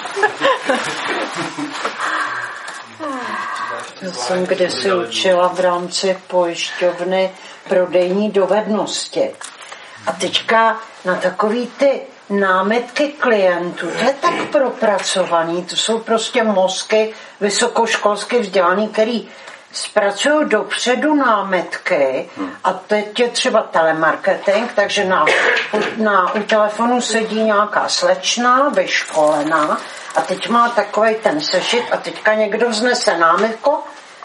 Já jsem kdysi učila v rámci pojišťovny prodejní dovednosti. A teďka na takový ty námitky klientů, to je tak propracovaný, to jsou prostě mozky vysokoškolsky vzdělaný, který zpracují dopředu námitky a teď je třeba telemarketing, takže na, na, u telefonu sedí nějaká slečna, vyškolená a teď má takovej ten sešit a teďka někdo vznese námitku,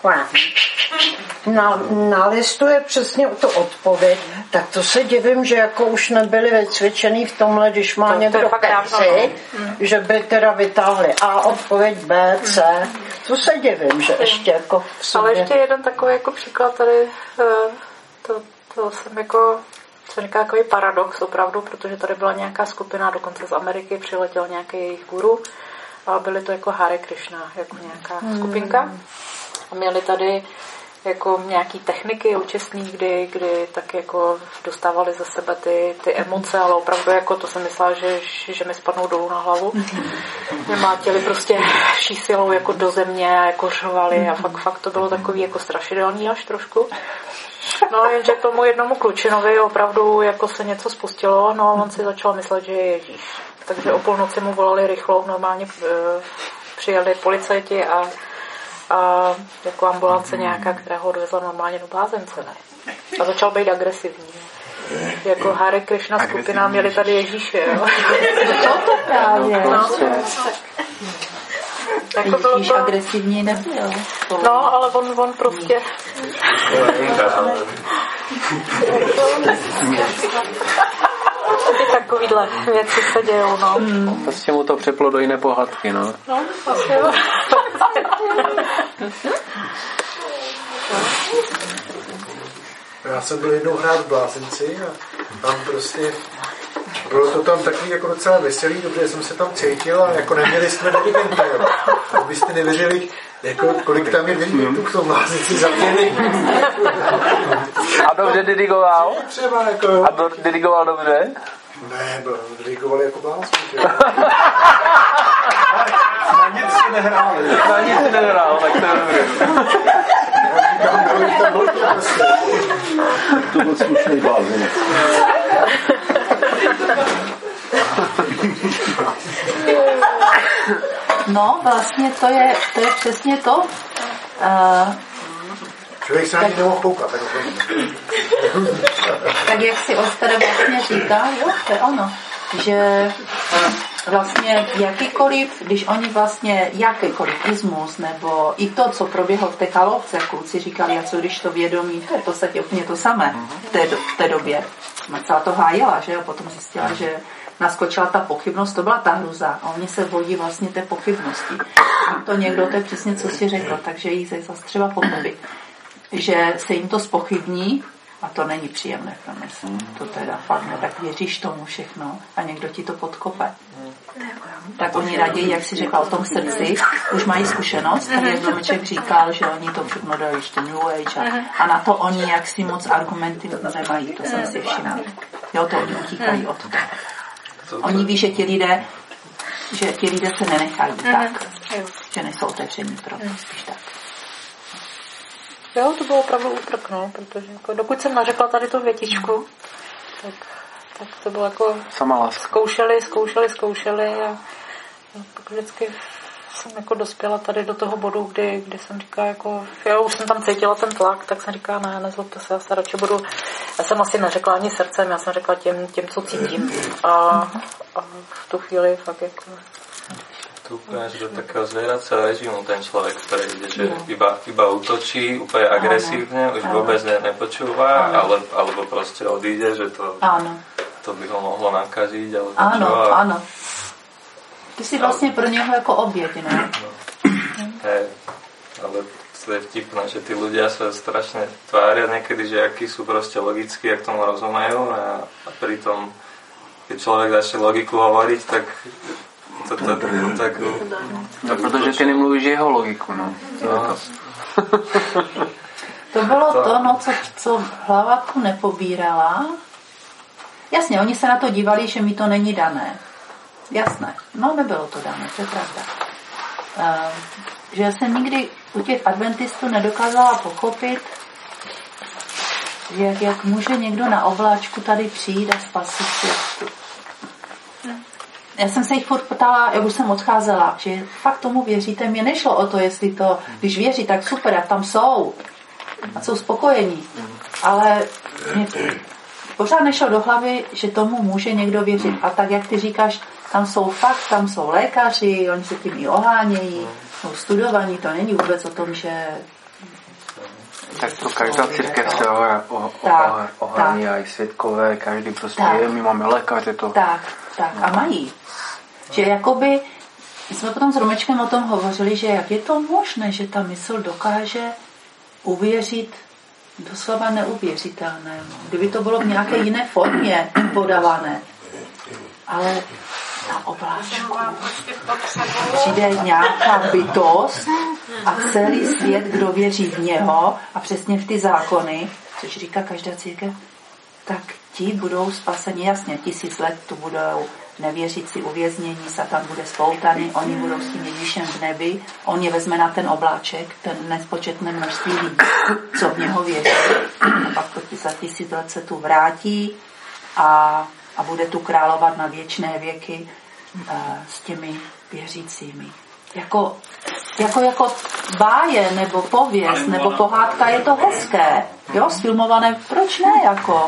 na, nalistuje přesně tu odpověď, tak to se divím, že jako už nebyli vycvičený v tomhle, když má to, někdo keci, že by teda vytáhli A, odpověď B, C. To se divím, že ještě jako v sobě. Ale ještě jeden takový jako příklad tady, to, to jsem jako, co říká takový paradox opravdu, protože tady byla nějaká skupina, dokonce z Ameriky přiletěl nějaký jejich guru a byly to jako Hare Krishna, jako nějaká hmm. skupinka. A měli tady jako nějaký techniky účastní, kdy, kdy tak jako dostávali ze sebe ty, ty emoce, ale opravdu jako to jsem myslela, že, že mi spadnou dolů na hlavu. Mě mátili prostě vší silou jako do země a jako řvali a fakt, fakt to bylo takový jako strašidelný až trošku. No jenže tomu jednomu klučinovi opravdu jako se něco spustilo, no a on si začal myslet, že je Ježíš. Takže o půlnoci mu volali rychlou, normálně e, přijeli policajti a a jako ambulance nějaká, která ho odvezla normálně do blázence, ne? A začal být agresivní. Jako Hare Krishna skupina měli tady Ježíše, jo? No to právě. No, tak to bylo to... agresivní nebyl. No, ale on, on prostě... Ty takovýhle věci se dějou, no. Hmm. Prostě mu to přeplo do jiné pohádky, no. No, asi jo. Já jsem byl jednou hrát v Blázenci a tam prostě bylo to tam takový jako docela veselý, dobře jsem se tam cítil a jako neměli jsme dirigenta, jo. Abyste nevěřili, jako kolik tam je dirigentů v tom Blázenci zaměli. A dobře dirigoval? Třeba jako jo. A do, dirigoval dobře? Ne, dirigovali jako blázni. Na nic si nehrál. Na nic si nehrál, tak to je dobré. To byl slušný blázen. No, vlastně to je, to je přesně to. Uh, Člověk se na ní nemohl koukat. Tak, tak jak si Oskar vlastně říká, jo, to je ono, že vlastně jakýkoliv, když oni vlastně jakýkoliv ismus, nebo i to, co proběhlo v té kalovce, kluci říkali, a co když to vědomí, to je v podstatě úplně to samé v té, v té době. Celá to hájela, že jo, potom zjistila, že naskočila ta pochybnost, to byla ta hruza a oni se bojí vlastně té pochybnosti. A to někdo, to je přesně, co si řekl, takže jí se zase třeba pochopit, že se jim to zpochybní a to není příjemné pro mě. To teda fakt, no, tak věříš tomu všechno a někdo ti to podkope. Tak oni raději, jak si řekla o tom srdci, už mají zkušenost, tak jak Domeček říkal, že oni to všechno dají ještě New Age a, a na to oni jak si moc argumenty nemají, to jsem si všimla. Jo, to oni utíkají od toho. Oni ví, že ti lidé, že ti lidé se nenechají tak, že nejsou otevření pro to, spíš tak. Jo, to bylo opravdu útrk, no, protože jako, dokud jsem nařekla tady tu větičku, tak, tak to bylo jako... Sama láska. Zkoušeli, zkoušeli, zkoušeli a, a pak vždycky jsem jako dospěla tady do toho bodu, kdy, kdy jsem říkala jako, já už jsem tam cítila ten tlak, tak jsem říkala, ne, nezlobte se, já se radši budu, já jsem asi neřekla ani srdcem, já jsem řekla těm, těm co cítím a, a v tu chvíli fakt jako... vstupuje až do takého zvieracieho režimu ten človek, ktorý ide, že iba, iba útočí úplne agresívne, už vôbec ne, nepočúva, ale, alebo proste odíde, že to, to by ho mohlo nakaziť. Alebo Áno, čo, a... áno. Ty si vlastne pro něho jako oběť, ne? No. Hej, ale to je vtipné, že tí ľudia sa strašne tvária niekedy, že akí sú proste logickí, jak tomu rozumejú a, a pritom, keď človek začne logiku hovoriť, tak to, to, to, to tak... No, protože ty nemluvíš jeho logiku, no. no. To bylo to, no, co, co hlava tu nepobírala. Jasně, oni se na to dívali, že mi to není dané. Jasné, no nebylo to dané, to je pravda. Uh, že já jsem nikdy u těch adventistů nedokázala pochopit, jak, jak může někdo na obláčku tady přijít a spasit svět. Já jsem se jich furt ptala, jak už jsem odcházela, že fakt tomu věříte, mě nešlo o to, jestli to, když věří, tak super, a tam jsou a jsou spokojení, ale mě pořád nešlo do hlavy, že tomu může někdo věřit. A tak, jak ty říkáš, tam jsou fakt, tam jsou lékaři, oni se tím i ohánějí, jsou studovaní, to není vůbec o tom, že... Tak to každá církev se ohání a i světkové, každý prostě tak. je, my máme lékaře to. Tak, tak a mají. Že jakoby, my jsme potom s Romečkem o tom hovořili, že jak je to možné, že ta mysl dokáže uvěřit doslova neuvěřitelnému. Kdyby to bylo v nějaké jiné formě podávané. Ale na obláčku přijde nějaká bytost a celý svět, kdo věří v něho a přesně v ty zákony, což říká každá církev, tak ti budou spaseni. Jasně, tisíc let tu budou nevěřící uvěznění, Satan bude spoutaný, oni budou s tím Ježíšem v nebi, on je vezme na ten obláček, ten nespočetné množství lidí, co v něho věří. A pak za tisíc let se tu vrátí a, a bude tu královat na věčné věky uh, s těmi věřícími. Jako, jako, jako báje, nebo pověst, nebo pohádka je to hezké, jo, sfilmované, proč ne, jako,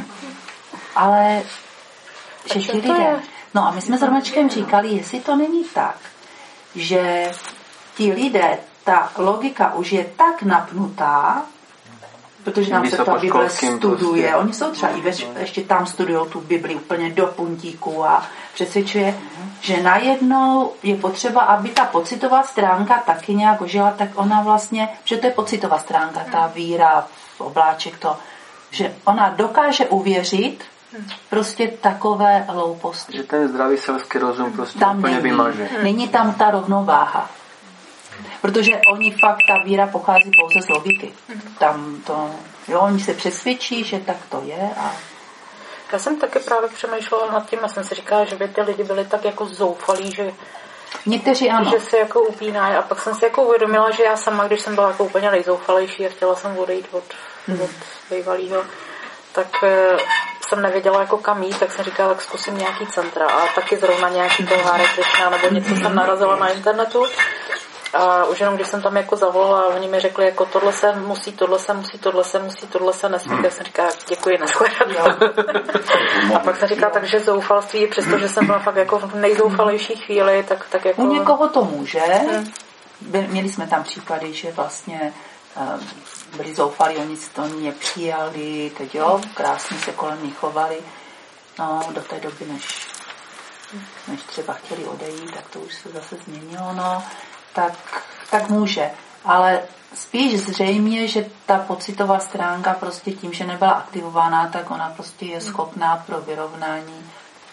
ale že ti lidé. No a my jsme s Romečkem říkali, jestli to není tak, že ti lidé, ta logika už je tak napnutá, protože nám se ta Bible studuje, prostě. Oni jsou třeba i veš, ještě tam studují tu Bibli úplně do puntíku a přesvědčuje, že najednou je potřeba, aby ta pocitová stránka taky nějak ožila, tak ona vlastně, že to je pocitová stránka, ta víra v obláček, to, že ona dokáže uvěřit prostě takové hlouposti. Že ten zdravý selský rozum prostě tam úplně vymaže. Není tam ta rovnováha. Protože oni fakt, ta víra pochází pouze z logiky. Tam to, jo, oni se přesvědčí, že tak to je a... Já jsem taky právě přemýšlela nad tím a jsem si říkala, že by ty lidi byli tak jako zoufalí, že někteří ano. Že se jako upínají a pak jsem si jako uvědomila, že já sama, když jsem byla jako úplně nejzoufalejší a chtěla jsem odejít od, hmm. od bývalýho, tak jsem nevěděla jako kam jít, tak jsem říkala, tak zkusím nějaký centra a taky zrovna nějaký Hare Krishna nebo něco jsem narazila na internetu a už jenom když jsem tam jako zavolala a oni mi řekli, jako tohle se musí, tohle se musí, tohle se musí, tohle se nesmí, tak jsem říkala, děkuji, nashledanou. A pak jsem říkala, takže zoufalství, přestože jsem byla fakt jako v nejzoufalejší chvíli, tak, tak jako... U někoho to může. Hmm. Měli jsme tam případy, že vlastně um, byli zoufalí, oni si to nepřijali, teď jo, krásně se kolem nich chovali. No, do té doby, než, než třeba chtěli odejít, tak to už se zase změnilo, no. Tak, tak může. Ale spíš zřejmě, že ta pocitová stránka prostě tím, že nebyla aktivovaná, tak ona prostě je schopná pro vyrovnání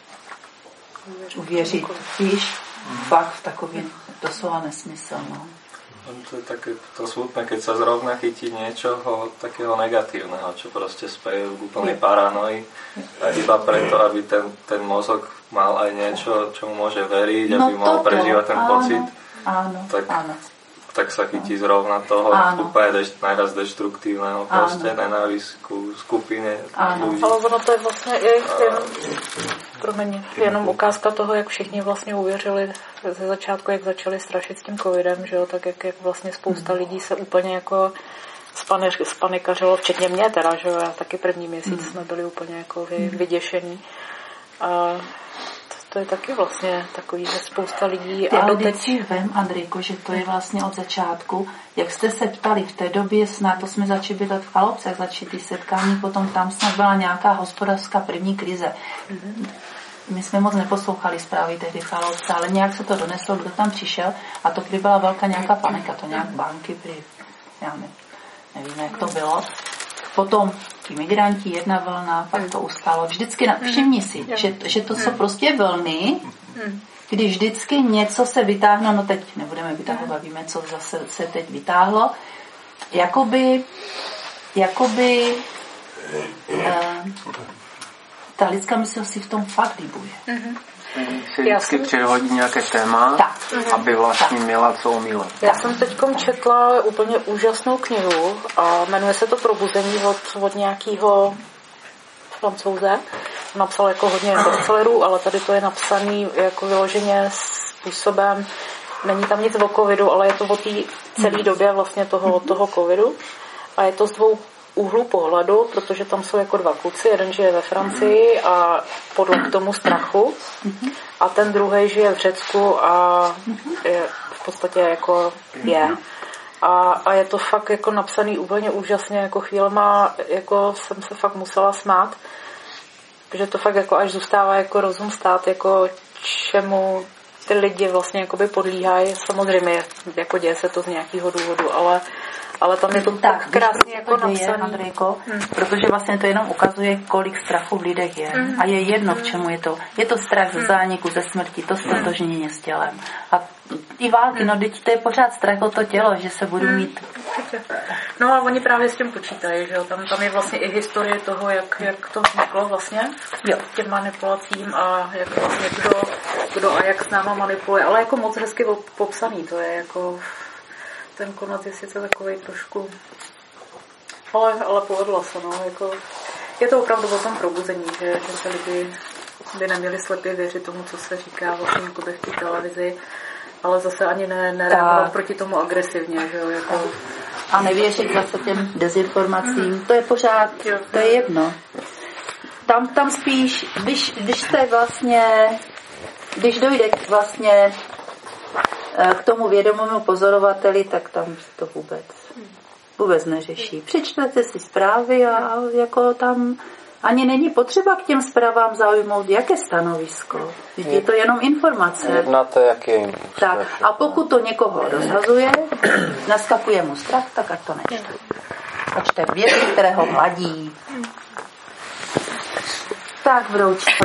uvěřit. Víš, fakt v takový doslova nesmysl, no. To je také to smutné, keď sa zrovna chytí niečoho takého negatívneho, čo proste speje v úplnej paranoji a iba preto, aby ten, ten mozog mal aj niečo, čomu môže veriť, aby no mohol prežívať ten áno, pocit, áno, tak, áno. tak sa chytí zrovna toho áno. úplne deš, najraz deštruktívneho proste, nenávisť ku skupine ľudí. Ale ono to je vlastně i jenom, promiň, jenom ukázka toho, jak všichni vlastně uvěřili ze začátku, jak začali strašit s tím covidem, že jo, tak jak, jak vlastně spousta lidí se úplně jako spanikařilo, včetně mě teda, že jo, já taky první měsíc jsme byli úplně jako vy, vyděšení. A to je taky vlastně takový, že spousta lidí... Ty, a ale doteď... teď si vem, Andrejko, že to je vlastně od začátku, jak jste se ptali v té době, snad to jsme začali být v Chalopcech, začali ty setkání, potom tam snad byla nějaká hospodářská první krize. Mm-hmm. My jsme moc neposlouchali zprávy tehdy v Chalopce, ale nějak se to doneslo, kdo tam přišel a to prý byla velká nějaká panika, to nějak banky prý, já nevím, nevím, jak to bylo. Potom ti migranti, jedna vlna, pak to ustalo. Vždycky, na, všimni si, že, že to jsou prostě vlny, když vždycky něco se vytáhne, no teď nebudeme vytahovat, víme, co zase se teď vytáhlo, jakoby, jakoby eh, ta lidská mysl si v tom fakt libuje. Si vždycky předhodí nějaké téma, tak. aby vlastně tak. měla co omílat. Já jsem teďkom četla úplně úžasnou knihu a jmenuje se to Probuzení od, od nějakého Francouze. Napsal jako hodně bestsellerů, ale tady to je napsaný jako vyloženě způsobem, není tam nic o covidu, ale je to o té celé době vlastně toho, toho covidu a je to z dvou úhlu pohledu, protože tam jsou jako dva kluci, jeden žije ve Francii a podle k tomu strachu a ten druhý žije v Řecku a je v podstatě jako je. A, a je to fakt jako napsaný úplně úžasně, jako chvílema jako jsem se fakt musela smát, protože to fakt jako až zůstává jako rozum stát, jako čemu ty lidi vlastně jakoby podlíhají. Samozřejmě jako děje se to z nějakého důvodu, ale ale tam je to tak, tak krásně jako napsané. Andrejko, hmm. protože vlastně to jenom ukazuje, kolik strachu v lidech je. Hmm. A je jedno, k čemu je to. Je to strach ze zániku, ze smrti, to ztotožnění s tělem. A ty války, no teď to je pořád strach o to tělo, že se budu mít... No a oni právě s tím počítají, že jo. Tam, tam je vlastně i historie toho, jak, jak to vzniklo vlastně, jo. těm manipulacím a jak vlastně kdo, kdo a jak s náma manipuluje. Ale jako moc hezky popsaný, to je jako... Ten konec je sice takovej trošku, ale, ale povedla se, no, jako, je to opravdu o tom probuzení, že, že se lidi by neměli slepě věřit tomu, co se říká vlastně jako v té televizi, ale zase ani ne, nereagovat proti tomu agresivně, že jo, jako. A nevěřit zase těm dezinformacím, mm. to je pořád, to je jedno. Tam, tam spíš, když, když jste vlastně, když dojde vlastně k tomu vědomému pozorovateli, tak tam to vůbec, vůbec neřeší. Přečtete si zprávy a jako tam ani není potřeba k těm zprávám zaujmout jaké stanovisko. Je to jenom informace. Jednáte, jak je jim. Tak. A pokud to někoho rozhazuje, naskakuje mu strach, tak ať to nečte. Počte věci, které ho mladí. Tak, Vroučko.